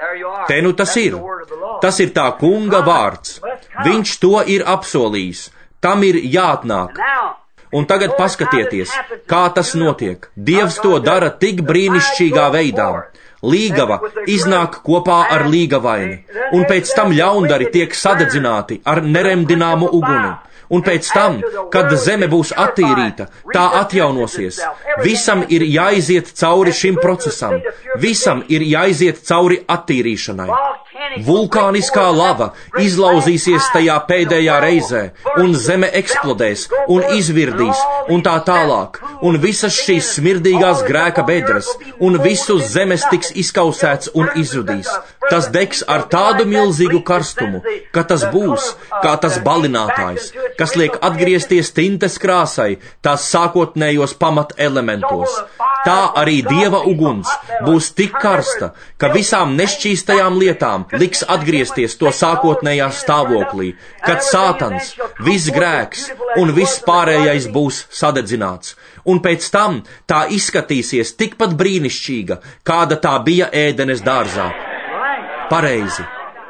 Te nu tas ir. Tas ir tā kunga vārds. Viņš to ir apsolījis. Tam ir jāatnāk. Un tagad paskatieties, kā tas notiek. Dievs to dara tik brīnišķīgā veidā. Līgava iznāk kopā ar līgavaini, un pēc tam ļaundari tiek sadedzināti ar neremdināmu uguni. Un pēc tam, kad zeme būs attīrīta, tā atjaunosies. Visam ir jāiziet cauri šim procesam. Visam ir jāiziet cauri attīrīšanai. Vulkāniskā lava izlauzīsies tajā pēdējā reizē, un zeme eksplodēs un izvirdīs, un tā tālāk, un visas šīs smirdīgās grēka bedres, un visu zemes tiks izkausēts un izzudīs. Tas degs ar tādu milzīgu karstumu, ka tas būs kā tas balinātājs, kas liek atgriezties tintes krāsai tās sākotnējos pamat elementos. Tā arī Dieva uguns būs tik karsta, ka visām nešķīstajām lietām liks atgriezties to sākotnējā stāvoklī, kad Sātans, viss grēks un viss pārējais būs sadedzināts. Un pēc tam tā izskatīsies tikpat brīnišķīga, kāda tā bija Ēdenes dārzā. Pareizi.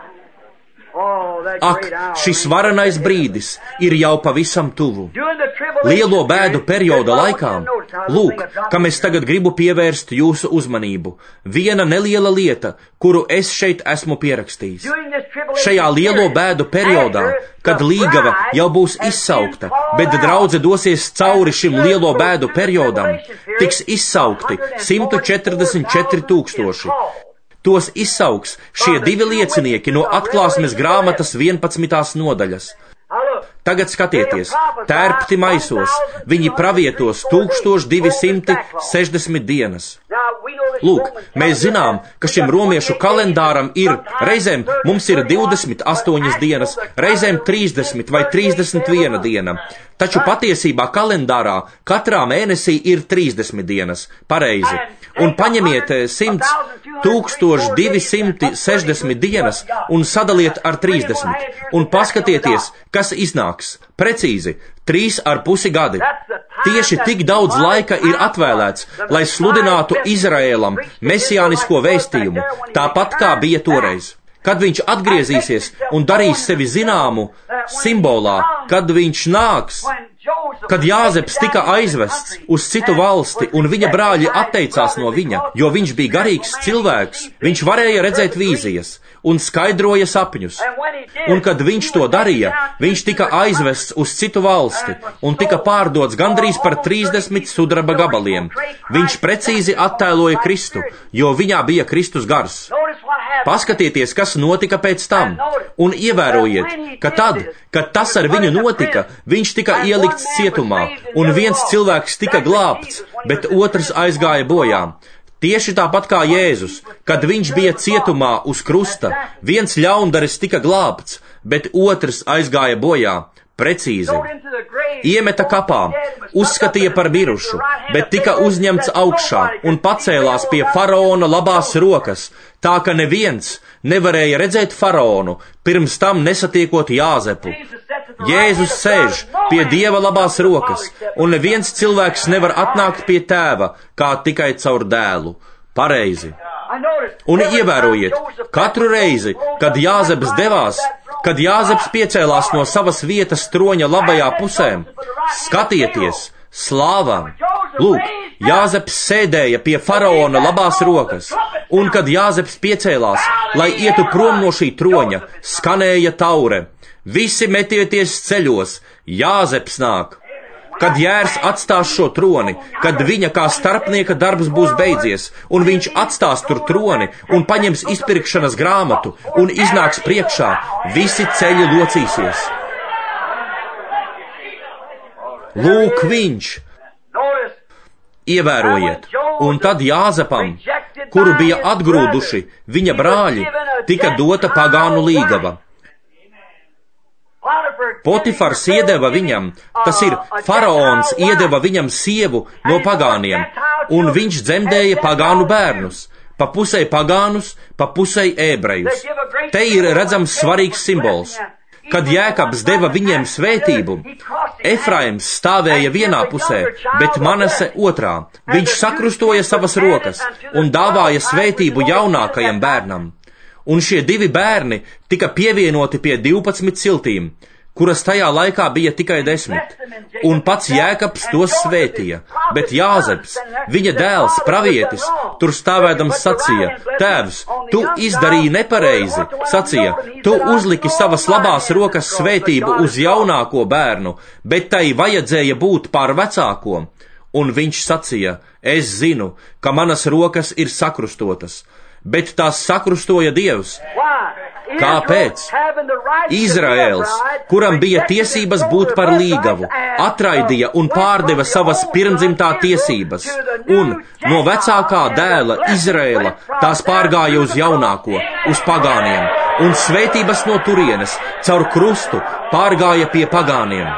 Ak, šis varenais brīdis ir jau pavisam tuvu. Lielo bēdu perioda laikā, lūk, kam es tagad gribu pievērst jūsu uzmanību, viena neliela lieta, kuru es šeit esmu pierakstījis. Šajā lielo bēdu periodā, kad līgava jau būs izsaukta, bet draudze dosies cauri šim lielo bēdu periodam, tiks izsaukti 144 000. Tos izsauks šie divi liecinieki no Atklāsmes grāmatas 11. nodaļas. Tagad skatieties, tērpti maisos, viņi pravietos 1260 dienas. Lūk, mēs zinām, ka šim romiešu kalendāram ir, reizēm mums ir 28 dienas, reizēm 30 vai 31 diena. Taču patiesībā kalendārā katrā mēnesī ir 30 dienas, pareizi. Un paņemiet 100 1260 dienas un sadaliet ar 30. Un paskatieties, kas iznāks. Precīzi, 3,5 gadi. Tieši tik daudz laika ir atvēlēts, lai sludinātu Izraēlam mesijānisko vēstījumu, tāpat kā bija toreiz. Kad viņš atgriezīsies un darīs sevi zināmu simbolā, kad viņš nāks, kad Jāzeps tika aizvests uz citu valsti un viņa brāļi atteicās no viņa, jo viņš bija garīgs cilvēks, viņš varēja redzēt vīzijas un skaidroja sapņus. Un kad viņš to darīja, viņš tika aizvests uz citu valsti un tika pārdots gandrīz par 30 sudraba gabaliem. Viņš precīzi attēloja Kristu, jo viņā bija Kristus gars. Paskatieties, kas notika pēc tam, un ievērojiet, ka tad, kad tas ar viņu notika, viņš tika ielikts cietumā, un viens cilvēks tika glābts, bet otrs aizgāja bojā. Tieši tāpat kā Jēzus, kad viņš bija cietumā uz krusta, viens ļaundaris tika glābts, bet otrs aizgāja bojā. Precīzi. iemeta kapā, uzskatīja par mirušu, bet tika uzņemts augšā un pacēlās pie faraona labās rokas, tā ka neviens nevarēja redzēt faraonu, pirms tam nesatiekot Jāzepu. Jēzus sēž pie Dieva labās rokas, un neviens cilvēks nevar atnākt pie Tēva, kā tikai caur dēlu. Pareizi. Un ievērojiet, katru reizi, kad Jāzeps devās, kad Jāzeps piecēlās no savas vietas troņa labajā pusē, skatieties, slāvām. Lūk, Jāzeps sēdēja pie faraona labās rokas, un kad Jāzeps piecēlās, lai ietu prom no šī troņa, skanēja taure. Visi metieties ceļos, Jāzeps nāk. Kad Jērs atstās šo troni, kad viņa kā starpnieka darbs būs beidzies, un viņš atstās tur troni un paņems izpirkšanas grāmatu un iznāks priekšā, visi ceļi locīsies. Lūk viņš! Ievērojiet, un tad Jāzepam, kuru bija atgrūduši viņa brāļi, tika dota pagānu līgava. Potifars iedeva viņam, tas ir, faraons iedeva viņam sievu no pagāniem, un viņš dzemdēja pagānu bērnus, pa pusei pagānus, pa pusei ebrejus. Te ir redzams svarīgs simbols. Kad Jēkabs deva viņiem svētību, Efraims stāvēja vienā pusē, bet Manase otrā. Viņš sakrustoja savas rokas un dāvāja svētību jaunākajam bērnam. Un šie divi bērni tika pievienoti pie 12 ciltīm, kuras tajā laikā bija tikai 10, un pats Jēkabs tos svētīja, bet Jāzeps, viņa dēls, pravietis, tur stāvēdams sacīja: Tēvs, tu izdarīji nepareizi, sacīja, tu uzliki savas labās rokas svētību uz jaunāko bērnu, bet tai vajadzēja būt pār vecāko. Un viņš sacīja: es zinu, ka manas rokas ir sakrustotas, bet tās sakrustoja Dievs. Kāpēc? Izraēls, kuram bija tiesības būt par līgavu, atraidīja un pārdeva savas pirmdzimtā tiesības, un no vecākā dēla Izraēla tās pārgāja uz jaunāko, uz pagāniem, un svētības no turienes, caur krustu, pārgāja pie pagāniem.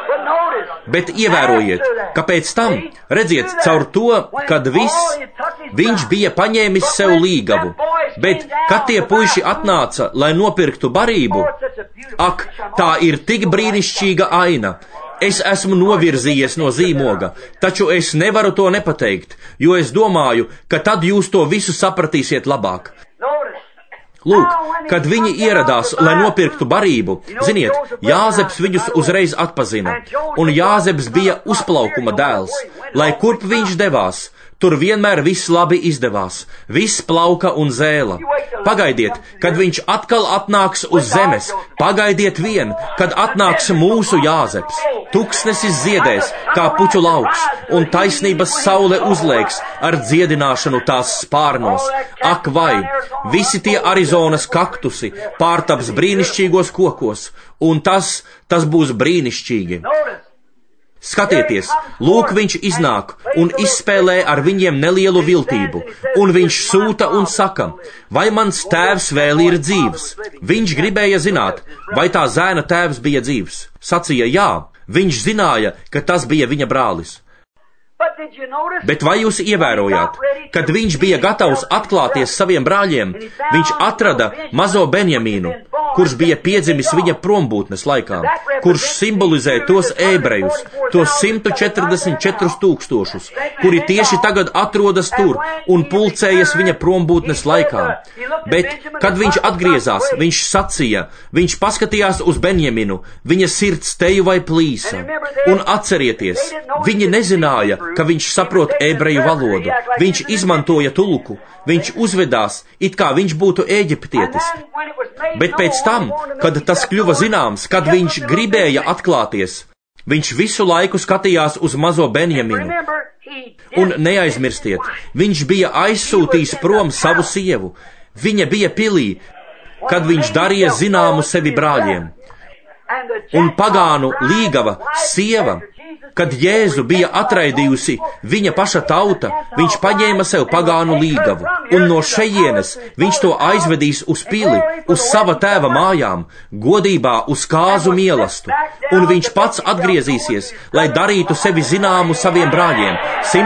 Bet ievērojiet, ka pēc tam, redziet, caur to, kad viņš bija paņēmis sev līgavu, bet, kad tie puiši atnāca, lai nopirktu barību, ak, tā ir tik brīnišķīga aina. Es esmu novirzījies no zīmoga, taču es nevaru to nepateikt, jo es domāju, ka tad jūs to visu sapratīsiet labāk. Lūk, kad viņi ieradās, lai nopirktu barību, ziniet, Jāzeps viņus uzreiz atpazina, un Jāzeps bija uzplaukuma dēls, lai kurp viņš devās, tur vienmēr viss labi izdevās, viss plauka un zēla. Pagaidiet, kad viņš atkal atnāks uz zemes, pagaidiet vien, kad atnāks mūsu Jāzeps. Tuksnesis ziedēs, kā puķu lauks, un taisnības saule uzlēks ar dziedināšanu tās spārnos. Ak vai, visi tie Arizonas kaktusi pārtaps brīnišķīgos kokos, un tas būs brīnišķīgi. Skatieties, lūk viņš iznāk un izspēlē ar viņiem nelielu viltību, un viņš sūta un saka: vai mans tēvs vēl ir dzīvs? Viņš gribēja zināt, vai tā zēna tēvs bija dzīvs. Sacīja jā, viņš zināja, ka tas bija viņa brālis. Bet vai jūs ievērojāt, kad viņš bija gatavs atklāties saviem brāļiem, viņš atrada mazo Benjamīnu, kurš bija piedzimis viņa prombūtnes laikā, kurš simbolizē tos ebrejus, tos 144 000, kuri tieši tagad atrodas tur un pulcējas viņa prombūtnes laikā. Bet, kad viņš atgriezās, viņš sacīja, viņš paskatījās uz Benjaminu, viņa sirds tejuvai plīsa. Un atcerieties, viņi nezināja, ka viņš saprot ebreju valodu. Viņš izmantoja tulku. Viņš uzvedās, it kā viņš būtu eģiptietis. Bet pēc tam, kad tas kļuva zināms, kad viņš gribēja atklāties, viņš visu laiku skatījās uz mazo Benjaminu. Un neaizmirstiet, viņš bija aizsūtījis prom savu sievu. Viņa bija pilī, kad viņš darīja zināmu sevi brāļiem. Un pagānu līgava sieva, kad Jēzu bija atraidījusi viņa paša tauta, viņš paņēma sev pagānu līgavu, un no šejienes viņš to aizvedīs uz pili, uz sava tēva mājām, godībā uz kāzu mielastu, un viņš pats atgriezīsies, lai darītu sevi zināmu saviem brāļiem,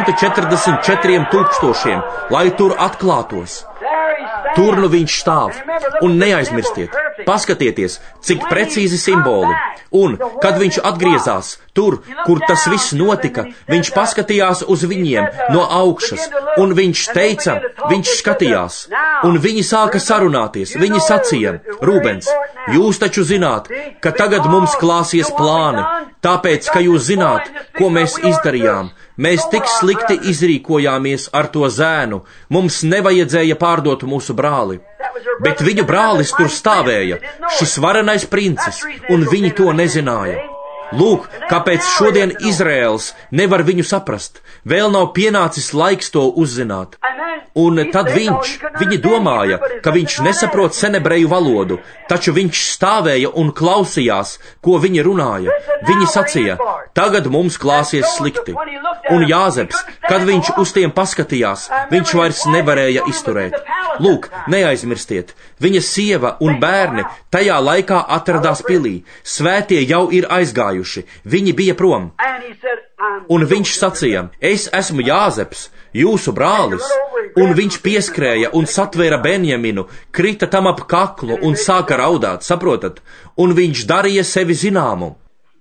144 000, lai tur atklātos. Tur nu viņš stāv, un neaizmirstiet, paskatieties, cik precīzi simboli, un, kad viņš atgriezās, tur, kur tas viss notika, viņš paskatījās uz viņiem no augšas, un viņš teica, viņš skatījās, un viņi sāka sarunāties, viņi sacīja, Rūbens, jūs taču zināt, ka tagad mums klāsies plāni, tāpēc, ka jūs zināt, ko mēs izdarījām. Mēs tik slikti izrīkojāmies ar to zēnu, mums nevajadzēja pārdot mūsu brāli. Bet viņu brālis tur stāvēja, šis varenais princis, un viņi to nezināja. Lūk, kāpēc šodien Izraēls nevar viņu saprast, vēl nav pienācis laiks to uzzināt. Un tad viņi domāja, ka viņš nesaprot senebreju valodu, taču viņš stāvēja un klausījās, ko viņi runāja. Viņi sacīja, tagad mums klāsies slikti. Un Jāzeps, kad viņš uz tiem paskatījās, viņš vairs nevarēja izturēt. Lūk, neaizmirstiet, viņa sieva un bērni tajā laikā atradās pilī, svētie jau ir aizgājuši, viņi bija prom. Un viņš sacīja, es esmu Jāzeps, jūsu brālis, un viņš pieskrēja un satvēra Benjaminu, krita tam ap kaklu un sāka raudāt, saprotat, un viņš darīja sevi zināmu.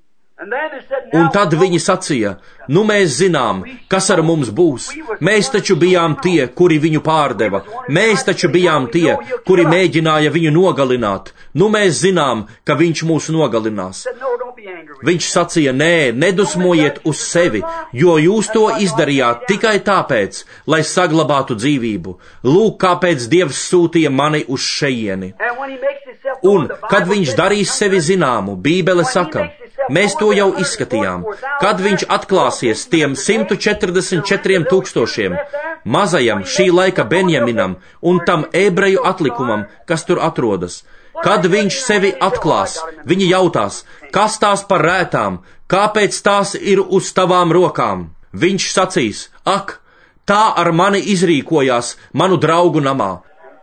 Un tad viņi sacīja, nu mēs zinām, kas ar mums būs, mēs taču bijām tie, kuri viņu pārdeva, mēs taču bijām tie, kuri mēģināja viņu nogalināt, nu mēs zinām, ka viņš mūs nogalinās. Viņš sacīja, nē, nedusmojiet uz sevi, jo jūs to izdarījāt tikai tāpēc, lai saglabātu dzīvību. Lūk, kāpēc Dievs sūtīja mani uz šejieni. Un, kad viņš darīs sevi zināmu, Bībele saka, mēs to jau izskatījām, kad viņš atklāsies tiem 144 000, mazajam šī laika Benjaminam un tam ebreju atlikumam, kas tur atrodas. Kad viņš sevi atklās, viņi jautās, kas tās par rētām, kāpēc tās ir uz tavām rokām? Viņš sacīs, ak, tā ar mani izrīkojās manu draugu namā.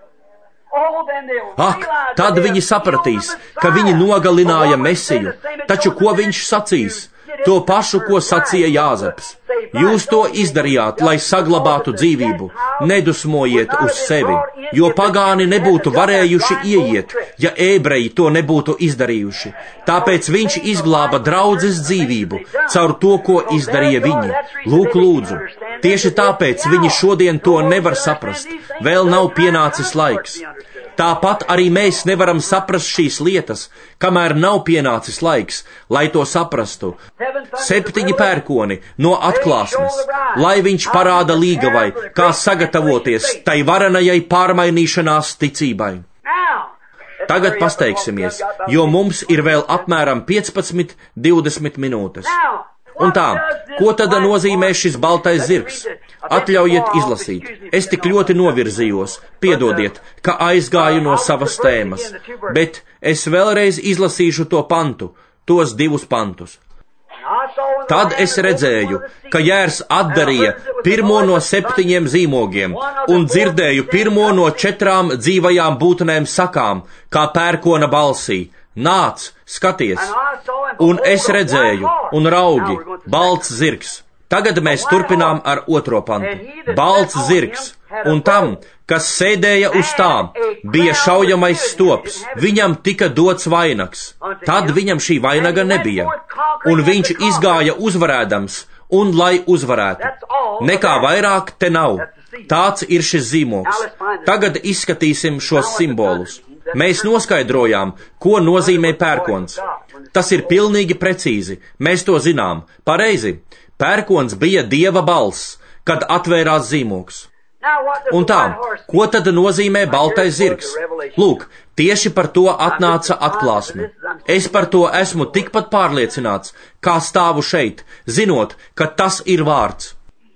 Ak, tad viņi sapratīs, ka viņi nogalināja Mesiju, taču ko viņš sacīs? To pašu, ko sacīja Jāzeps. Jūs to izdarījāt, lai saglabātu dzīvību, nedusmojiet uz sevi, jo pagāni nebūtu varējuši ieiet, ja ebreji to nebūtu izdarījuši. Tāpēc viņš izglāba draudzes dzīvību, caur to, ko izdarīja viņi. Lūk, lūdzu, tieši tāpēc viņi šodien to nevar saprast, vēl nav pienācis laiks. Tāpat arī mēs nevaram saprast šīs lietas, kamēr nav pienācis laiks, lai to saprastu. 7 pērkoni no atklāsmes, lai viņš parāda līgavai, kā sagatavoties tai varenajai pārmainīšanās ticībai. Tagad pasteigsimies, jo mums ir vēl apmēram 15–20 minūtes. Un tā, ko tad nozīmē šis baltais zirgs? Atļaujiet izlasīt. Es tik ļoti novirzījos, piedodiet, ka aizgāju no savas tēmas, bet es vēlreiz izlasīšu to pantu, tos 2 pantus. Tad es redzēju, ka Jērs atdarīja pirmo no 7 zīmogiem un dzirdēju pirmo no 4 dzīvajām būtnēm sakām, kā pērkona balsī. Nāc, skaties! Un es redzēju, un raugi, balts zirgs. Tagad mēs turpinām ar 2. pantu. Balts zirgs, un tam, kas sēdēja uz tām, bija šaujamais stops. Viņam tika dots vainags. Tad viņam šī vainaga nebija. Un viņš izgāja uzvarēdams, un lai uzvarētu. Nekā vairāk te nav. Tāds ir šis zīmogs. Tagad izskatīsim šos simbolus. Mēs noskaidrojām, ko nozīmē pērkons. Tas ir pilnīgi precīzi, mēs to zinām. Pareizi, pērkons bija Dieva balss, kad atvērās zīmogs. Un tā, ko tad nozīmē baltais zirgs? Lūk, tieši par to atnāca atklāsme. Es par to esmu tikpat pārliecināts, kā stāvu šeit, zinot, ka tas ir vārds.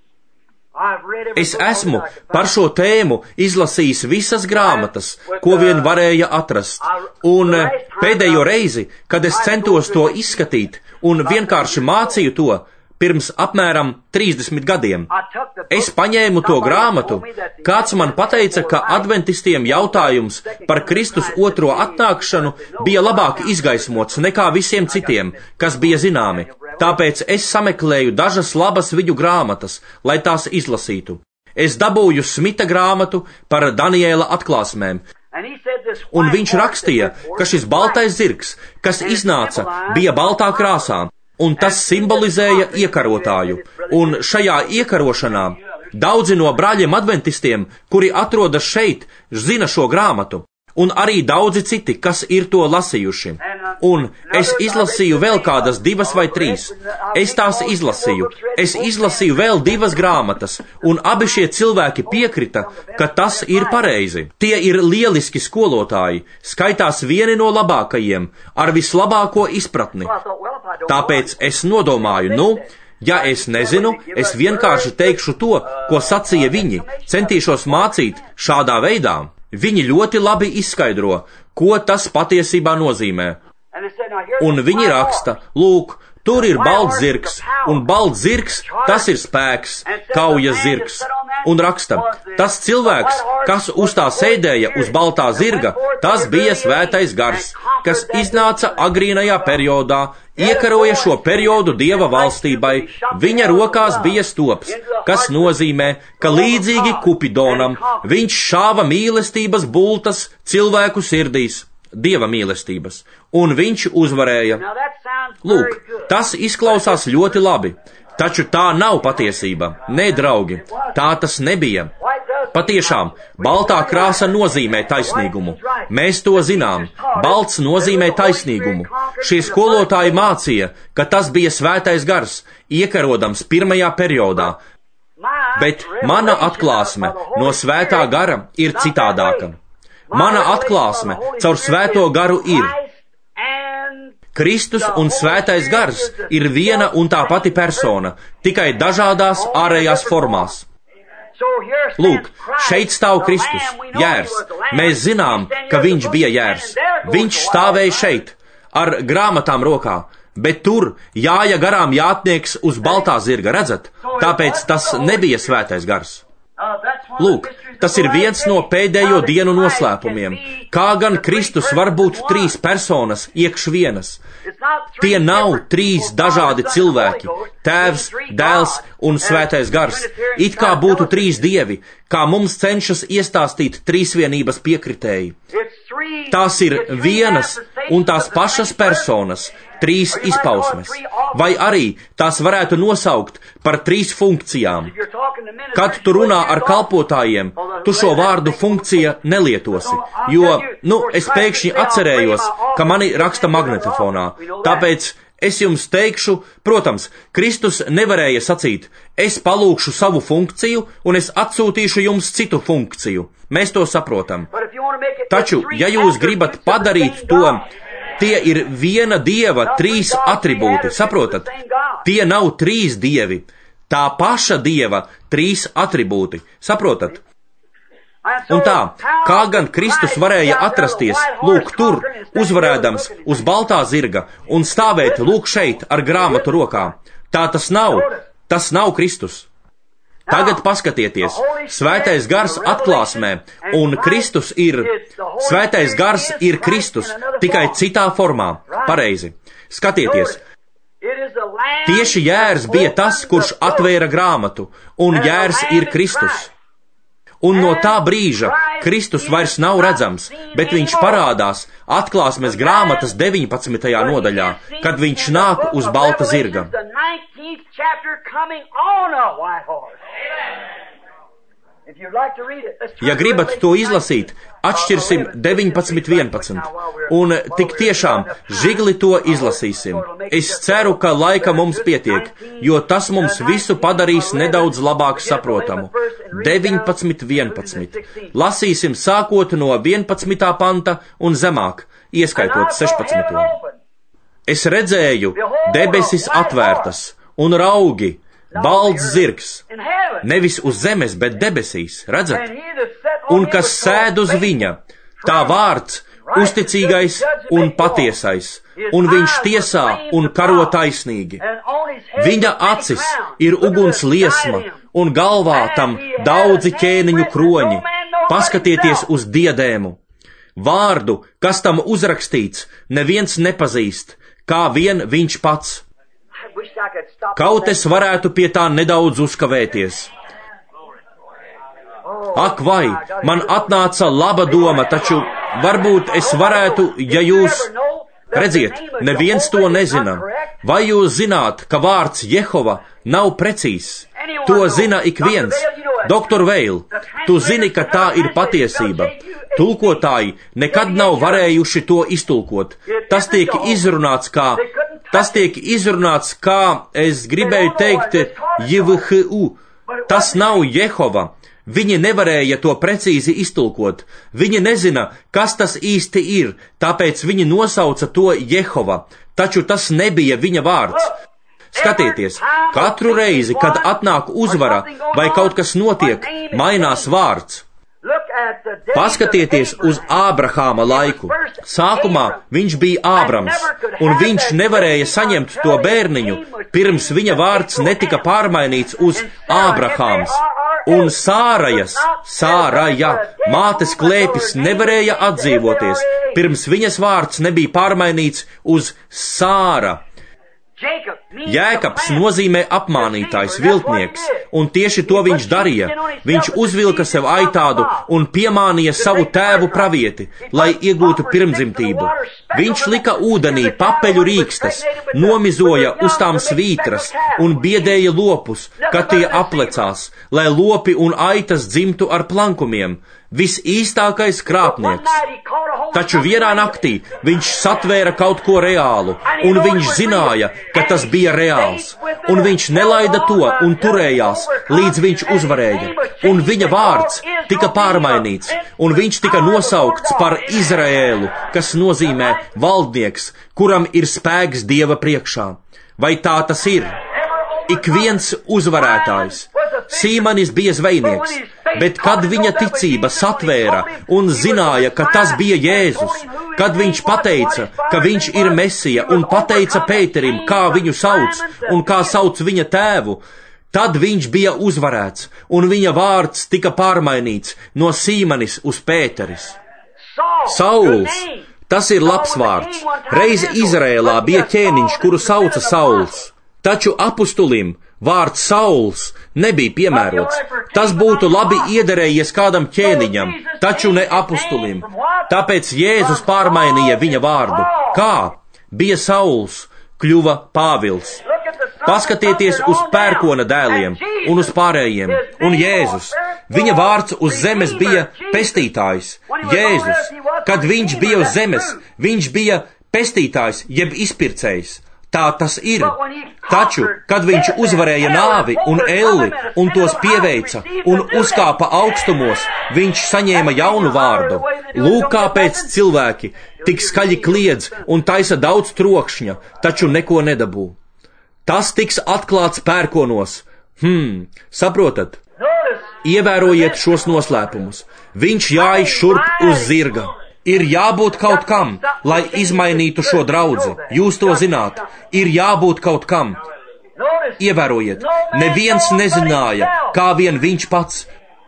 Es esmu par šo tēmu izlasījis visas grāmatas, ko vien varēja atrast, un pēdējo reizi, kad es centos to izskatīt un vienkārši mācīju to, pirms apmēram 30 gadiem. Es paņēmu to grāmatu, kāds man pateica, ka adventistiem jautājums par Kristus otro atnākšanu bija labāk izgaismots nekā visiem citiem, kas bija zināmi. Tāpēc es sameklēju dažas labas viņu grāmatas, lai tās izlasītu. Es dabūju Smita grāmatu par Daniēla atklāsmēm. Un viņš rakstīja, ka šis baltais zirgs, kas iznāca, bija baltā krāsā, un tas simbolizēja iekarotāju. Un šajā iekarošanā daudzi no brāļiem adventistiem, kuri atrodas šeit, zina šo grāmatu, un arī daudzi citi, kas ir to lasījuši. Un es izlasīju vēl kādas 2 vai 3. Es tās izlasīju. Es izlasīju vēl 2 grāmatas, un abi šie cilvēki piekrita, ka tas ir pareizi. Tie ir lieliski skolotāji, skaitās vieni no labākajiem, ar vislabāko izpratni. Tāpēc es nodomāju, ja es nezinu, es vienkārši teikšu to, ko sacīja viņi, centīšos mācīt šādā veidā. Viņi ļoti labi izskaidro, ko tas patiesībā nozīmē. Un viņi raksta, lūk, tur ir balts zirgs, un balts zirgs, tas ir spēks, kaujas zirgs. Un raksta, tas cilvēks, kas uz tā sēdēja uz baltā zirga, tas bija svētais gars, kas iznāca agrīnajā periodā, iekaroja šo periodu Dieva valstībai, viņa rokās bija stops, kas nozīmē, ka līdzīgi Kupidonam viņš šāva mīlestības bultas cilvēku sirdīs, Dieva mīlestības, un viņš uzvarēja. Lūk, tas izklausās ļoti labi, taču tā nav patiesība. Nē, draugi, tā tas nebija. Patiešām, baltā krāsa nozīmē taisnīgumu. Mēs to zinām. Balts nozīmē taisnīgumu. Šie skolotāji mācīja, ka tas bija svētais gars, iekarodams pirmajā periodā. Bet mana atklāsme no svētā gara ir citādāka. Mana atklāsme caur svēto garu ir. Kristus un svētais gars ir viena un tā pati persona, tikai dažādās ārējās formās. Lūk, šeit stāv Kristus, jērs. Mēs zinām, ka viņš bija jērs. Viņš stāvēja šeit, ar grāmatām rokā, bet tur jāja garām jātnieks uz baltā zirga, redzat? Tāpēc tas nebija svētais gars. Lūk, tas ir viens no pēdējo dienu noslēpumiem. Kā gan Kristus var būt 3 personas iekš vienas? Tie nav 3 dažādi cilvēki, Tēvs, Dēls un Svētais gars. It kā būtu 3 dievi, kā mums cenšas iestāstīt trīsvienības piekritēji. Tās ir vienas un tās pašas personas, 3 izpausmes, vai arī tās varētu nosaukt par 3 funkcijām. Kad tu runā ar kalpotājiem, tu šo vārdu funkcija nelietosi, jo, es pēkšņi atcerējos, ka mani raksta magnetofonā, tāpēc es jums teikšu, protams, Kristus nevarēja sacīt, es palūkšu savu funkciju un es atsūtīšu jums citu funkciju. Mēs to saprotam. Taču, ja jūs gribat padarīt to, tie ir viena dieva 3 atribūti, saprotat? Tie nav 3 dievi, tā paša dieva 3 atribūti, saprotat? Un tā, kā gan Kristus varēja atrasties, lūk tur, uzvarēdams uz baltā zirga un stāvēt lūk šeit ar grāmatu rokā, tā tas nav Kristus. Tagad paskatieties, svētais gars atklāsmē, un Kristus ir, svētais gars ir Kristus, tikai citā formā, pareizi. Skatieties, tieši jērs bija tas, kurš atvēra grāmatu, un jērs ir Kristus. Un no tā brīža Kristus vairs nav redzams, bet viņš parādās atklāsmes grāmatas 19. nodaļā, kad viņš nāk uz balta zirga. Ja gribat to izlasīt, atšķirsim 19.11. Un tik tiešām žigli to izlasīsim. Es ceru, ka laika mums pietiek, jo tas mums visu padarīs nedaudz labāk saprotamu. 19.11. Lasīsim sākot no 11. panta un zemāk, ieskaitot 16. Es redzēju debesis atvērtas un raugi, balts zirgs, nevis uz zemes, bet debesīs, redzat? Un kas sēd uz viņa, tā vārds, uzticīgais un patiesais, un viņš tiesā un karo taisnīgi. Viņa acis ir uguns liesma, un galvā tam daudzi ķēniņu kroņi. Paskatieties uz diadēmu. Vārdu, kas tam uzrakstīts, neviens nepazīst, kā vien viņš pats. Kaut es varētu pie tā nedaudz uzkavēties. Ak vai, man atnāca laba doma, taču varbūt es varētu, ja jūs... Redziet, neviens to nezina. Vai jūs zināt, ka vārds Jehova nav precīzs? To zina ik viens. Doktor Veil, tu zini, ka tā ir patiesība. Tulkotāji nekad nav varējuši to iztulkot. Tas tiek izrunāts kā, es gribēju teikt, JVHU. Tas nav Jehova. Viņi nevarēja to precīzi iztulkot. Viņi nezina, kas tas īsti ir, tāpēc viņi nosauca to Jehova, taču tas nebija viņa vārds. Skatieties, katru reizi, kad atnāk uzvara vai kaut kas notiek, mainās vārds. Paskatieties uz Ābrahāma laiku. Sākumā viņš bija Ābrams, un viņš nevarēja saņemt to bērniņu, pirms viņa vārds netika pārmainīts uz Ābrahāms. Un Sāraja, mātes klēpis nevarēja atdzīvoties, pirms viņas vārds nebija pārmainīts uz Sāra. Jēkabs nozīmē apmānītājs, viltnieks, un tieši to viņš darīja. Viņš uzvilka sev aitādu un piemānīja savu tēvu pravieti, lai iegūtu pirmdzimtību. Viņš lika ūdenī papeļu rīkstes, nomizoja uz tām svītras un biedēja lopus, kad tie aplecās, lai lopi un aitas dzimtu ar plankumiem. Visīstākais krāpnieks. Taču vienā naktī viņš satvēra kaut ko reālu, un viņš zināja, ka tas bija reāls, un viņš nelaida to un turējās, līdz viņš uzvarēja, un viņa vārds tika pārmainīts, un viņš tika nosaukts par Izraēlu, kas nozīmē valdnieks, kuram ir spēks Dieva priekšā. Vai tā tas ir? Ik viens uzvarētājs. Sīmanis bija zvejnieks, bet kad viņa ticība satvēra un zināja, ka tas bija Jēzus, kad viņš pateica, ka viņš ir Mesija un pateica Pēterim, kā viņu sauc un kā sauc viņa tēvu, tad viņš bija uzvarēts un viņa vārds tika pārmainīts no Sīmanis uz Pēteris. Sauls, tas ir labs vārds. Reiz Izrēlā bija ķēniņš, kuru sauca Sauls. Taču apustulim vārds Sauls nebija piemērots. Tas būtu labi iederējies kādam ķēniņam, taču ne apustulim. Tāpēc Jēzus pārmainīja viņa vārdu. Kā? Bija Sauls, kļuva Pāvils. Paskatieties uz pērkona dēliem un uz pārējiem. Un Jēzus, viņa vārds uz zemes bija pestītājs. Jēzus, kad viņš bija uz zemes, viņš bija pestītājs jeb izpircējs. Tā tas ir. Taču, kad viņš uzvarēja nāvi un elli un tos pieveica un uzkāpa augstumos, viņš saņēma jaunu vārdu. Lūk, kāpēc cilvēki tik skaļi kliedz un taisa daudz trokšņa, taču neko nedabū. Tas tiks atklāts pērkonos. Saprotat? Ievērojiet šos noslēpumus. Viņš jāj šurp uz zirga. Ir jābūt kaut kam, lai izmainītu šo draudzi. Jūs to zināt. Ir jābūt kaut kam. Ievērojiet, neviens nezināja, kā vien viņš pats.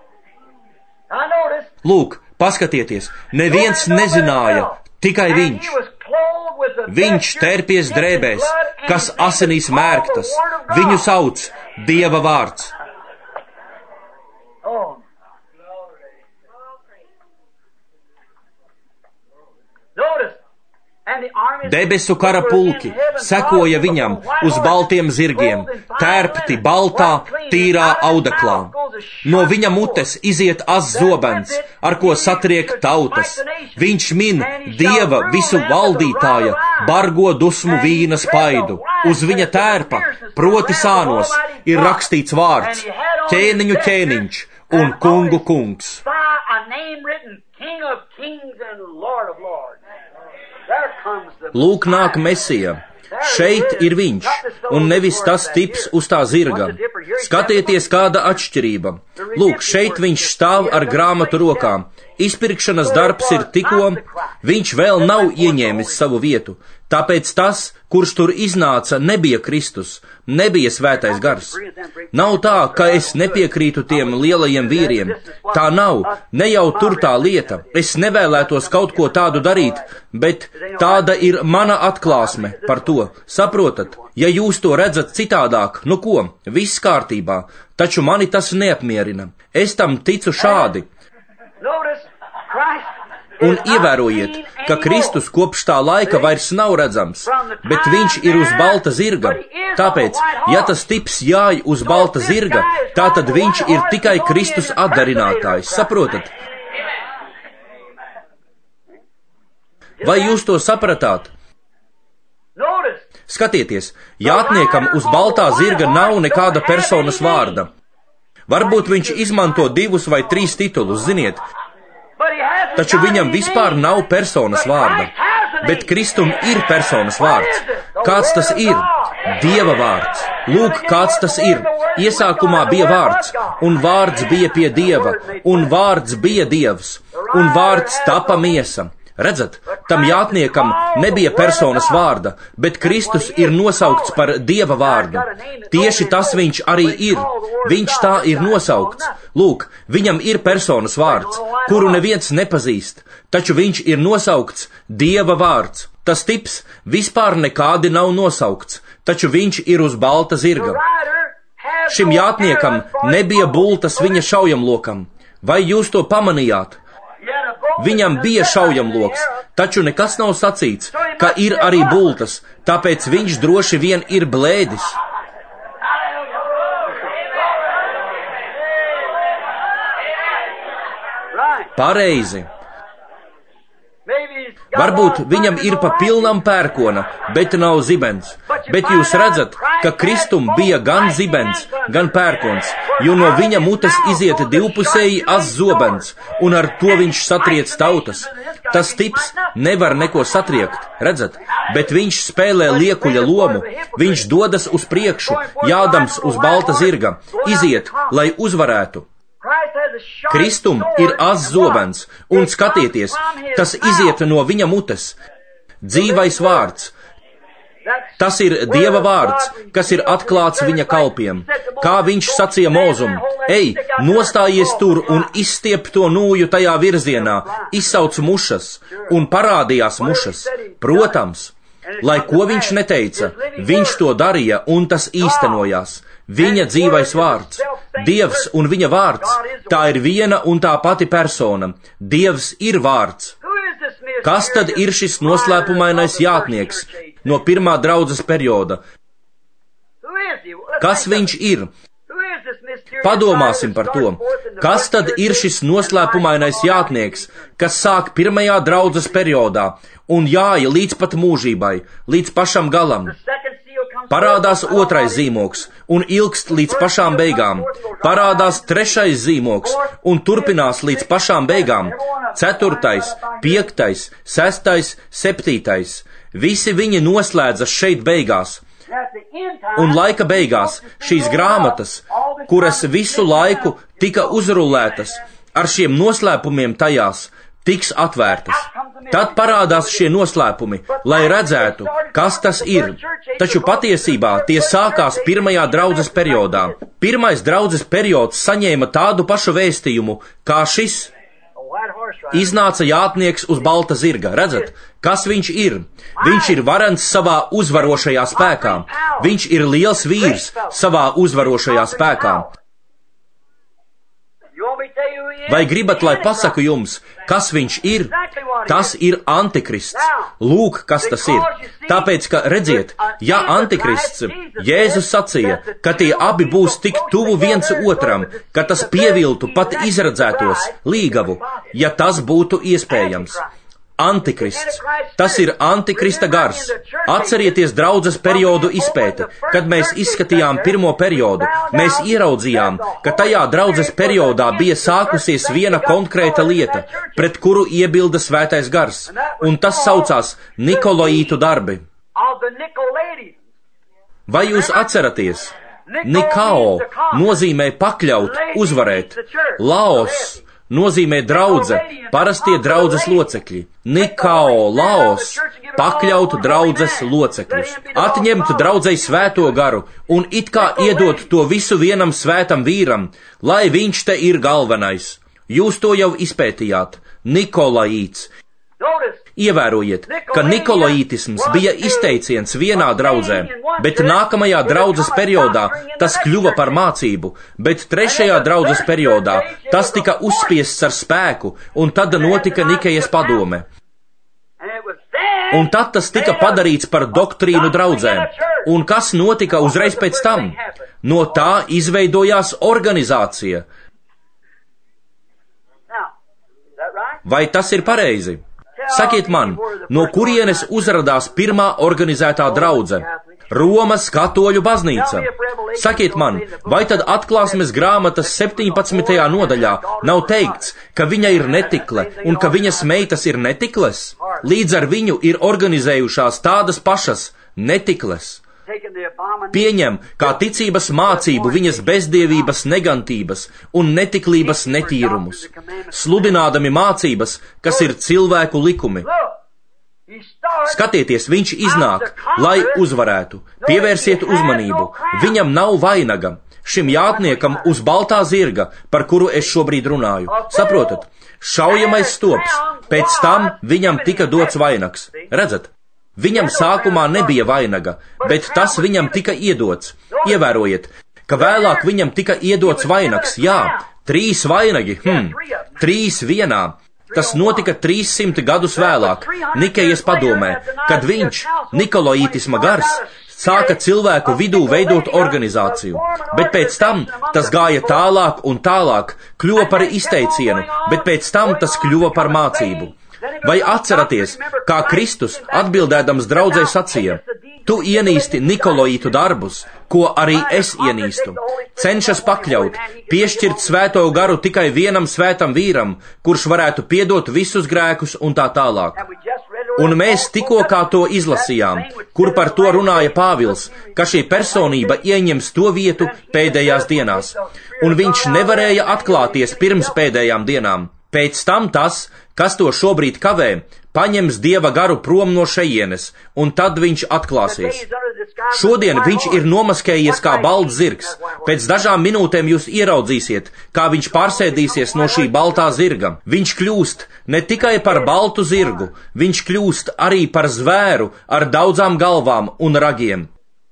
Lūk, paskatieties, neviens nezināja, tikai viņš. Viņš tērpies drēbēs, kas asinīs mērktas. Viņu sauc Dieva vārds. Debesu kara pulki sekoja viņam uz baltiem zirgiem, tērpti baltā, tīrā audeklā. No viņa mutes iziet azs zobens, ar ko satriek tautas. Viņš min Dieva visu valdītāja bargo dusmu vīna spaidu. Uz viņa tērpa, proti sānos, ir rakstīts vārds ķēniņu ķēniņš un kungu kungs. Lūk, nāk Mesija. Šeit ir viņš, un nevis tas tips uz tā zirga. Skatieties, kāda atšķirība. Lūk, šeit viņš stāv ar grāmatu rokām. Izpirkšanas darbs ir tikko, viņš vēl nav ieņēmis savu vietu. Tāpēc tas, kurš tur iznāca, nebija Kristus, nebija Svētais Gars. Nav tā, ka es nepiekrītu tiem lielajiem vīriem. Tā nav, ne jau tur tā lieta. Es nevēlētos kaut ko tādu darīt, bet tāda ir mana atklāsme par to. Saprotat, ja jūs to redzat citādāk, nu ko, viss kārtībā, taču mani tas neapmierina. Es tam ticu šādi. Un ievērojiet, ka Kristus kopš tā laika vairs nav redzams, bet viņš ir uz balta zirga. Tāpēc, ja tas tips jāj uz balta zirga, tātad viņš ir tikai Kristus atdarinātājs. Saprotat? Vai jūs to sapratāt? Skatieties, jātniekam uz baltā zirga nav nekāda personas vārda. Varbūt viņš izmanto 2 vai 3 titulus, ziniet, taču viņam vispār nav personas vārda, bet Kristum ir personas vārds. Kāds tas ir? Dieva vārds. Lūk, kāds tas ir. Iesākumā bija vārds, un vārds bija pie Dieva, un vārds bija Dievs, un vārds tapa miesa. Redzat, tam jātniekam nebija personas vārda, bet Kristus ir nosaukts par Dieva vārdu. Tieši tas viņš arī ir. Viņš tā ir nosaukts. Lūk, viņam ir personas vārds, kuru neviens nepazīst, taču viņš ir nosaukts Dieva vārds. Tas tips vispār nekādi nav nosaukts, taču viņš ir uz balta zirga. Šim jātniekam nebija bultas viņa šaujamlokam. Vai jūs to pamanījāt? Viņam bija šaujamloks, taču nekas nav sacīts, ka ir arī bultas, tāpēc viņš droši vien ir blēdis. Pareizi. Varbūt viņam ir pa pilnam pērkona, bet nav zibens. Bet jūs redzat, ka Kristum bija gan zibens, gan pērkons, jo no viņa mutes iziet divpusēji az zobens, un ar to viņš satriec tautas. Tas tips nevar neko satriekt, redzat, bet viņš spēlē liekuļa lomu, viņš dodas uz priekšu, jādams uz balta zirga, iziet, lai uzvarētu. Kristum ir az zobens, un skatieties, tas iziet no viņa mutes. Dzīvais vārds. Tas ir Dieva vārds, kas ir atklāts viņa kalpiem. Kā viņš sacīja Mozum, ej, nostājies tur un izstiep to nūju tajā virzienā, izsauc mušas, un parādījās mušas. Protams, lai ko viņš neteica, viņš to darīja, un tas īstenojās. Viņa dzīvais vārds, Dievs un viņa vārds, tā ir viena un tā pati persona. Dievs ir vārds. Kas tad ir šis noslēpumainais jātnieks no pirmā draudzes perioda? Kas viņš ir? Padomāsim par to. Kas tad ir šis noslēpumainais jātnieks, kas sāk pirmajā draudzes periodā un jāja līdz pat mūžībai, līdz pašam galam? Parādās otrais zīmoks un ilgst līdz pašām beigām. Parādās trešais zīmoks un turpinās līdz pašām beigām. 4., 5., 6., 7. Visi viņi noslēdzas šeit beigās. Un laika beigās šīs grāmatas, kuras visu laiku tika uzrullētas, ar šiem noslēpumiem tajās, tiks atvērtas. Tad parādās šie noslēpumi, lai redzētu, kas tas ir. Taču patiesībā tie sākās pirmajā draudzes periodā. Pirmais draudzes periods saņēma tādu pašu vēstījumu, kā šis. Iznāca jātnieks uz balta zirga. Redzat, kas viņš ir? Viņš ir varens savā uzvarošajā spēkā. Viņš ir liels vīrs savā uzvarošajā spēkā. Vai gribat, lai pasaku jums, kas viņš ir? Tas ir antikrists. Lūk, kas tas ir. Tāpēc, ka, redziet, ja antikrists, Jēzus sacīja, ka tie abi būs tik tuvu viens otram, ka tas pieviltu pat izredzētos līgavu, ja tas būtu iespējams. Antikrists. Tas ir antikrista gars. Atcerieties draudzes periodu izpēti. Kad mēs izskatījām pirmo periodu, mēs ieraudzījām, ka tajā draudzes periodā bija sākusies viena konkrēta lieta, pret kuru iebilda Svētais Gars, un tas saucās Nikolaītu darbi. Vai jūs atceraties? Nikao nozīmē pakļaut, uzvarēt. Laos nozīmē draudze, parastie draudzes locekļi. Nikao, laos, pakļaut draudzes locekļus. Atņemt draudzei svēto garu un it kā iedot to visu vienam svētam vīram, lai viņš te ir galvenais. Jūs to jau izpētījāt. Nikolaīts. Ievērojiet, ka nikolaītisms bija izteiciens vienā draudzē, bet nākamajā draudzes periodā tas kļuva par mācību, bet trešajā draudzes periodā tas tika uzspiests ar spēku, un tad notika Nikejas padome. Un tad tas tika padarīts par doktrīnu draudzēm. Un kas notika uzreiz pēc tam? No tā izveidojās organizācija. Vai tas ir pareizi? Sakiet man, no kurienes uzradās pirmā organizētā draudze? Romas katoļu baznīca. Sakiet man, vai tad atklāsmes grāmatas 17. nodaļā nav teikts, ka viņa ir netikle un ka viņas meitas ir netikles? Līdz ar viņu ir organizējušās tādas pašas netikles. Pieņem kā ticības mācību viņas bezdievības negantības un netiklības netīrumus, sludinādami mācības, kas ir cilvēku likumi. Skatieties, viņš iznāk, lai uzvarētu. Pievērsiet uzmanību, viņam nav vainaga, šim jātniekam uz baltā zirga, par kuru es šobrīd runāju. Saprotat, šaujamais stops, pēc tam viņam tika dots vainags. Redzat? Viņam sākumā nebija vainaga, bet tas viņam tika iedots. Ievērojiet, ka vēlāk viņam tika iedots vainags. Jā, 3 vainagi, 3 vienā. Tas notika 300 gadus vēlāk, Nikejas padomē, kad viņš, nikolaītisma gars, sāka cilvēku vidū veidot organizāciju. Bet pēc tam tas gāja tālāk un tālāk, kļuva par izteicienu, bet pēc tam tas kļuva par mācību. Vai atceraties, kā Kristus atbildēdams draudzei sacīja: tu ienīsti nikolaītu darbus, ko arī es ienīstu. Cenšas pakļaut, piešķirt svēto garu tikai vienam svētam vīram, kurš varētu piedot visus grēkus un tā tālāk. Un mēs tikko kā to izlasījām, kur par to runāja Pāvils, ka šī personība ieņems to vietu pēdējās dienās, un viņš nevarēja atklāties pirms pēdējām dienām. Pēc tam tas, kas to šobrīd kavē, paņems Dieva garu prom no šejienes, un tad viņš atklāsies. Šodien viņš ir nomaskējies kā balts zirgs. Pēc dažām minūtēm jūs ieraudzīsiet, kā viņš pārsēdīsies no šī baltā zirga. Viņš kļūst ne tikai par baltu zirgu, viņš kļūst arī par zvēru ar daudzām galvām un ragiem.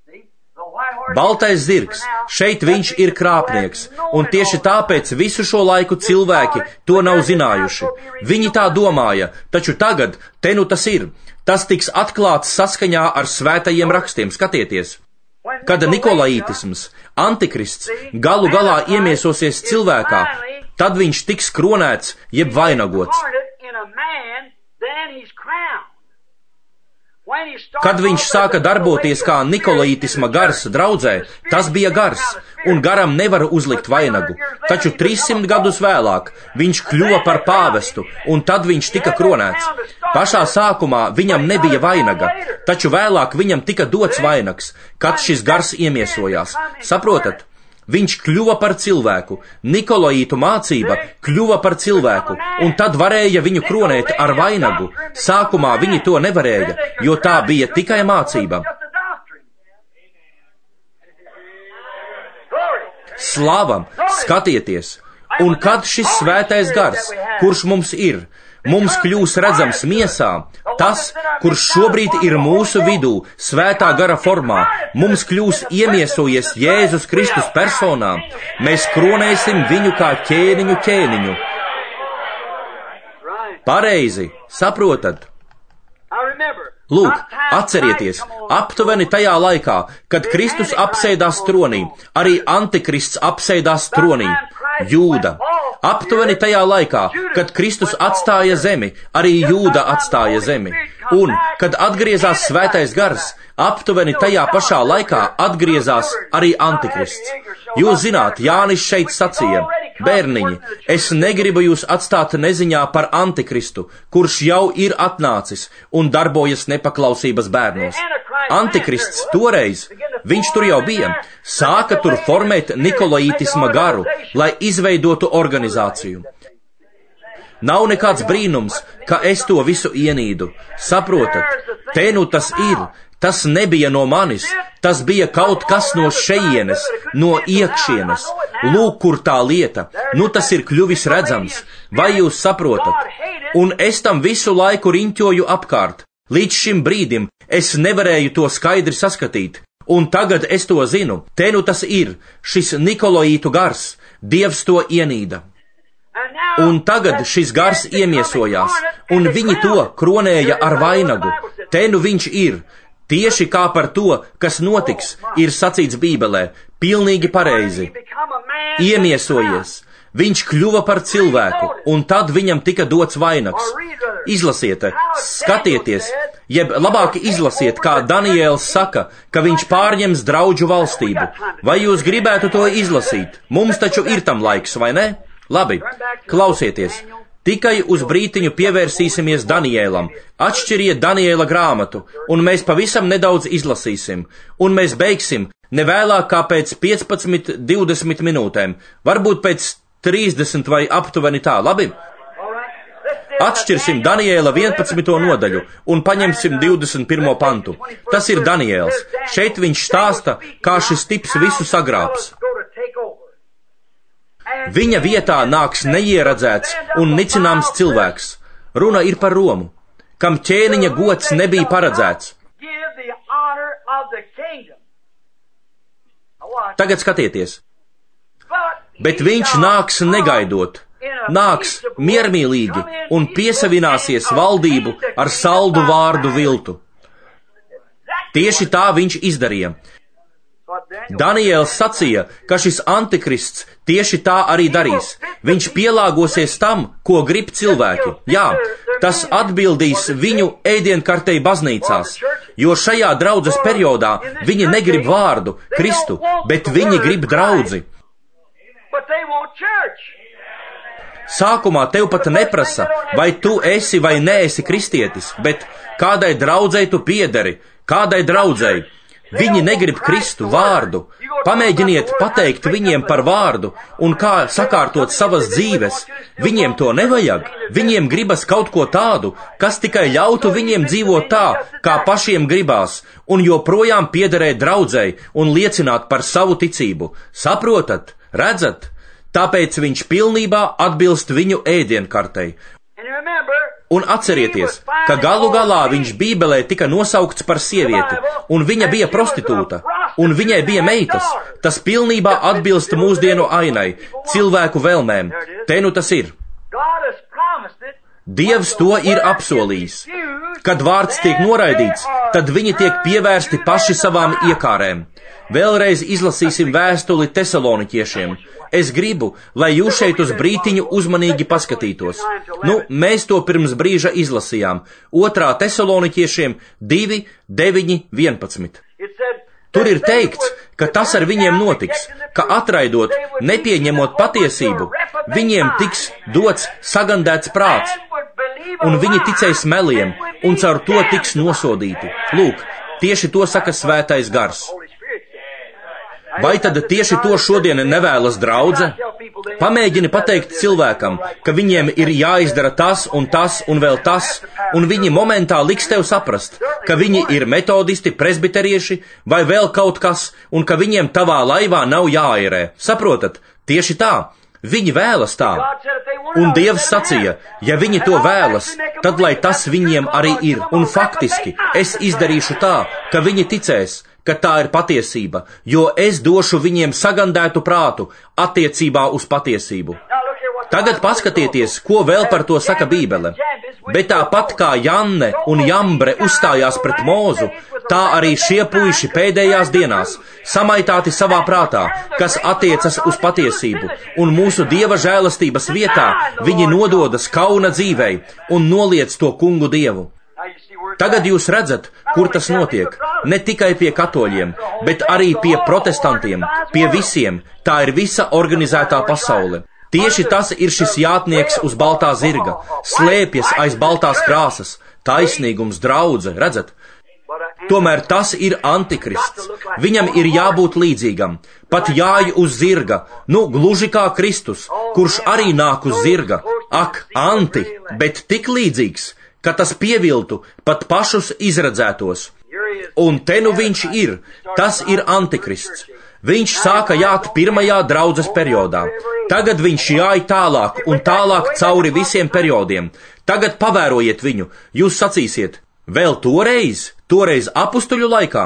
Baltais zirgs, šeit viņš ir krāpnieks, un tieši tāpēc visu šo laiku cilvēki to nav zinājuši. Viņi tā domāja, taču tagad, te nu tas ir, tas tiks atklāts saskaņā ar svētajiem rakstiem, skatieties. Kad nikolaītisms, antikrists, galu galā iemiesosies cilvēkā, tad viņš tiks kronēts jeb vainagots. Kad viņš sāka darboties kā nikolaītisma gars draudzē, tas bija gars, un garam nevar uzlikt vainagu, taču 300 gadus vēlāk viņš kļuva par pāvestu, un tad viņš tika kronēts. Pašā sākumā viņam nebija vainaga, taču vēlāk viņam tika dots vainags, kad šis gars iemiesojās. Saprotat? Viņš kļuva par cilvēku, nikolaītu mācība kļuva par cilvēku, un tad varēja viņu kronēt ar vainagu. Sākumā viņi to nevarēja, jo tā bija tikai mācība. Slava, skatieties! Un kad šis svētais gars, kurš mums ir, mums kļūs redzams miesā, tas, kurš šobrīd ir mūsu vidū, svētā gara formā, mums kļūs iemiesojies Jēzus Kristus personā, mēs kronēsim viņu kā ķēniņu. Pareizi, saprotat? Lūk, atcerieties, aptuveni tajā laikā, kad Kristus apsēdās tronī, arī antikrists apsēdās tronī, Jūda. Aptuveni tajā laikā, kad Kristus atstāja zemi, arī Jūda atstāja zemi. Un, kad atgriezās svētais gars, aptuveni tajā pašā laikā atgriezās arī antikrists. Jūs zināt, Jānis šeit sacīja: bērniņi, es negribu jūs atstāt neziņā par antikristu, kurš jau ir atnācis un darbojas nepaklausības bērnos. Antikrists toreiz, Viņš tur jau bija, sāka tur formēt nikolaitisma garu, lai izveidotu organizāciju. Nav nekāds brīnums, ka es to visu ienīdu. Saprotat, te nu tas ir, tas nebija no manis, tas bija kaut kas no šejienes, no iekšienes. Lūk, kur tā lieta, nu tas ir kļuvis redzams, vai jūs saprotat? Un es tam visu laiku riņķoju apkārt. Līdz šim brīdim es nevarēju to skaidri saskatīt, un tagad es to zinu. Te nu tas ir, šis Nikolaitu gars, Dievs to ienīda. Un tagad šis gars iemiesojās, un viņi to kronēja ar vainagu. Te nu viņš ir, tieši kā par to, kas notiks, ir sacīts Bībelē, pilnīgi pareizi. Iemiesojies, viņš kļuva par cilvēku, un tad viņam tika dots vainags. Izlasiet, skatieties, jeb labāk izlasiet, kā Daniēls saka, ka viņš pārņems draudžu valstību. Vai jūs gribētu to izlasīt? Mums taču ir tam laiks, vai ne? Labi, klausieties, tikai uz brītiņu pievērsīsimies Daniēlam, atšķiriet Daniēla grāmatu, un mēs pavisam nedaudz izlasīsim, un mēs beigsim nevēlāk kā pēc 15-20 minūtēm, varbūt pēc 30 vai aptuveni tā, labi? Atšķirsim Daniēla 11. nodaļu un paņemsim 21. pantu. Tas ir Daniēls, šeit viņš stāsta, kā šis tips visu sagrābs. Viņa vietā nāks neieredzēts un nicināms cilvēks. Runa ir par Romu, kam ķēniņa gods nebija paredzēts. Tagad skatieties. Bet viņš nāks negaidot, nāks miermīlīgi un piesavināsies valdību ar saldu vārdu viltu. Tieši tā viņš izdarīja. Daniēls sacīja, ka šis antikrists tieši tā arī darīs. Viņš pielāgosies tam, ko grib cilvēki. Jā, tas atbildīs viņu ēdienkartei baznīcās, jo šajā draudzes periodā viņi negrib vārdu, Kristu, bet viņi grib draudzi. Sākumā tev pat neprasa, vai tu esi vai neesi kristietis, bet kādai draudzei tu piederi, kādai draudzei. Viņi negrib Kristu vārdu. Pamēģiniet pateikt viņiem par vārdu un kā sakārtot savas dzīves. Viņiem to nevajag. Viņiem gribas kaut ko tādu, kas tikai ļautu viņiem dzīvot tā, kā pašiem gribās, un joprojām piederēt draudzei un liecināt par savu ticību. Saprotat? Redzat? Tāpēc viņš pilnībā atbilst viņu ēdienkartei. Un atcerieties, ka galu galā viņš Bībelē tika nosaukts par sievieti, un viņa bija prostitūta, un viņai bija meitas. Tas pilnībā atbilst mūsdienu ainai, cilvēku vēlmēm. Te nu tas ir. Dievs to ir apsolījis. Kad vārds tiek noraidīts, tad viņi tiek pievērsti paši savām iekārēm. Vēlreiz izlasīsim vēstuli Tesaloniķiešiem. Es gribu, lai jūs šeit uz brītiņu uzmanīgi paskatītos. Nu, mēs to pirms brīža izlasījām. 2. Tesaloniķiešiem 2, 9, 11. Tur ir teikts, ka tas ar viņiem notiks, ka atraidot, nepieņemot patiesību, viņiem tiks dots sagandēts prāts, un viņi ticēs meliem, un caur to tiks nosodīti. Lūk, tieši to saka Svētais Gars. Vai tad tieši to šodien nevēlas draudze? Pamēģini pateikt cilvēkam, ka viņiem ir jāizdara tas un vēl tas, un viņi momentā liks tev saprast, ka viņi ir metodisti, presbiterieši vai vēl kaut kas, un ka viņiem tavā laivā nav jāairē. Saprotat? Tieši tā. Viņi vēlas tā. Un Dievs sacīja, ja viņi to vēlas, tad lai tas viņiem arī ir. Un faktiski es izdarīšu tā, ka viņi ticēs, ka tā ir patiesība, jo es došu viņiem sagandētu prātu attiecībā uz patiesību. Tagad paskatieties, ko vēl par to saka Bībele. Bet tāpat kā Janne un Jambre uzstājās pret Mūzu, tā arī šie puiši pēdējās dienās samaitāti savā prātā, kas attiecas uz patiesību, un mūsu Dieva žēlastības vietā viņi nododas kauna dzīvei un noliec to kungu Dievu. Tagad jūs redzat, kur tas notiek, ne tikai pie katoļiem, bet arī pie protestantiem, pie visiem. Tā ir visa organizētā pasaule. Tieši tas ir šis jātnieks uz baltā zirga, slēpjas aiz baltās krāsas, taisnīgums, draudze, redzat? tomēr tas ir antikrists. Viņam ir jābūt līdzīgam, pat jāj uz zirga, gluži kā Kristus, kurš arī nāk uz zirga. Ak, bet tik līdzīgs, ka tas pieviltu pat pašus izredzētos. Un te viņš ir, tas ir antikrists. Viņš sāka jāt pirmajā draudzes periodā. Tagad viņš jāj tālāk un tālāk cauri visiem periodiem. Tagad pavērojiet viņu, jūs sacīsiet, vēl toreiz apustuļu laikā.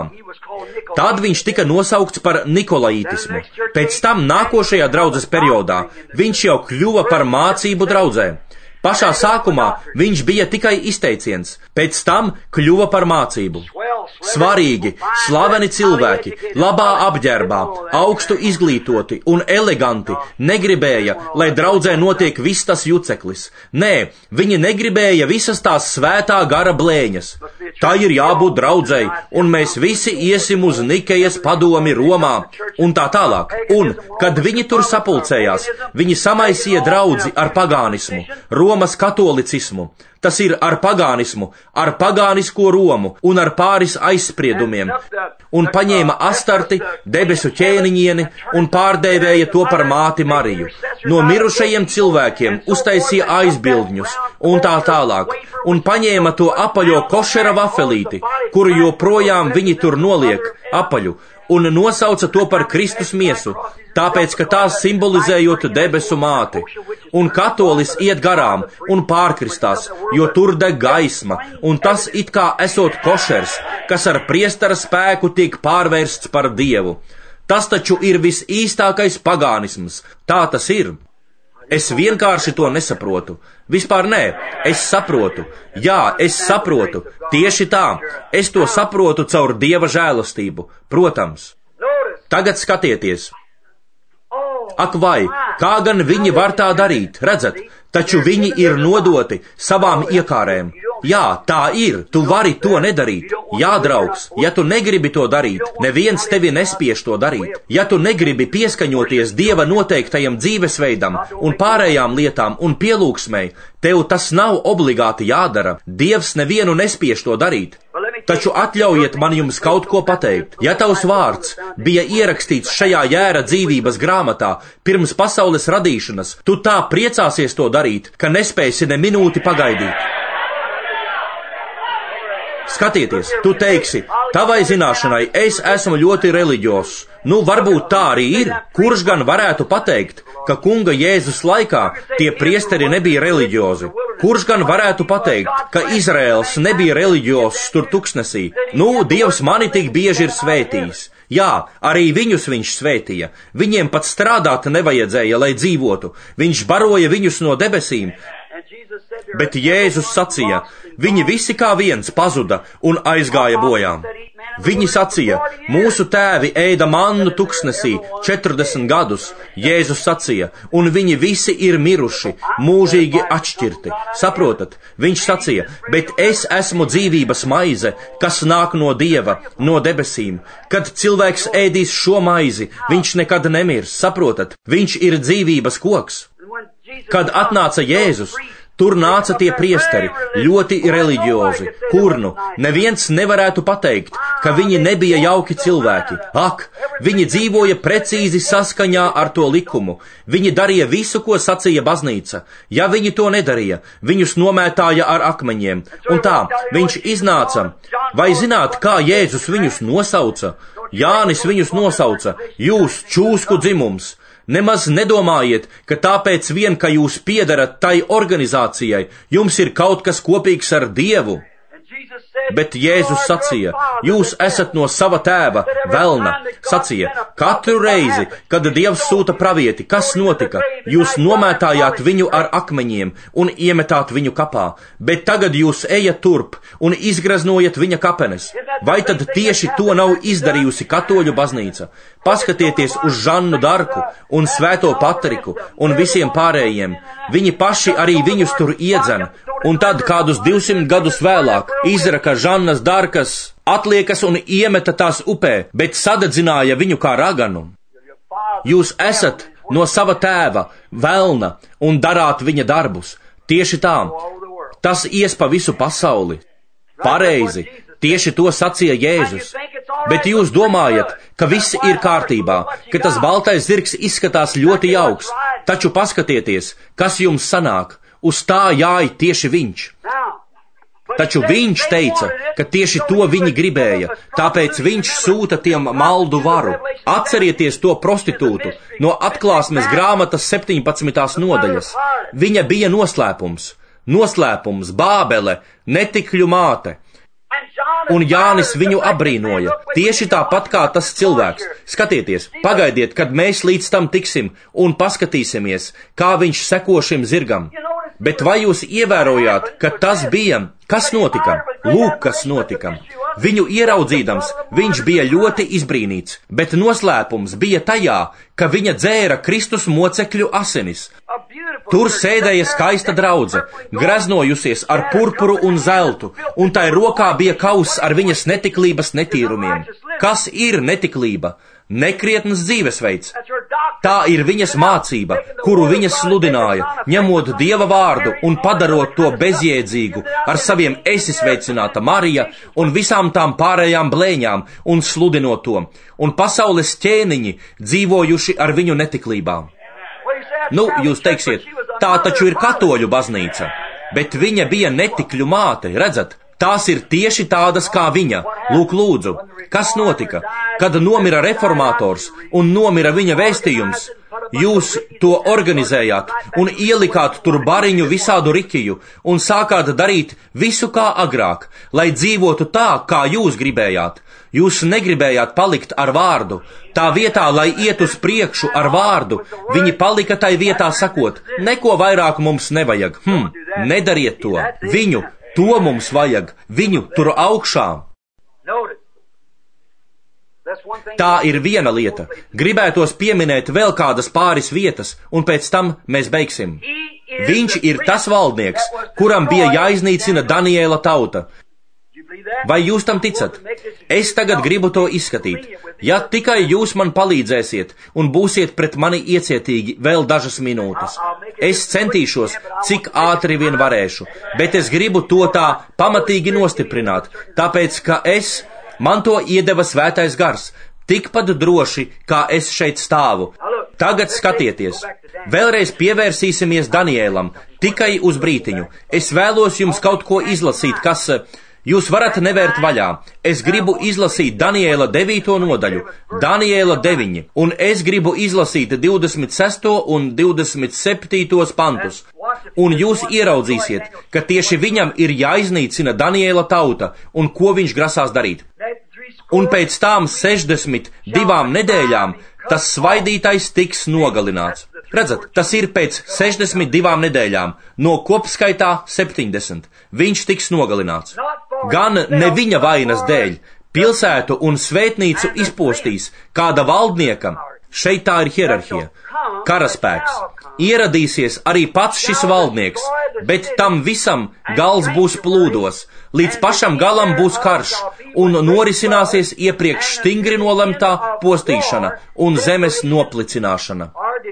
Tad viņš tika nosaukts par Nikolaitismu. Pēc tam nākošajā draudzes periodā viņš jau kļuva par mācību draudzē. Pašā sākumā viņš bija tikai izteiciens, pēc tam kļuva par mācību. Svarīgi, slaveni cilvēki, labā apģērbā, augstu izglītoti un eleganti negribēja, lai draudzē notiek viss tas juceklis. Nē, viņi negribēja visas tās svētā gara blēņas. Tā ir jābūt draudzei, un mēs visi iesim uz Nikejas padomi Romā, un tā tālāk. Un, kad viņi tur sapulcējās, viņi samaisīja draudzi ar pagānismu, Romas katolicismu. Tas ir ar pagānismu, ar pagānisko Romu un ar pāris aizspriedumiem, un paņēma Astarti, debesu ķēniņieni, un pārdēvēja to par māti Mariju. No mirušajiem cilvēkiem uztaisīja aizbildņus, un tā tālāk, un paņēma to apaļo košera vafelīti, kuru joprojām viņi tur noliek, apaļu, un nosauca to par Kristus miesu, tāpēc, ka tās simbolizējot debesu māti. Un katolis iet garām un pārkristās, jo tur deg gaisma, un tas it kā esot košers, kas ar priestara spēku tiek pārvērsts par Dievu. Tas taču ir visīstākais pagānisms, tā tas ir. Es vienkārši to nesaprotu. Vispār nē, es saprotu. Jā, es saprotu. Tieši tā. Es to saprotu caur Dieva žēlastību. Protams. Tagad skatieties. Ak vai, kā gan viņi var tā darīt, redzat? Taču viņi ir nodoti savām iekārēm. Jā, tā ir, tu vari to nedarīt. Jā, draugs, ja tu negribi to darīt, neviens tevi nespiež to darīt. Ja tu negribi pieskaņoties Dieva noteiktajam dzīvesveidam un pārējām lietām un pielūgsmei, tev tas nav obligāti jādara. Dievs nevienu nespiež to darīt. Taču atļaujiet man jums kaut ko pateikt. Ja tavs vārds bija ierakstīts šajā jēra dzīvības grāmatā pirms pasaules radīšanas, tu tā priecāsies to darīt, ka nespēsi ne minūti pagaidīt. Skatieties, tu teiksi, tavai zināšanai es esmu ļoti reliģiozs. Varbūt tā arī ir. Kurš gan varētu pateikt, ka kunga Jēzus laikā tie priesteri nebija reliģiozi? Kurš gan varētu pateikt, ka Izraels nebija reliģiozs tur tuksnesī? Dievs mani tik bieži ir svētījis. Jā, arī viņus viņš svētīja. Viņiem pat strādāt nevajadzēja, lai dzīvotu. Viņš baroja viņus no debesīm. Bet Jēzus sacīja, viņi visi kā viens pazuda un aizgāja bojām. Viņi sacīja, mūsu tēvi ēda mannu tuksnesī 40 gadus. Jēzus sacīja, un viņi visi ir miruši, mūžīgi atšķirti. Saprotat? Viņš sacīja, bet es esmu dzīvības maize, kas nāk no Dieva, no debesīm. Kad cilvēks ēdīs šo maizi, viņš nekad nemirs. Saprotat? Viņš ir dzīvības koks. Kad atnāca Jēzus, tur nāca tie priesteri, ļoti reliģiozi, neviens nevarētu pateikt, ka viņi nebija jauki cilvēki. Ak, viņi dzīvoja precīzi saskaņā ar to likumu. Viņi darīja visu, ko sacīja baznīca. Ja viņi to nedarīja, viņus nomētāja ar akmeņiem. Un tā, viņš iznāca. Vai zināt, kā Jēzus viņus nosauca? Jānis viņus nosauca, jūs čūsku dzimums. Nemaz nedomājiet, ka tāpēc vien, ka jūs piederat tai organizācijai, jums ir kaut kas kopīgs ar Dievu. Bet Jēzus sacīja, jūs esat no sava tēva, velna. Sacīja, katru reizi, kad Dievs sūta pravieti, kas notika? Jūs nomētājāt viņu ar akmeņiem un iemetāt viņu kapā, bet tagad jūs ejat turp un izgraznojat viņa kapenes. Vai tad tieši to nav izdarījusi katoļu baznīca? Paskatieties uz Žannu Darku un Svēto Patriku un visiem pārējiem. Viņi paši arī viņus tur iedzen. Un tad kādus 200 gadus vēlāk izraka Žannas Darkas atliekas un iemeta tās upē, bet sadedzināja viņu kā raganu. Jūs esat no sava tēva, velna, un darāt viņa darbus. Tieši tā. Tas ies pa visu pasauli. Pareizi. Tieši to sacīja Jēzus. Bet jūs domājat, ka viss ir kārtībā, ka tas baltais zirgs izskatās ļoti jauks, taču paskatieties, kas jums sanāk, uz tā jāj tieši viņš. Taču viņš teica, ka tieši to viņi gribēja, tāpēc viņš sūta tiem maldu varu. Atcerieties to prostitūtu no Atklāsmes grāmatas 17. nodaļas. Viņa bija noslēpums, Bābele, netikļu māte. Un Jānis viņu abrīnoja, tieši tāpat kā tas cilvēks. Skatieties, pagaidiet, kad mēs līdz tam tiksim un paskatīsimies, kā viņš seko šim zirgam. Bet vai jūs ievērojāt, ka tas bija, kas notika? Lūk, kas notika. Viņu ieraudzīdams, viņš bija ļoti izbrīnīts, bet noslēpums bija tajā, ka viņa dzēra Kristus mocekļu asinis. Tur sēdēja skaista draudze, greznojusies ar purpuru un zeltu, un tai rokā bija kauss ar viņas netiklības netīrumiem. Kas ir netiklība? Nekrietns dzīvesveids. Tā ir viņas mācība, kuru viņa sludināja, ņemot Dieva vārdu un padarot to bezjēdzīgu ar saviem esi sveicināta Marija un visām tām pārējām blēņām un sludinot to, un pasaules ķēniņi dzīvojuši ar viņu netiklībām. Nu, jūs teiksiet, tā taču ir katoļu baznīca, bet viņa bija netikļu māte, redzat? Tās ir tieši tādas kā viņa. Lūk, lūdzu, kas notika, kad nomira reformators un nomira viņa vēstījums? Jūs to organizējāt un ielikāt tur bariņu visādu riķiju un sākāt darīt visu kā agrāk, lai dzīvotu tā, kā jūs gribējāt. Jūs negribējāt palikt ar vārdu. Tā vietā, lai iet uz priekšu ar vārdu, viņi palika tai vietā sakot, neko vairāk mums nevajag. Nedariet to. Viņu, to mums vajag. Viņu tur augšā. Tā ir viena lieta. Gribētos pieminēt vēl kādas pāris vietas, un pēc tam mēs beigsim. Viņš ir tas valdnieks, kuram bija jāiznīcina Daniela tauta. Vai jūs tam ticat? Es tagad gribu to izskatīt. Ja tikai jūs man palīdzēsiet un būsiet pret mani iecietīgi vēl dažas minūtes. Es centīšos, cik ātri vien varēšu, bet es gribu to tā pamatīgi nostiprināt, tāpēc, ka man to iedeva Svētais Gars, tikpat droši, kā es šeit stāvu. Tagad skatieties, vēlreiz pievērsīsimies Danielam, tikai uz brītiņu. Es vēlos jums kaut ko izlasīt, kas jūs varat nevērt vaļā. Es gribu izlasīt Daniela 9. nodaļu, Daniela 9, un es gribu izlasīt 26. un 27. pantus. Un jūs ieraudzīsiet, ka tieši viņam ir jāiznīcina Daniela tauta, un ko viņš grasās darīt. Un pēc tām 62 nedēļām tas svaidītais tiks nogalināts. Redzat, tas ir pēc 62 nedēļām, no kopskaitā 70. Viņš tiks nogalināts. Gan ne viņa vainas dēļ, pilsētu un svētnīcu izpostīs kāda valdnieka, šeit tā ir hierarhija, karaspēks. Ieradīsies arī pats šis valdnieks, bet tam visam gals būs plūdos, līdz pašam galam būs karš, un norisināsies iepriekš stingri nolemtā postīšana un zemes noplicināšana.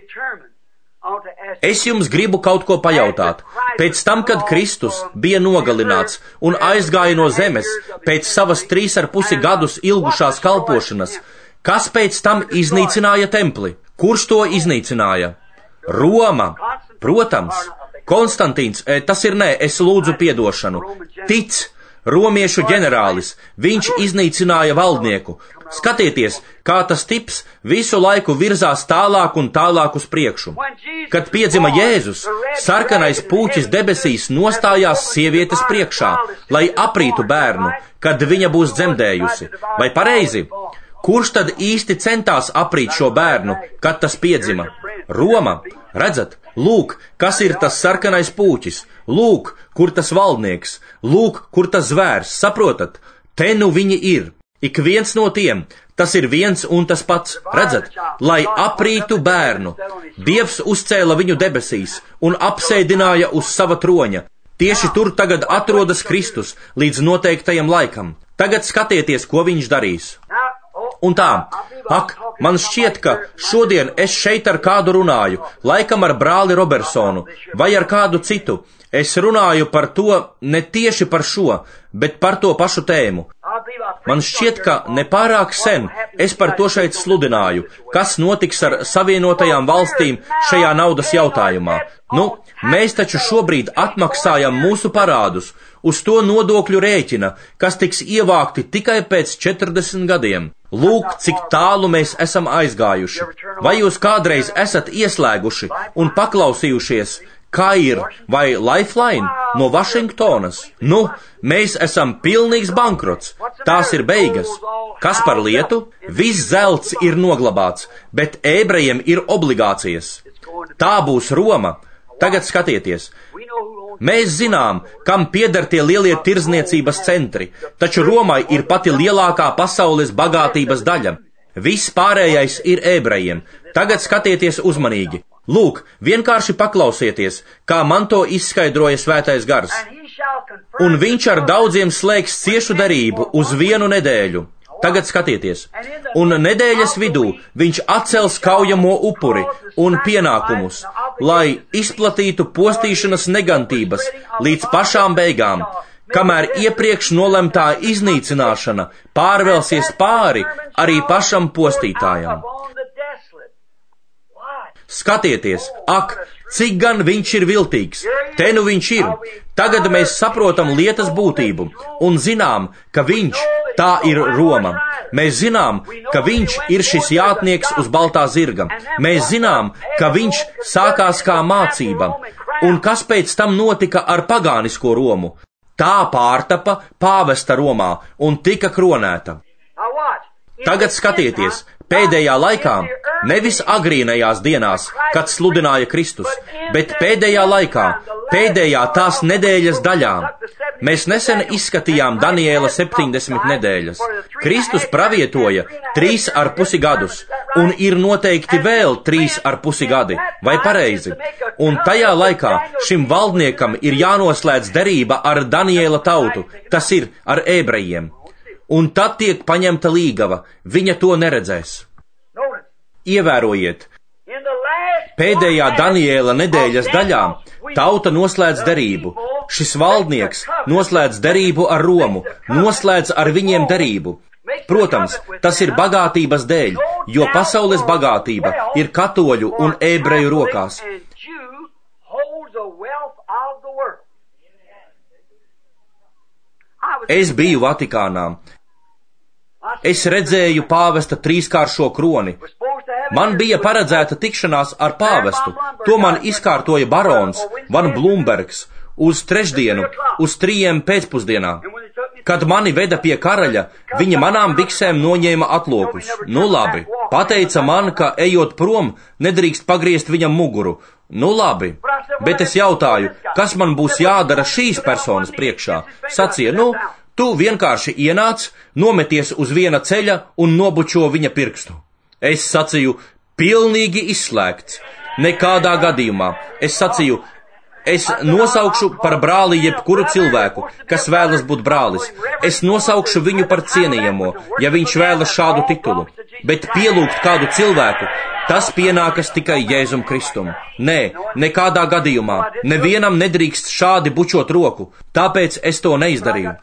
Es jums gribu kaut ko pajautāt. Pēc tam, kad Kristus bija nogalināts un aizgāja no zemes pēc savas 3,5 gadus ilgušās kalpošanas, kas pēc tam iznīcināja templi? Kurš to iznīcināja? Roma. Protams. Konstantīns, es lūdzu piedošanu. Tic, romiešu ģenerālis, viņš iznīcināja valdnieku. Skatieties, kā tas tips visu laiku virzās tālāk un tālāk uz priekšu. Kad piedzima Jēzus, sarkanais pūķis debesīs nostājās sievietes priekšā, lai aprītu bērnu, kad viņa būs dzemdējusi. Vai pareizi? Kurš tad īsti centās aprīt šo bērnu, kad tas piedzima? Roma. Redzat, lūk, kas ir tas sarkanais pūķis. Lūk, kur tas valdnieks. Lūk, kur tas zvērs. Saprotat? Te nu viņi ir. Ik viens no tiem, tas ir viens un tas pats, redzat, lai aprītu bērnu. Dievs uzcēla viņu debesīs un apsēdināja uz sava troņa. Tieši tur tagad atrodas Kristus līdz noteiktajam laikam. Tagad skatieties, ko viņš darīs. Un tā, man šķiet, ka šodien es šeit ar kādu runāju, laikam ar brāli Robertsonu vai ar kādu citu. Es runāju par to, ne tieši par šo, bet par to pašu tēmu. Man šķiet, ka nepārāk sen es par to šeit sludināju, kas notiks ar Savienotajām valstīm šajā naudas jautājumā. Mēs taču šobrīd atmaksājam mūsu parādus uz to nodokļu rēķina, kas tiks ievākti tikai pēc 40 gadiem. Lūk, cik tālu mēs esam aizgājuši. Vai jūs kādreiz esat ieslēguši un paklausījušies, kā ir, vai Lifeline no Vašingtonas? Mēs esam pilnīgs bankrots. Tās ir beigas. Kas par lietu? Viss zelts ir noglabāts, bet ebrejiem ir obligācijas. Tā būs Roma. Tagad skatieties. Mēs zinām, kam pieder tie lielie tirdzniecības centri, taču Romai ir pati lielākā pasaules bagātības daļa. Viss pārējais ir ebrejiem. Tagad skatieties uzmanīgi. Lūk, vienkārši paklausieties, kā man to izskaidroja Svētais Gars. Un viņš ar daudziem slēgs ciešu derību uz 1 nedēļu. Tagad skatieties. Un nedēļas vidū viņš atcels kaujamo upuri un pienākumus, lai izplatītu postīšanas negantības līdz pašām beigām, kamēr iepriekš nolemtā iznīcināšana pārvelsies pāri arī pašam postītājam. Skatieties, cik gan viņš ir viltīgs. Te nu viņš ir. Tagad mēs saprotam lietas būtību un zinām, ka viņš, tā ir Roma. Mēs zinām, ka viņš ir šis jātnieks uz baltā zirga. Mēs zinām, ka viņš sākās kā mācība. Un kas pēc tam notika ar pagānisko Romu? Tā pārtapa pāvesta Romā un tika kronēta. Tagad skatieties, pēdējā laikā, nevis agrīnajās dienās, kad sludināja Kristus, bet pēdējā laikā, pēdējā tās nedēļas daļā. Mēs nesen izskatījām Daniēla 70 nedēļas. Kristus pravietoja 3,5 gadus, un ir noteikti vēl 3,5 gadi, vai pareizi? Un tajā laikā šim valdniekam ir jānoslēdz derība ar Daniēla tautu, tas ir ar ebrejiem. Un tad tiek paņemta līgava, viņa to neredzēs. Ievērojiet, pēdējā Daniēla nedēļas daļā tauta noslēdz derību. Šis valdnieks noslēdz derību ar Romu, noslēdz ar viņiem derību. Protams, tas ir bagātības dēļ, jo pasaules bagātība ir katoļu un ebreju rokās. Es biju Vatikānā. Es redzēju pāvesta 3-kāršo kroni. Man bija paredzēta tikšanās ar pāvestu. To man izkārtoja barons Van Blumbergs uz trešdienu, uz 3 pēcpusdienā. Kad mani veda pie karaļa, viņa manām biksēm noņēma atlokus. Labi, pateica man, ka ejot prom, nedrīkst pagriezt viņam muguru. Labi, bet es jautāju, kas man būs jādara šīs personas priekšā. Sacīja, tu vienkārši ienāc, nometies uz viena ceļa un nobučo viņa pirkstu. Es sacīju, pilnīgi izslēgts. Nekādā gadījumā. Es sacīju, es nosaukšu par brāli jebkuru cilvēku, kas vēlas būt brālis. Es nosaukšu viņu par cienījamo, ja viņš vēlas šādu titulu. Bet pielūgt kādu cilvēku, tas pienākas tikai Jēzum Kristum. Nē, nekādā gadījumā. Nevienam nedrīkst šādi bučot roku, tāpēc es to neizdarīju.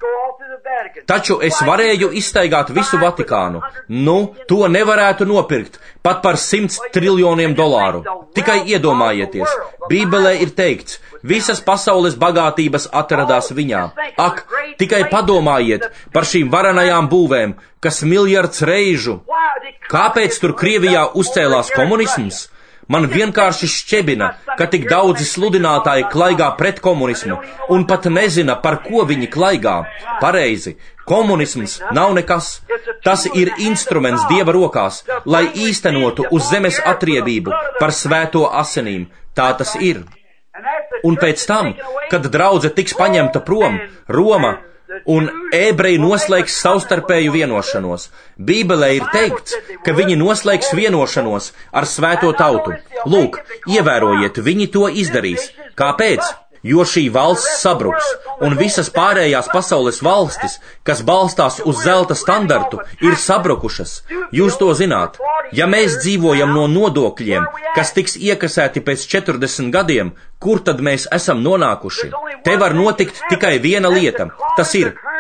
Taču es varēju izstaigāt visu Vatikānu. To nevarētu nopirkt pat par $100 triljoniem. Tikai iedomājieties, Bībelē ir teikts, visas pasaules bagātības atradās viņā. Tikai padomājiet par šīm varenajām būvēm, kas miljards reižu. Kāpēc tur Krievijā uzcēlās komunisms? Man vienkārši šķebina, ka tik daudzi sludinātāji klaigā pret komunismu un pat nezina, par ko viņi klaigā. Pareizi, komunisms nav nekas. Tas ir instruments Dieva rokās, lai īstenotu uz zemes atriebību par svēto asinīm. Tā tas ir. Un pēc tam, kad draudze tiks paņemta prom, Roma un ebreji noslēgs savstarpēju vienošanos. Bībelē ir teikts, ka viņi noslēgs vienošanos ar svēto tautu. Lūk, ievērojiet, viņi to izdarīs. Kāpēc? Jo šī valsts sabruks, un visas pārējās pasaules valstis, kas balstās uz zelta standartu, ir sabrukušas. Jūs to zināt. Ja mēs dzīvojam no nodokļiem, kas tiks iekasēti pēc 40 gadiem, kur tad mēs esam nonākuši? Te var notikt tikai viena lieta. Tas ir,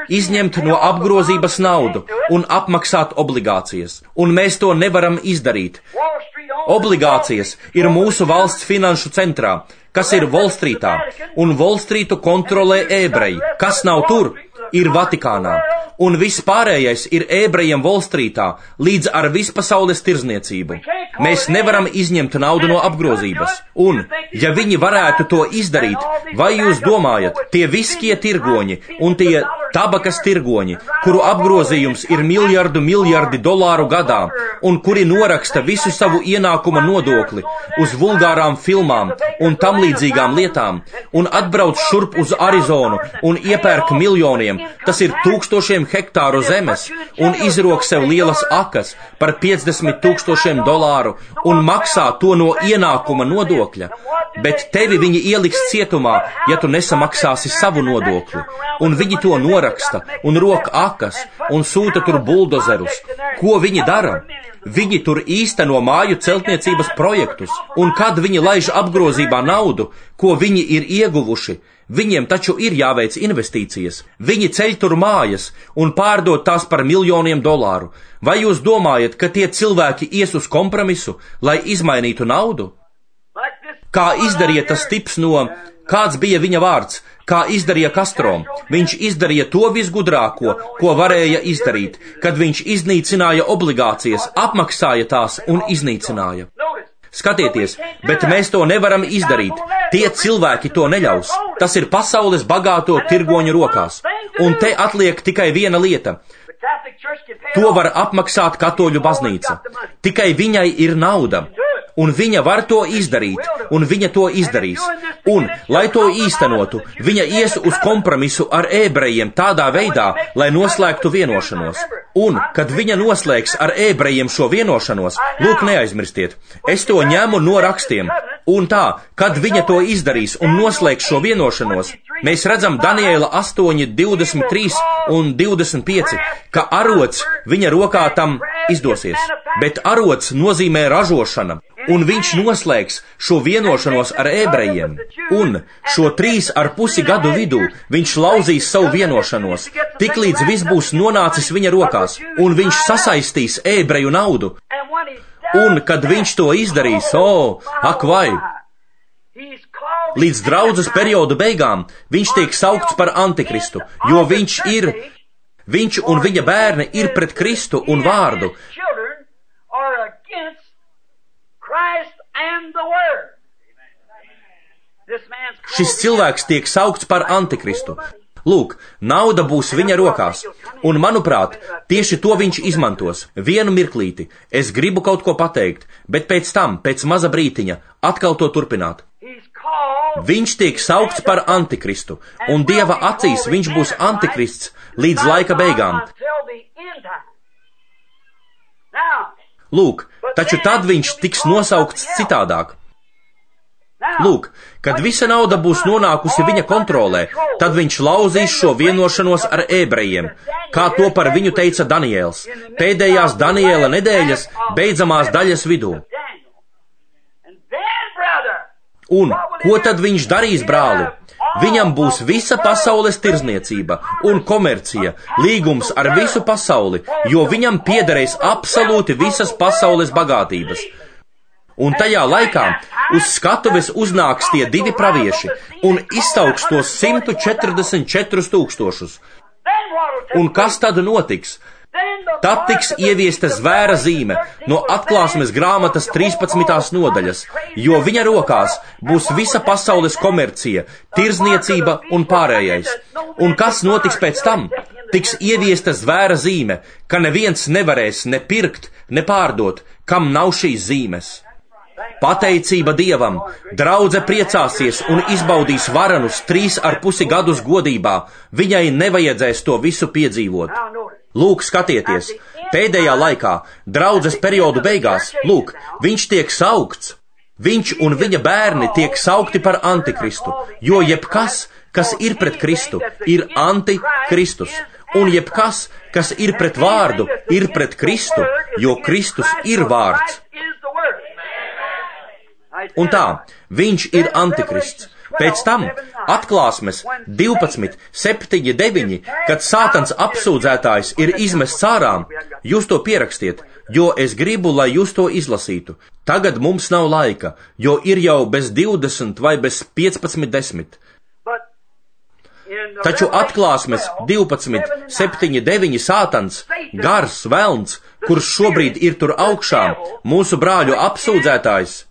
izņemt no apgrozības naudu un apmaksāt obligācijas, un mēs to nevaram izdarīt. Obligācijas ir mūsu valsts finanšu centrā, kas ir Volstrītā, un Volstrītu kontrolē ebreji. Kas nav tur, ir Vatikānā, un viss pārējais ir ebrejiem Volstrītā, līdz ar vispasaules tirzniecību. Mēs nevaram izņemt naudu no apgrozības, un, ja viņi varētu to izdarīt, vai jūs domājat, tie viskie tirgoņi un tie tabakas tirgoņi, kuru apgrozījums ir miljardi dolāru gadā, un kuri noraksta visu savu ienākuma nodokli uz vulgārām filmām un tam līdzīgām lietām, un atbrauc šurp uz Arizonu un iepērk miljoniem, tas ir 1000 hektāru zemes, un izrok sev lielas akas par $50,000 un maksā to no ienākuma nodokļa, bet tevi viņi ieliks cietumā, ja tu nesamaksāsi savu nodokli, un viņi to noraksta un rok akas un sūta tur buldozerus. Ko viņi dara? Viņi tur īsteno māju celtniecības projektus, un kad viņi laiž apgrozībā naudu, ko viņi ir ieguvuši, viņiem taču ir jāveic investīcijas. Viņi ceļ tur mājas un pārdod tās par miljoniem dolāru. Vai jūs domājat, ka tie cilvēki ies uz kompromisu, lai izmainītu naudu? Kā izdarīja tas tips no, kāds bija viņa vārds, kā izdarīja Castro? Viņš izdarīja to visgudrāko, ko varēja izdarīt, kad viņš iznīcināja obligācijas, apmaksāja tās un iznīcināja. Skatieties, bet mēs to nevaram izdarīt. Tie cilvēki to neļaus. Tas ir pasaules bagāto tirgoņu rokās. Un te atliek tikai viena lieta. To var apmaksāt katoļu baznīca. Tikai viņai ir nauda. Un viņa var to izdarīt, un viņa to izdarīs. Un, lai to īstenotu, viņa ies uz kompromisu ar ebrejiem tādā veidā, lai noslēgtu vienošanos. Un, kad viņa noslēgs ar ebrejiem šo vienošanos, lūk, neaizmirstiet, es to ņemu no rakstiem. Un tā, kad viņa to izdarīs un noslēgs šo vienošanos, mēs redzam Daniela 8, 23 un 25, ka arots viņa rokā tam izdosies. Bet arots nozīmē ražošana, un viņš noslēgs šo vienošanos ar ebrejiem. Un šo 3,5 gadu vidū viņš lauzīs savu vienošanos, tiklīdz viss būs nonācis viņa rokās, un viņš sasaistīs ebreju naudu. Un, kad viņš to izdarīs, ak vai! Līdz draudzes periodu beigām viņš tiek saukts par antikristu, jo viņš un viņa bērni ir pret Kristu un vārdu. Šis cilvēks tiek saukts par antikristu. Lūk, nauda būs viņa rokās, un, manuprāt, tieši to viņš izmantos. Vienu mirklīti, es gribu kaut ko pateikt, bet pēc tam, pēc maza brītiņa, atkal to turpināt. Viņš tiek saukts par antikristu, un Dieva acīs viņš būs antikrists līdz laika beigām. Lūk, taču tad viņš tiks nosaukts citādāk. Lūk, kad visa nauda būs nonākusi viņa kontrolē, tad viņš lauzīs šo vienošanos ar ebrejiem, kā to par viņu teica Daniels, pēdējās Daniela nedēļas beidzamās daļas vidū. Un ko tad viņš darīs, brāli? Viņam būs visa pasaules tirzniecība un komercija, līgums ar visu pasauli, jo viņam piederēs absolūti visas pasaules bagātības. Un tajā laikā uz skatuves uznāks tie 2 pravieši un izsauks tos 144 000. Un kas tad notiks? Tad tiks ieviesta zvēra zīme no atklāsmes grāmatas 13. nodaļas, jo viņa rokās būs visa pasaules komercija, tirzniecība un pārējais. Un kas notiks pēc tam? Tiks ieviesta zvēra zīme, ka neviens nevarēs ne pirkt, ne pārdot, kam nav šīs zīmes. Pateicība Dievam, draudze priecāsies un izbaudīs varanus 3,5 gadus godībā, viņai nevajadzēs to visu piedzīvot. Lūk, skatieties, pēdējā laikā, draudzes periodu beigās, lūk, viņš tiek saukts. Viņš un viņa bērni tiek saukti par antikristu, jo jebkas, kas ir pret Kristu, ir antikristus. Un jebkas, kas ir pret vārdu, ir pret Kristu, jo Kristus ir vārds. Un tā, viņš ir antikrists. Pēc tam Atklāsmes 12, 7, 9, kad Sātans apsūdzētājs ir izmests ārā, jūs to pierakstiet, jo es gribu, lai jūs to izlasītu. Tagad mums nav laika, jo ir jau bez 20 vai bez 15:10. Taču Atklāsmes 12, 7, 9 Sātans, gars, velns, kurš šobrīd ir tur augšā, mūsu brāļu apsūdzētājs,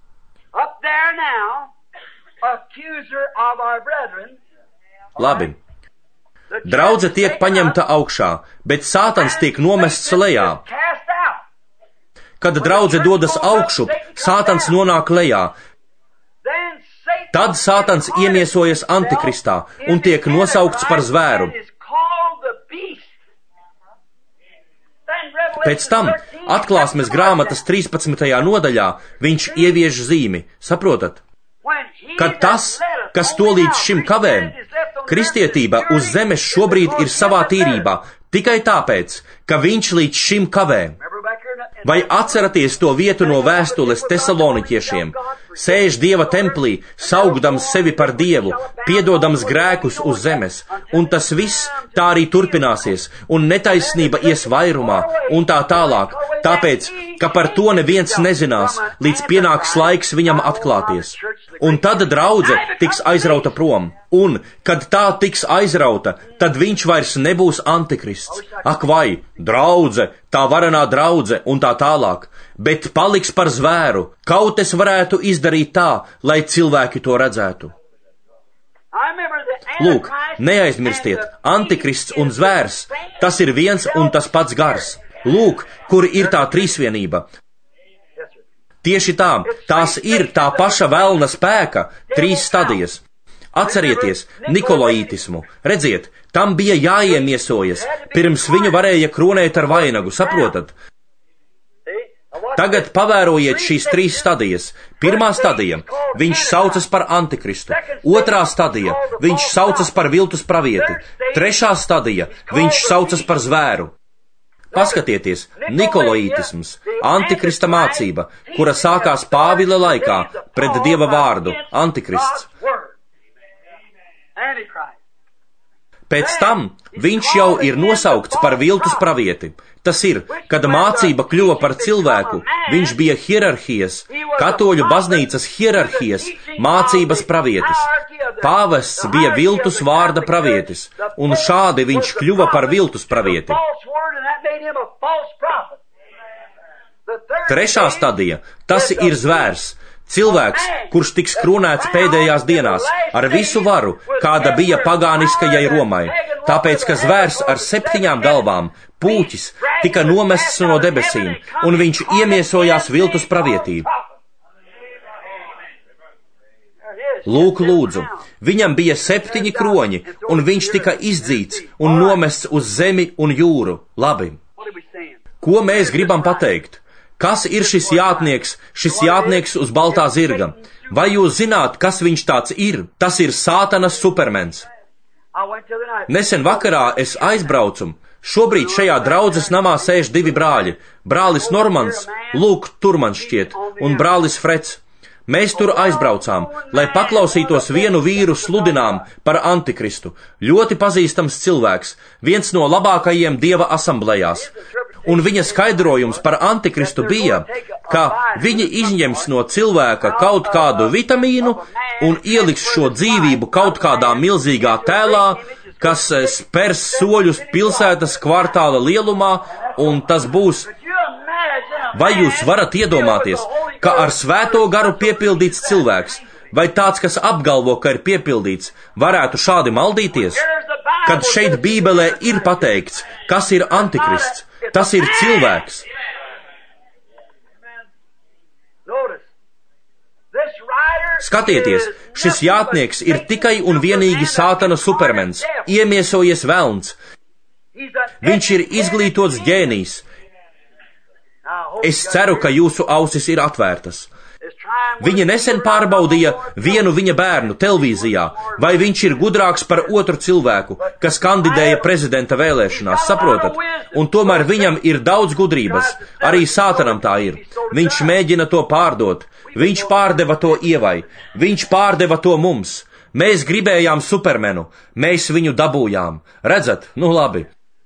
labi, draudze tiek paņemta augšā, bet Sātans tiek nomests lejā. Kad draudze dodas augšu, Sātans nonāk lejā. Tad Sātans iemiesojas Antikristā un tiek nosaukts par zvēru. Pēc tam Atklāsmes grāmatas 13. nodaļā viņš ievieš zīmi, saprotat? Kad tas, kas to līdz šim kavē, kristietība uz zemes šobrīd ir savā tīrībā, tikai tāpēc, ka viņš līdz šim kavē. Vai atceraties to vietu no vēstules Tesaloniķiešiem? Sēž Dieva templī, saugdams sevi par Dievu, piedodams grēkus uz zemes, un tas viss tā arī turpināsies, un netaisnība ies vairumā, un tā tālāk, tāpēc, ka par to neviens nezinās, līdz pienāks laiks viņam atklāties. Un tad draudze tiks aizrauta prom, un, kad tā tiks aizrauta, tad viņš vairs nebūs antikrists. Ak vai, draudze, tā varenā draudze, un tā tālāk, bet paliks par zvēru, kaut es varētu izdarīt tā, lai cilvēki to redzētu. Lūk, neaizmirstiet, antikrists un zvērs, tas ir viens un tas pats gars. Lūk, kur ir tā trīsvienība. Tieši tā, tās ir tā paša velna spēka, 3 stadijas. Atcerieties, Nikolaītismu, redziet, tam bija jāiemiesojas, pirms viņu varēja kronēt ar vainagu, saprotat? Tagad pavērojiet šīs 3 stadijas. Pirmā stadija, viņš saucas par Antikristu. Otrā stadija, viņš saucas par viltus pravieti. Trešā stadija, viņš saucas par zvēru. Paskatieties, Nikolaītisms, Antikrista mācība, kura sākās Pāvila laikā pret Dieva vārdu, Antikrists. Pēc tam viņš jau ir nosaukts par viltus pravieti. Tas ir, kad mācība kļuva par cilvēku, viņš bija hierarhijas, katoļu baznīcas hierarhijas, mācības pravietis. Pāvests bija viltus vārda pravietis, un šādi viņš kļuva par viltus pravieti. Trešā stadija, tas ir zvērs. Cilvēks, kurš tiks kronēts pēdējās dienās ar visu varu, kāda bija pagāniskajai Romai, tāpēc, ka zvērs ar 7 galvām, pūķis, tika nomests no debesīm, un viņš iemiesojās viltus pravietī. Lūk, lūdzu, viņam bija 7 kroņi, un viņš tika izdzīts un nomests uz zemi un jūru. Labi. Ko mēs gribam pateikt? Kas ir šis jātnieks uz baltā zirga? Vai jūs zināt, kas viņš tāds ir? Tas ir Sātana supermens. Nesen vakarā es aizbraucu. Šobrīd šajā draudzes namā sēž 2 brāļi. Brālis Normans, lūk, tur man šķiet, un brālis Freds. Mēs tur aizbraucām, lai paklausītos vienu vīru sludinām par Antikristu. Ļoti pazīstams cilvēks, viens no labākajiem Dieva asamblējās. Un viņa skaidrojums par Antikristu bija, ka viņi izņems no cilvēka kaut kādu vitamīnu un ieliks šo dzīvību kaut kādā milzīgā tēlā, kas spers soļus pilsētas kvartāla lielumā, un tas būs. Vai jūs varat iedomāties, ka ar svēto garu piepildīts cilvēks, vai tāds, kas apgalvo, ka ir piepildīts, varētu šādi maldīties? Kad šeit Bībelē ir pateikts, kas ir Antikrists, tas ir cilvēks. Skatieties, šis jātnieks ir tikai un vienīgi Sātana supermens, iemiesojies velns. Viņš ir izglītots ģēnijs. Es ceru, ka jūsu ausis ir atvērtas. Viņi nesen pārbaudīja vienu viņa bērnu televīzijā, vai viņš ir gudrāks par otru cilvēku, kas kandidēja prezidenta vēlēšanās, saprotat? Un tomēr viņam ir daudz gudrības, arī Sātanam tā ir. Viņš mēģina to pārdot, viņš pārdeva to Ievai, viņš pārdeva to mums. Mēs gribējām Supermenu, mēs viņu dabūjām. Redzat, nu labi.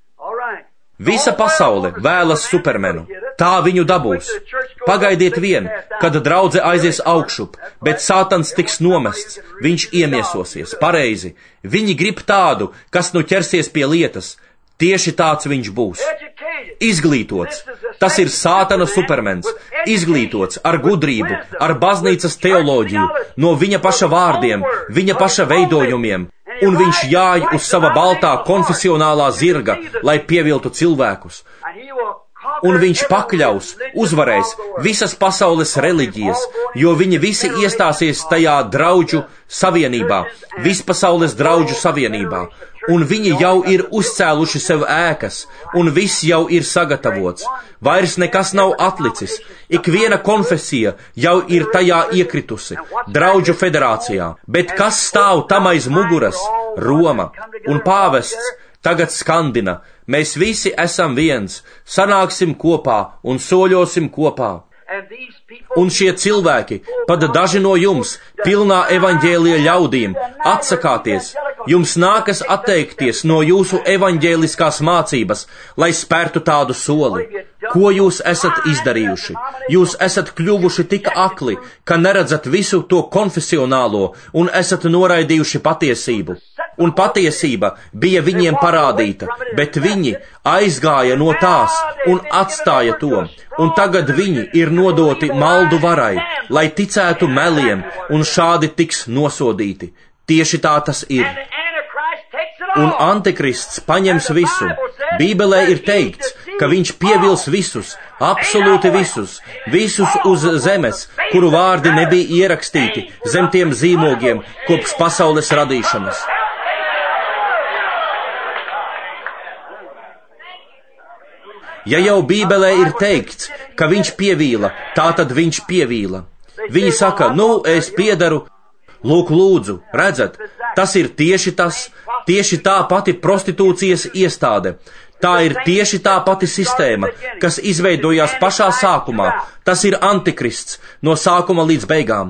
Visa pasaule vēlas Supermenu, tā viņu dabūs. Pagaidiet vien, kad draudze aizies augšup, bet Sātans tiks nomests, viņš iemiesosies, pareizi. Viņi grib tādu, kas nu ķersies pie lietas, tieši tāds viņš būs. Izglītots, tas ir Sātana Supermens, izglītots ar gudrību, ar baznīcas teoloģiju, no viņa paša vārdiem, viņa paša veidojumiem. Un viņš jāj uz sava baltā konfesionālā zirga, lai pieviltu cilvēkus. Un viņš pakļaus, uzvarēs visas pasaules reliģijas, jo viņi visi iestāsies tajā draudžu savienībā, vispasaules draudžu savienībā. Un viņi jau ir uzcēluši sev ēkas, un viss jau ir sagatavots. Vairs nekas nav atlicis. Ikviena konfesija jau ir tajā iekritusi, draudžu federācijā. Bet kas stāv tam aiz muguras? Roma. Un pāvests tagad skandina. Mēs visi esam viens, sanāksim kopā un soļosim kopā. Un šie cilvēki, pat daži no jums, pilnā evaņģēlija ļaudīm, atsakāties. Jums nākas atteikties no jūsu evaņģēliskās mācības, lai spērtu tādu soli. Ko jūs esat izdarījuši? Jūs esat kļuvuši tik akli, ka neredzat visu to konfesionālo un esat noraidījuši patiesību. Un patiesība bija viņiem parādīta, bet viņi aizgāja no tās un atstāja to. Un tagad viņi ir nodoti maldu varai, lai ticētu meliem un šādi tiks nosodīti. Tieši tā tas ir. Un antikrists paņems visu. Bībelē ir teikts, ka viņš pievils visus, absolūti visus, visus uz zemes, kuru vārdi nebija ierakstīti zem tiem zīmogiem kopš pasaules radīšanas. Ja jau Bībelē ir teikts, ka viņš pievīla, tā tad viņš pievīla. Viņi saka, nu, es piedaru. Lūk, lūdzu, redzat, tas ir tieši tas, tieši tā pati prostitūcijas iestāde. Tā ir tieši tā pati sistēma, kas izveidojās pašā sākumā. Tas ir antikrists no sākuma līdz beigām.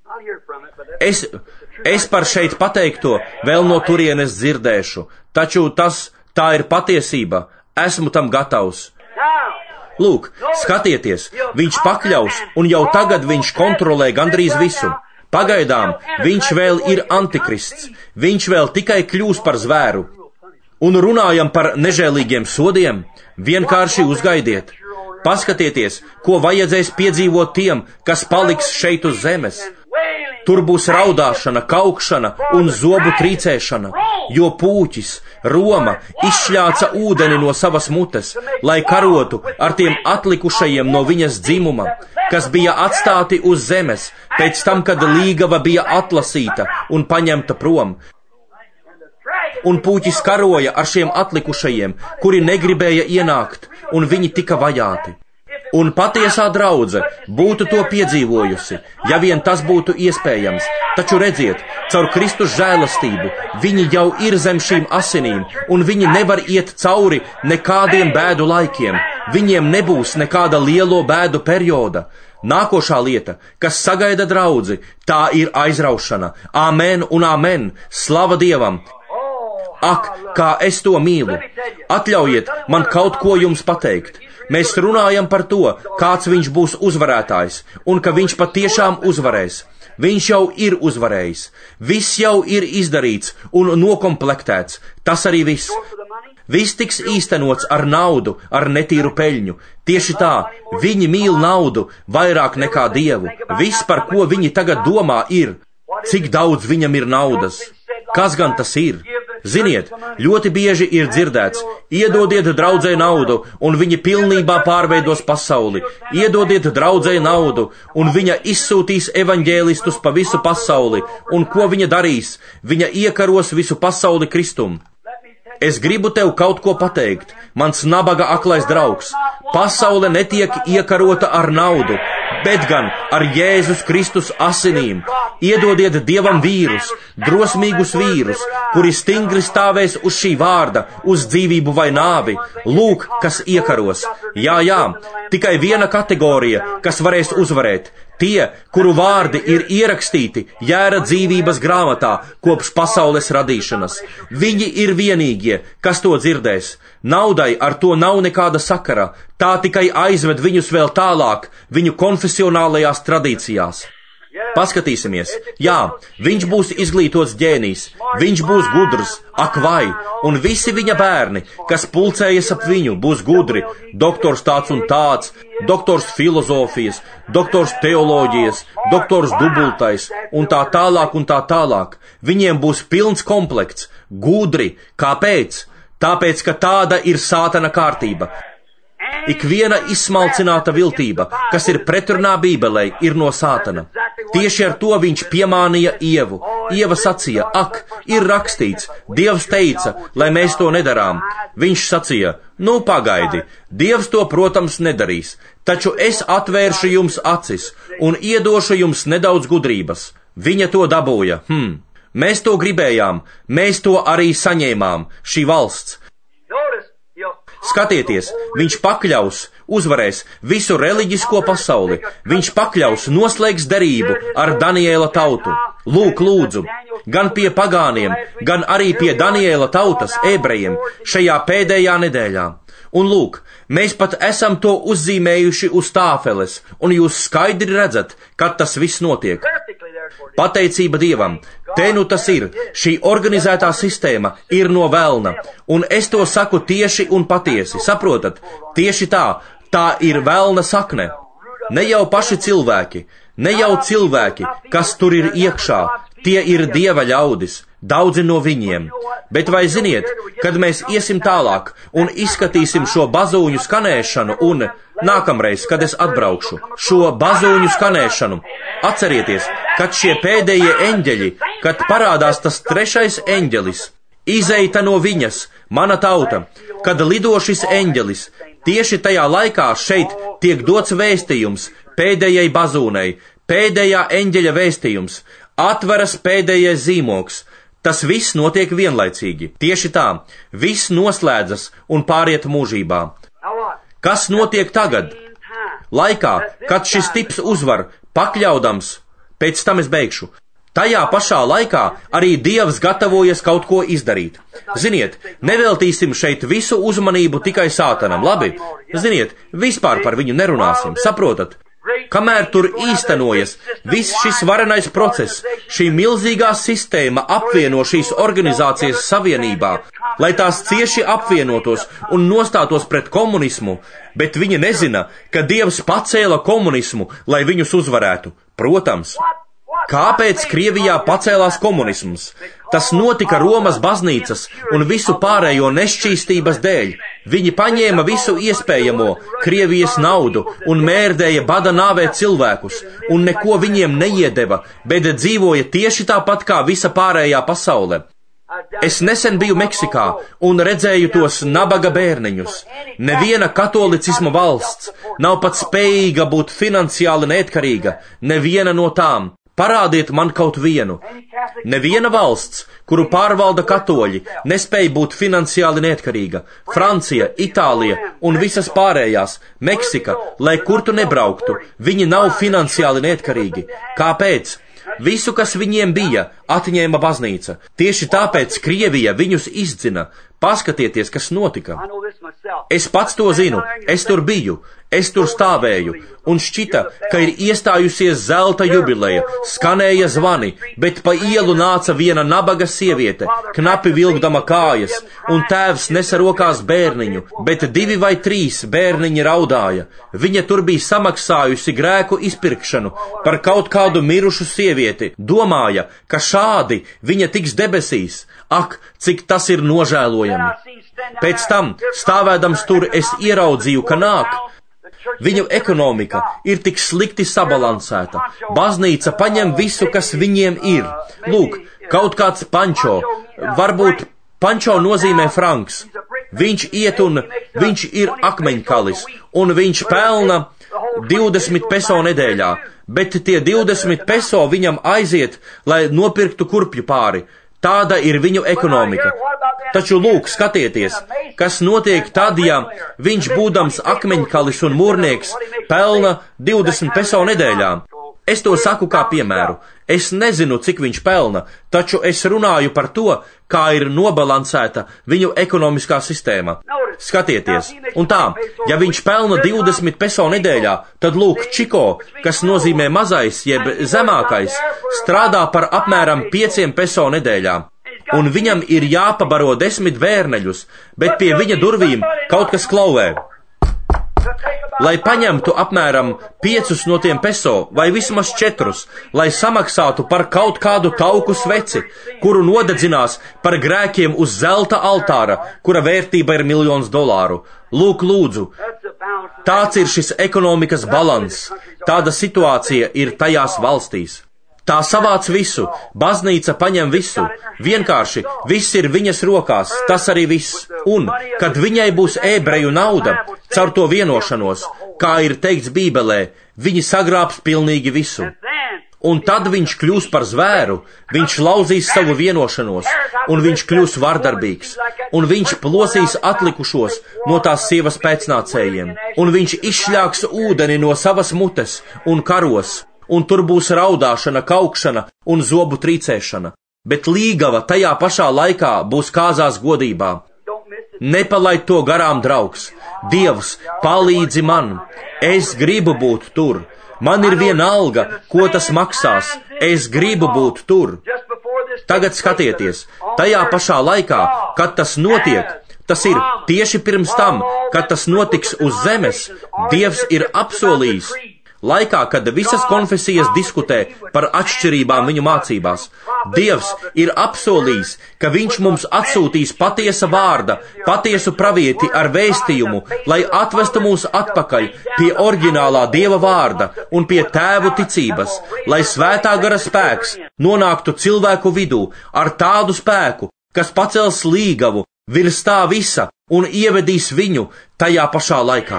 Es par šeit pateikto vēl no turienes dzirdēšu, taču tā ir patiesība. Esmu tam gatavs. Lūk, skatieties, viņš pakļaus, un jau tagad viņš kontrolē gandrīz visu. Pagaidām, viņš vēl ir antikrists, viņš vēl tikai kļūs par zvēru. Un runājam par nežēlīgiem sodiem, vienkārši uzgaidiet. Paskatieties, ko vajadzēs piedzīvot tiem, kas paliks šeit uz zemes. Tur būs raudāšana, kaukšana un zobu trīcēšana, jo pūķis, Roma, izšļāca ūdeni no savas mutes, lai karotu ar tiem atlikušajiem no viņas dzimuma, kas bija atstāti uz zemes, pēc tam, kad līgava bija atlasīta un paņemta prom. Un pūķis karoja ar šiem atlikušajiem, kuri negribēja ienākt, un viņi tika vajāti. Un patiesā draudze būtu to piedzīvojusi, ja vien tas būtu iespējams. Taču redziet, caur Kristus žēlastību viņi jau ir zem šīm asinīm, un viņi nevar iet cauri nekādiem bēdu laikiem. Viņiem nebūs nekāda lielo bēdu perioda. Nākošā lieta, kas sagaida draudzi, tā ir aizraušana. Āmen un āmen, slava Dievam! Ak, kā es to mīlu! Atļaujiet man kaut ko jums pateikt. Mēs runājam par to, kāds viņš būs uzvarētājs, un ka viņš patiešām uzvarēs. Viņš jau ir uzvarējis. Viss jau ir izdarīts un nokomplektēts. Tas arī viss. Viss tiks īstenots ar naudu, ar netīru peļņu. Tieši tā, viņi mīl naudu vairāk nekā Dievu. Viss, par ko viņi tagad domā, ir, cik daudz viņam ir naudas. Kas gan tas ir? Ziniet, ļoti bieži ir dzirdēts, iedodiet draudzei naudu, un viņi pilnībā pārveidos pasauli. Iedodiet draudzei naudu, un viņa izsūtīs evaņģēlistus pa visu pasauli. Un ko viņa darīs? Viņa iekaros visu pasauli Kristum. Es gribu tev kaut ko pateikt, mans nabaga aklais draugs. Pasaule netiek iekarota ar naudu, bet gan ar Jēzus Kristus asinīm. Iedodiet Dievam vīrus, drosmīgus vīrus, kuri stingri stāvēs uz šī vārda, uz dzīvību vai nāvi. Lūk, kas iekaros. Jā, tikai viena kategorija, kas varēs uzvarēt. Tie, kuru vārdi ir ierakstīti jēra dzīvības grāmatā kopš pasaules radīšanas. Viņi ir vienīgie, kas to dzirdēs. Naudai ar to nav nekāda sakara, tā tikai aizved viņus vēl tālāk viņu konfesionālajās tradīcijās. Paskatīsimies, jā, viņš būs izglītots ģēnijs, viņš būs gudrs, ak vai, un visi viņa bērni, kas pulcējas ap viņu, būs gudri, doktors tāds un tāds, doktors filozofijas, doktors teoloģijas, doktors dubultais, un tā tālāk un tā tālāk. Viņiem būs pilns komplekts, gudri, kāpēc? Tāpēc, ka tāda ir sātana kārtība. Ikviena izsmalcināta viltība, kas ir pretrunā Bībelei, ir no sātana. Tieši ar to viņš piemānīja Ievu. Ieva sacīja, ak, ir rakstīts, Dievs teica, lai mēs to nedarām. Viņš sacīja, nu pagaidi, Dievs to, protams, nedarīs, taču es atvēršu jums acis un iedošu jums nedaudz gudrības. Viņa to dabūja. Mēs to gribējām, mēs to arī saņēmām, šī valsts. Skatieties, viņš pakļaus, uzvarēs visu reliģisko pasauli, viņš pakļaus, noslēgs derību ar Daniēla tautu. Lūk, lūdzu, gan pie pagāniem, gan arī pie Daniēla tautas, ebrejiem, šajā pēdējā nedēļā. Un lūk, mēs pat esam to uzzīmējuši uz tāfeles, un jūs skaidri redzat, kad tas viss notiek. Pateicība Dievam, te nu tas ir, šī organizētā sistēma ir no velna, un es to saku tieši un patiesi, saprotat, tieši tā ir velna sakne. Ne jau paši cilvēki, ne jau cilvēki, kas tur ir iekšā, tie ir Dieva ļaudis, daudzi no viņiem. Bet vai ziniet, kad mēs iesim tālāk un izskatīsim šo bazūņu skanēšanu un nākamreiz, kad es atbraukšu, šo bazūņu skanēšanu, atcerieties, kad šie pēdējie eņģeļi, kad parādās tas trešais eņģelis, izeita no viņas, mana tauta, kad lido šis eņģelis, tieši tajā laikā šeit tiek dots vēstījums pēdējai bazūnei, pēdējā eņģeļa vēstījums, atveras pēdējais zīmoks. Tas viss notiek vienlaicīgi. Tieši tā, viss noslēdzas un pāriet mūžībā. Kas notiek tagad? Laikā, kad šis tips uzvar, pakļaudams, pēc tam es beigšu. Tajā pašā laikā arī Dievs gatavojas kaut ko izdarīt. Ziniet, neveltīsim šeit visu uzmanību tikai sātanam, labi? Ziniet, vispār par viņu nerunāsim, saprotat? Kamēr tur īstenojas viss šis varenais process, šī milzīgā sistēma apvieno šīs organizācijas savienībā, lai tās cieši apvienotos un nostātos pret komunismu, bet viņi nezina, ka Dievs pacēla komunismu, lai viņus uzvarētu. Protams. Kāpēc Krievijā pacēlās komunisms? Tas notika Romas baznīcas un visu pārējo nešķīstības dēļ. Viņi paņēma visu iespējamo, Krievijas naudu un mērdēja bada nāvē cilvēkus, un neko viņiem neiedeva, bet dzīvoja tieši tāpat kā visa pārējā pasaule. Es nesen biju Meksikā un redzēju tos nabaga bērniņus. Neviena katolicisma valsts nav pat spējīga būt finansiāli neatkarīga, neviena no tām. Parādiet man kaut vienu. Neviena valsts, kuru pārvalda katoļi, nespēja būt finansiāli neatkarīga. Francija, Itālija un visas pārējās, Meksika, lai kur tu nebrauktu, viņi nav finansiāli neatkarīgi. Kāpēc? Visu, kas viņiem bija, atņēma baznīca. Tieši tāpēc Krievija viņus izdzina. Paskatieties, kas notika. Es pats to zinu, es tur biju, es tur stāvēju, un šķita, ka ir iestājusies zelta jubileja, skanēja zvani, bet pa ielu nāca viena nabaga sieviete, knapi vilkdama kājas, un tēvs nesa rokās bērniņu, bet 2 vai 3 bērniņi raudāja. Viņa tur bija samaksājusi grēku izpirkšanu par kaut kādu mirušu sievieti, domāja, ka šādi viņa tiks debesīs. Ak, cik tas ir nožēlojami! Pēc tam, stāvēdams tur, es ieraudzīju, ka nāk. Viņu ekonomika ir tik slikti sabalansēta. Baznīca paņem visu, kas viņiem ir. Lūk, kaut kāds Pančo, varbūt Pančo nozīmē franks. Viņš iet un viņš ir akmeņkalis, un viņš pelna 20 peso nedēļā, bet tie 20 peso viņam aiziet, lai nopirktu kurpju pāri. Tāda ir viņu ekonomika. Taču lūk, skatieties, kas notiek tad, ja viņš būdams akmeņkalis un mūrnieks pelna 20 peso nedēļā. Es to saku kā piemēru. Es nezinu, cik viņš pelna, taču es runāju par to, kā ir nobalansēta viņu ekonomiskā sistēma. Skatieties, un tā, ja viņš pelna 20 peso nedēļā, tad lūk, Čiko, kas nozīmē mazais jeb zemākais, strādā par apmēram 5 peso nedēļā. Un viņam ir jāpabaro 10 vērneļus, bet pie viņa durvīm kaut kas klauvē. Lai paņemtu apmēram 5 no tiem peso, vai vismaz 4, lai samaksātu par kaut kādu tauku sveci, kuru nodedzinās par grēkiem uz zelta altāra, kura vērtība ir $1 000 000. Lūk, lūdzu, tāds ir šis ekonomikas balans, tāda situācija ir tajās valstīs. Tā savāc visu, baznīca paņem visu, vienkārši viss ir viņas rokās, tas arī viss. Un, kad viņai būs ebreju nauda, caur to vienošanos, kā ir teikts Bībelē, viņi sagrābs pilnīgi visu. Un tad viņš kļūs par zvēru, viņš lauzīs savu vienošanos, un viņš kļūs vardarbīgs, un viņš plosīs atlikušos no tās sievas pēcnācējiem, un viņš izšļāks ūdeni no savas mutes un karos. Un tur būs raudāšana, kaukšana un zobu trīcēšana, bet līgava tajā pašā laikā būs kāzās godībā. Nepalaid to garām, draugs. Dievs, palīdzi man, es gribu būt tur. Man ir vienalga, ko tas maksās, es gribu būt tur. Tagad skatieties, tajā pašā laikā, kad tas notiek, tas ir tieši pirms tam, kad tas notiks uz zemes, Dievs ir apsolījis. Laikā, kad visas konfesijas diskutē par atšķirībām viņu mācībās, Dievs ir apsolījis, ka viņš mums atsūtīs patiesa vārda, patiesu pravieti ar vēstījumu, lai atvestu mūs atpakaļ pie oriģinālā Dieva vārda un pie tēvu ticības, lai svētā gara spēks nonāktu cilvēku vidū ar tādu spēku, kas pacels līgavu virs tā visa un ievedīs viņu tajā pašā laikā.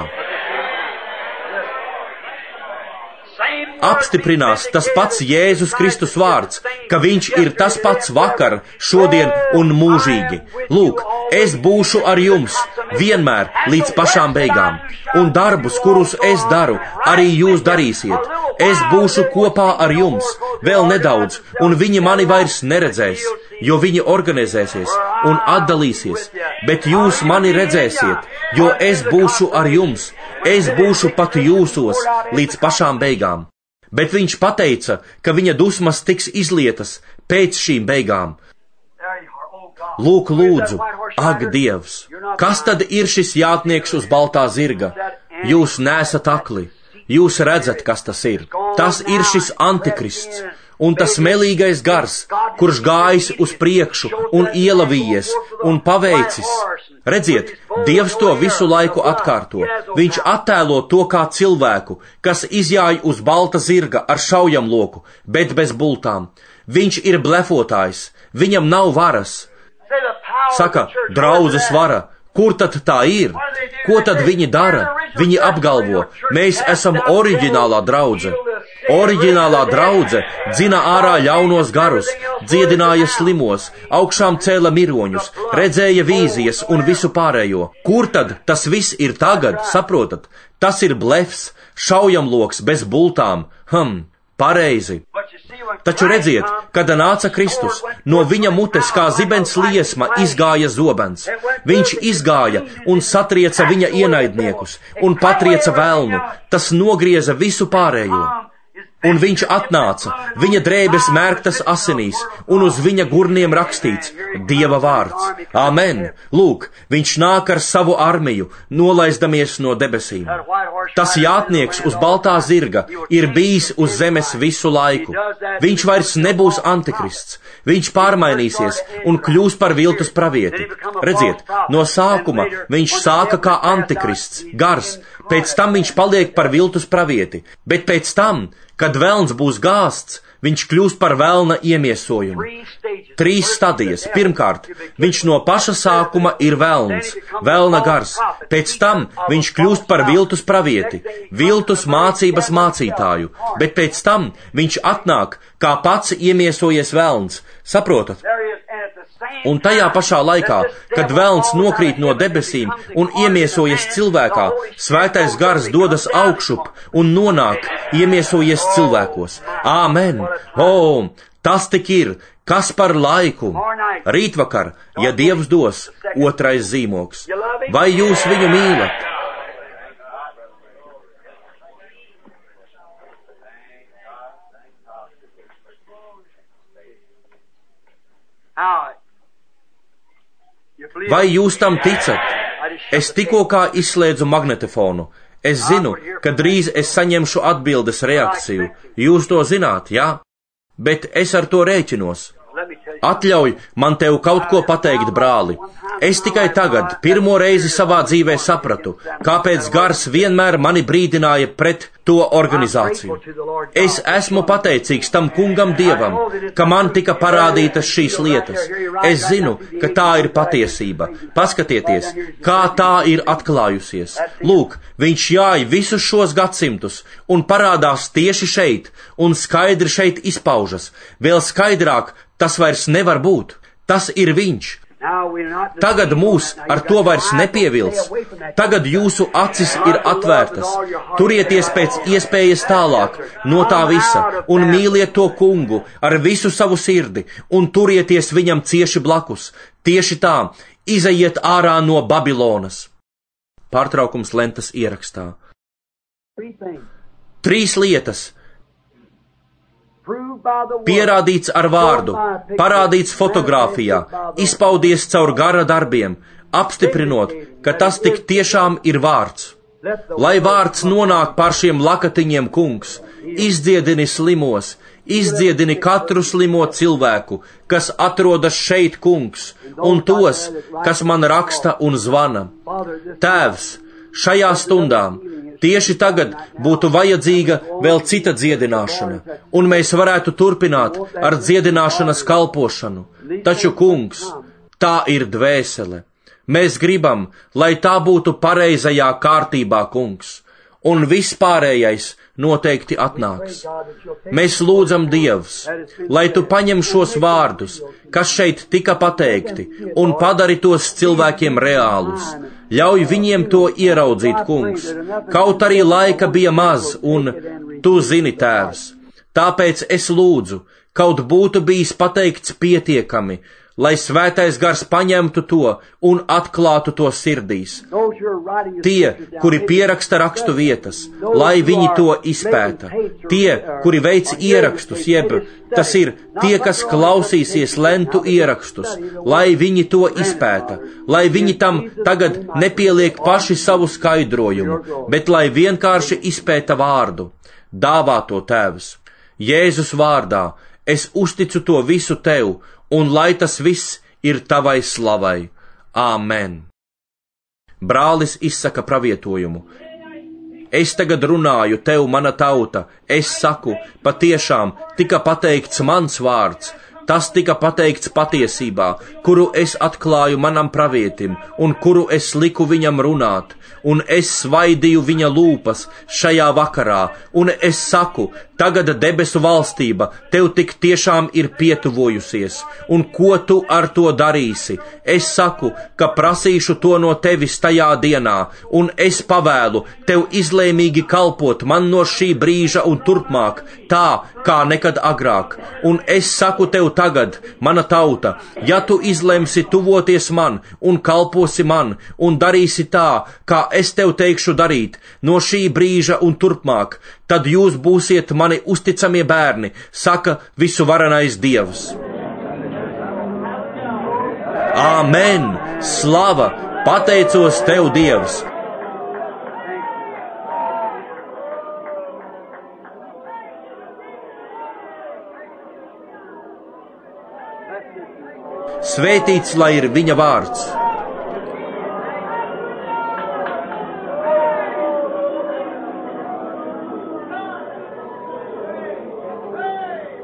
Apstiprinās tas pats Jēzus Kristus vārds, ka viņš ir tas pats vakar, šodien un mūžīgi. Lūk, es būšu ar jums vienmēr līdz pašām beigām, un darbus, kurus es daru, arī jūs darīsiet. Es būšu kopā ar jums vēl nedaudz, un viņi mani vairs neredzēs, jo viņi organizēsies un atdalīsies, bet jūs mani redzēsiet, jo es būšu ar jums, es būšu pat jūsos līdz pašām beigām. Bet viņš pateica, ka viņa dusmas tiks izlietas pēc šīm beigām. Lūk, lūdzu, ak, Dievs, kas tad ir šis jātnieks uz baltā zirga? Jūs nesat akli, jūs redzat, kas tas ir. Tas ir šis antikrists un tas melīgais gars, kurš gājis uz priekšu un ielavījies un paveicis. Redziet, Dievs to visu laiku atkārto. Viņš attēlo to kā cilvēku, kas izjāja uz balta zirga ar šaujamloku, bet bez bultām. Viņš ir blefotājs, viņam nav varas. Saka, draudzes vara. Kur tad tā ir? Ko tad viņi dara? Viņi apgalvo, mēs esam oriģinālā draudze. Oriģinālā draudze dzina ārā ļaunos garus, dziedināja slimos, augšām cēla miroņus, redzēja vīzijas un visu pārējo. Kur tad tas viss ir tagad, saprotat? Tas ir blefs, šaujamloks bez bultām. Pareizi. Taču redziet, kad nāca Kristus, no viņa mutes kā zibens liesma izgāja zobens. Viņš izgāja un satrieca viņa ienaidniekus un patrieca velnu. Tas nogrieza visu pārējo. Un viņš atnāca, viņa drēbes mērktas asinīs, un uz viņa gurniem rakstīts Dieva vārds. Amen! Lūk, viņš nāk ar savu armiju, nolaizdamies no debesīm. Tas jātnieks uz baltā zirga ir bijis uz zemes visu laiku. Viņš vairs nebūs antikrists. Viņš pārmainīsies un kļūs par viltus pravieti. Redziet, no sākuma viņš sāka kā antikrists, gars, pēc tam viņš paliek par viltus pravieti, bet pēc tam, kad velns būs gāsts, viņš kļūs par velna iemiesojumu. 3 stadijas. Pirmkārt, viņš no paša sākuma ir velns, velna gars. Pēc tam viņš kļūst par viltus pravieti, viltus mācības mācītāju, bet pēc tam viņš atnāk kā pats iemiesojies velns. Saprotat? Un tajā pašā laikā, kad velns nokrīt no debesīm un iemiesojas cilvēkā, Svētais Gars dodas augšup un nonāk, iemiesojies cilvēkos. Āmen! O, tas tik ir! Kas par laiku? Rītvakar, ja Dievs dos, otrais zīmogs. Vai jūs viņu mīlat? Vai jūs tam ticat? Es tikko kā izslēdzu magnetofonu. Es zinu, ka drīz es saņemšu atbildes reakciju. Jūs to zināt, jā? Bet es ar to rēķinos. Atļauj man tev kaut ko pateikt, brāli. Es tikai tagad, pirmo reizi savā dzīvē sapratu, kāpēc Gars vienmēr mani brīdināja pret to organizāciju. Es esmu pateicīgs tam kungam Dievam, ka man tika parādītas šīs lietas. Es zinu, ka tā ir patiesība. Paskatieties, kā tā ir atklājusies. Lūk, viņš jāj visus šos gadsimtus un parādās tieši šeit, un skaidri šeit izpaužas. Vēl skaidrāk tas vairs nevar būt. Tas ir viņš. Tagad mūs ar to vairs nepievils. Tagad jūsu acis ir atvērtas. Turieties pēc iespējas tālāk no tā visa un mīliet to kungu ar visu savu sirdi un turieties viņam cieši blakus. Tieši tā, izejiet ārā no Babilonas. Pārtraukums lentas ierakstā. 3 lietas. Pierādīts ar vārdu, parādīts fotogrāfijā, izpaudies caur Gara darbiem, apstiprinot, ka tas tik tiešām ir vārds. Lai vārds nonāk pār šiem lakatiņiem, kungs, izdziedini slimos, izdziedini katru slimo cilvēku, kas atrodas šeit, kungs, un tos, kas man raksta un zvana. Tēvs, šajā stundā, tieši tagad būtu vajadzīga vēl cita dziedināšana, un mēs varētu turpināt ar dziedināšanas kalpošanu. Taču, kungs, tā ir dvēsele. Mēs gribam, lai tā būtu pareizajā kārtībā, kungs, un viss pārējais noteikti atnāks. Mēs lūdzam Dievs, lai tu paņem šos vārdus, kas šeit tika pateikti, un padari tos cilvēkiem reālus. Ļauj viņiem to ieraudzīt, kungs, kaut arī laika bija maz, un tu zini, tēvs. Tāpēc es lūdzu, kaut būtu bijis pateikts pietiekami, lai Svētais Gars paņemtu to un atklātu to sirdīs. Tie, kuri pieraksta rakstu vietas, lai viņi to izpēta. Tie, kuri veic ierakstus, jeb tas ir tie, kas klausīsies lentu ierakstus, lai viņi to izpēta, lai viņi tam tagad nepieliek paši savu skaidrojumu, bet lai vienkārši izpēta vārdu. Dāvā to, tēvs. Jēzus vārdā es uzticu to visu tev, un lai tas viss ir tavai slavai. Āmen. Brālis izsaka pravietojumu. Es tagad runāju tev, mana tauta, es saku, patiešām tika pateikts mans vārds, tas tika pateikts patiesībā, kuru es atklāju manam pravietim, un kuru es liku viņam runāt, un es svaidīju viņa lūpas šajā vakarā, un es saku, tagad debesu valstība tev tik tiešām ir pietuvojusies, un ko tu ar to darīsi? Es saku, ka prasīšu to no tevis tajā dienā, un es pavēlu tev izlēmīgi kalpot man no šī brīža un turpmāk, tā kā nekad agrāk, un es saku tev tagad, mana tauta, ja tu izlemsi tuvoties man un kalposi man un darīsi tā, kā es tev teikšu darīt, no šī brīža un turpmāk, tad jūs būsiet mani uzticamie bērni, saka visuvarenais Dievs. Āmen! Slava! Pateicos tev, Dievs! Svētīts lai ir viņa vārds.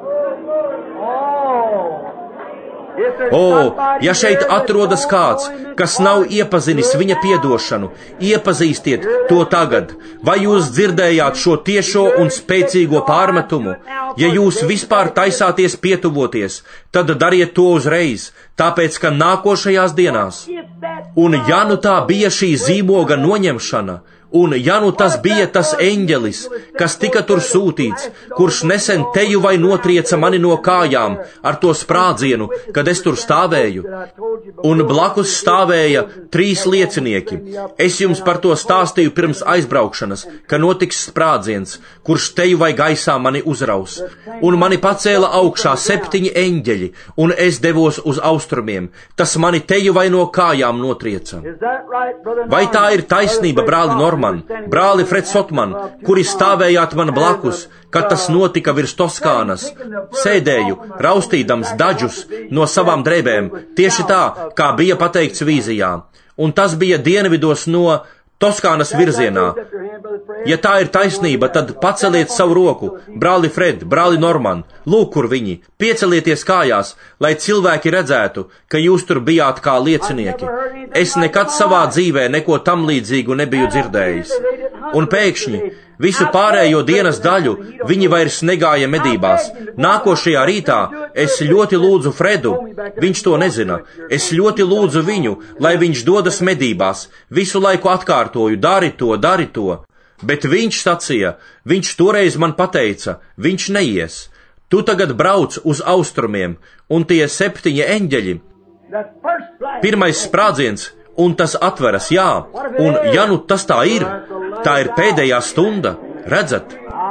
O, ja šeit atrodas kāds, kas nav iepazinis viņa piedošanu, iepazīstiet to tagad. Vai jūs dzirdējāt šo tiešo un spēcīgo pārmetumu? Ja jūs vispār taisāties pietuvoties, tad dariet to uzreiz, tāpēc, ka nākošajās dienās. Un ja nu tā bija šī zīmoga noņemšana, un ja nu tas bija tas eņģelis, kas tika tur sūtīts, kurš nesen teju vai notrieca mani no kājām ar to sprādzienu, kad es tur stāvēju, un blakus stāvēja 3 liecinieki. Es jums par to stāstīju pirms aizbraukšanas, ka notiks sprādziens, kurš teju vai gaisā mani uzraus. Un mani pacēla augšā 7 eņģeļi, un es devos uz austrumiem. Tas mani teju vai no kājām notrieca. Vai tā ir taisnība, brāli Norman? Brāli Fred Sotman, kuri stāvējāt man blakus, kad tas notika virs Toskānas, sēdēju, raustīdams daļus no savām drēbēm, tieši tā, kā bija pateikts vīzijā, un tas bija dienvidos no Toskānas virzienā. Ja tā ir taisnība, tad paceliet savu roku, brāli Fred, brāli Norman, lūk, kur viņi, piecelieties kājās, lai cilvēki redzētu, ka jūs tur bijāt kā liecinieki. Es nekad savā dzīvē neko tam līdzīgu nebiju dzirdējis. Un pēkšņi, visu pārējo dienas daļu, viņi vairs negāja medībās. Nākošajā rītā es ļoti lūdzu Fredu, viņš to nezina, es ļoti lūdzu viņu, lai viņš dodas medībās, visu laiku atkārtoju, dari to. Bet viņš sacīja, viņš toreiz man pateica, viņš neies. Tu tagad brauc uz austrumiem, un tie 7 eņģeļi. Pirmais sprādziens, un tas atveras, jā, un ja nu tas tā ir pēdējā stunda, redzat?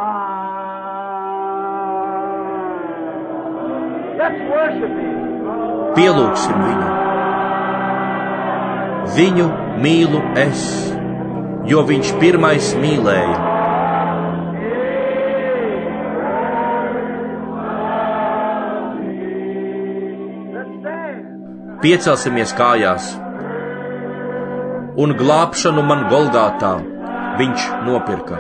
Pielūgsim viņu. Viņu mīlu es, jo viņš pirmais mīlēja. Piecelsimies kājās, un glābšanu man Golgātā viņš nopirka.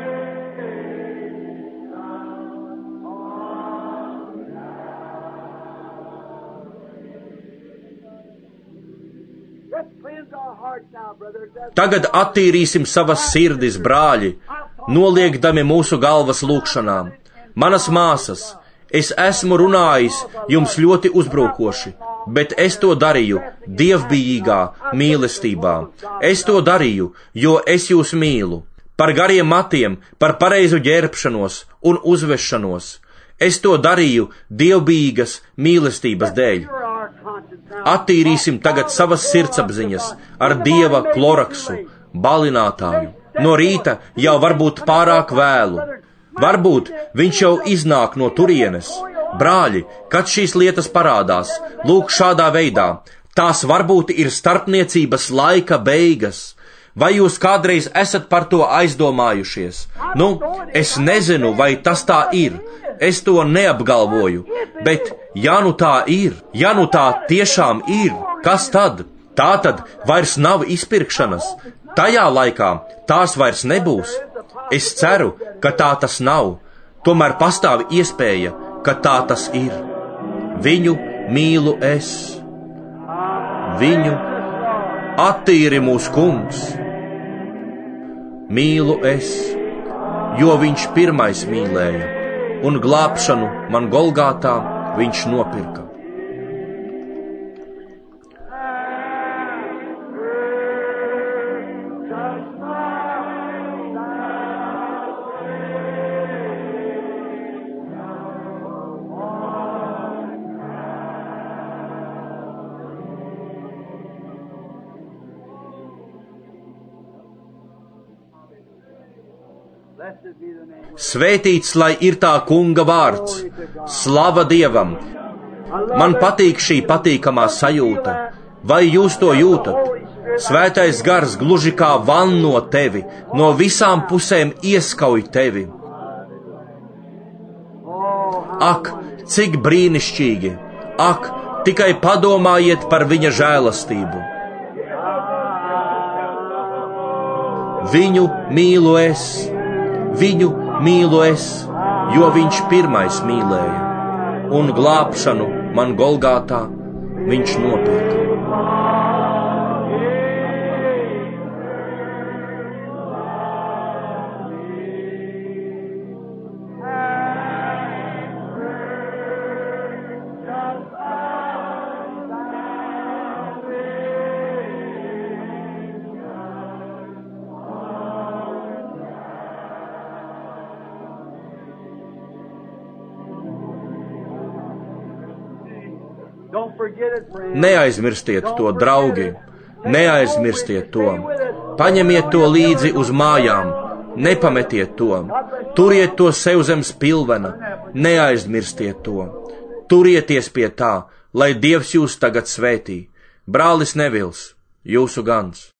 Tagad attīrīsim savas sirdis, brāļi, noliekdami mūsu galvas lūgšanām. Manas māsas, es esmu runājis jums ļoti uzbrukoši, bet es to darīju dievbijīgā mīlestībā. Es to darīju, jo es jūs mīlu. Par gariem matiem, par pareizu ģērbšanos un uzvešanos. Es to darīju dievbijīgas mīlestības dēļ. Attīrīsim tagad savas sirdsapziņas ar Dieva kloraksu, balinātāju. No rīta jau varbūt pārāk vēlu. Varbūt viņš jau iznāk no turienes. Brāļi, kad šīs lietas parādās, lūk šādā veidā, tās varbūt ir starpniecības laika beigas. Vai jūs kādreiz esat par to aizdomājušies? Es nezinu, vai tas tā ir. Es to neapgalvoju, bet ja nu tā ir, ja nu tā tiešām ir, kas tad? Tā tad vairs nav izpirkšanas. Tajā laikā tās vairs nebūs. Es ceru, ka tā tas nav. Tomēr pastāv iespēja, ka tā tas ir. Viņu mīlu es. Viņu attīri mūs kungs. Mīlu es, jo viņš pirmais mīlēja, un glābšanu man Golgātā viņš nopirka. Svētīts, lai ir tā kunga vārds, slava Dievam. Man patīk šī patīkamā sajūta. Vai jūs to jūtat? Svētais gars gluži kā vanno tevi, no visām pusēm ieskauj tevi. Ak, cik brīnišķīgi! Ak, tikai padomājiet par viņa žēlastību. Viņu mīlu es. Viņu mīlu es, jo viņš pirmais mīlēja, un glābšanu man Golgātā viņš nopirka. Neaizmirstiet to, draugi, neaizmirstiet to. Paņemiet to līdzi uz mājām, nepametiet to. Turiet to sev zem spilvena, neaizmirstiet to. Turieties pie tā, lai Dievs jūs tagad svētī. Brālis Nevils, jūsu gans.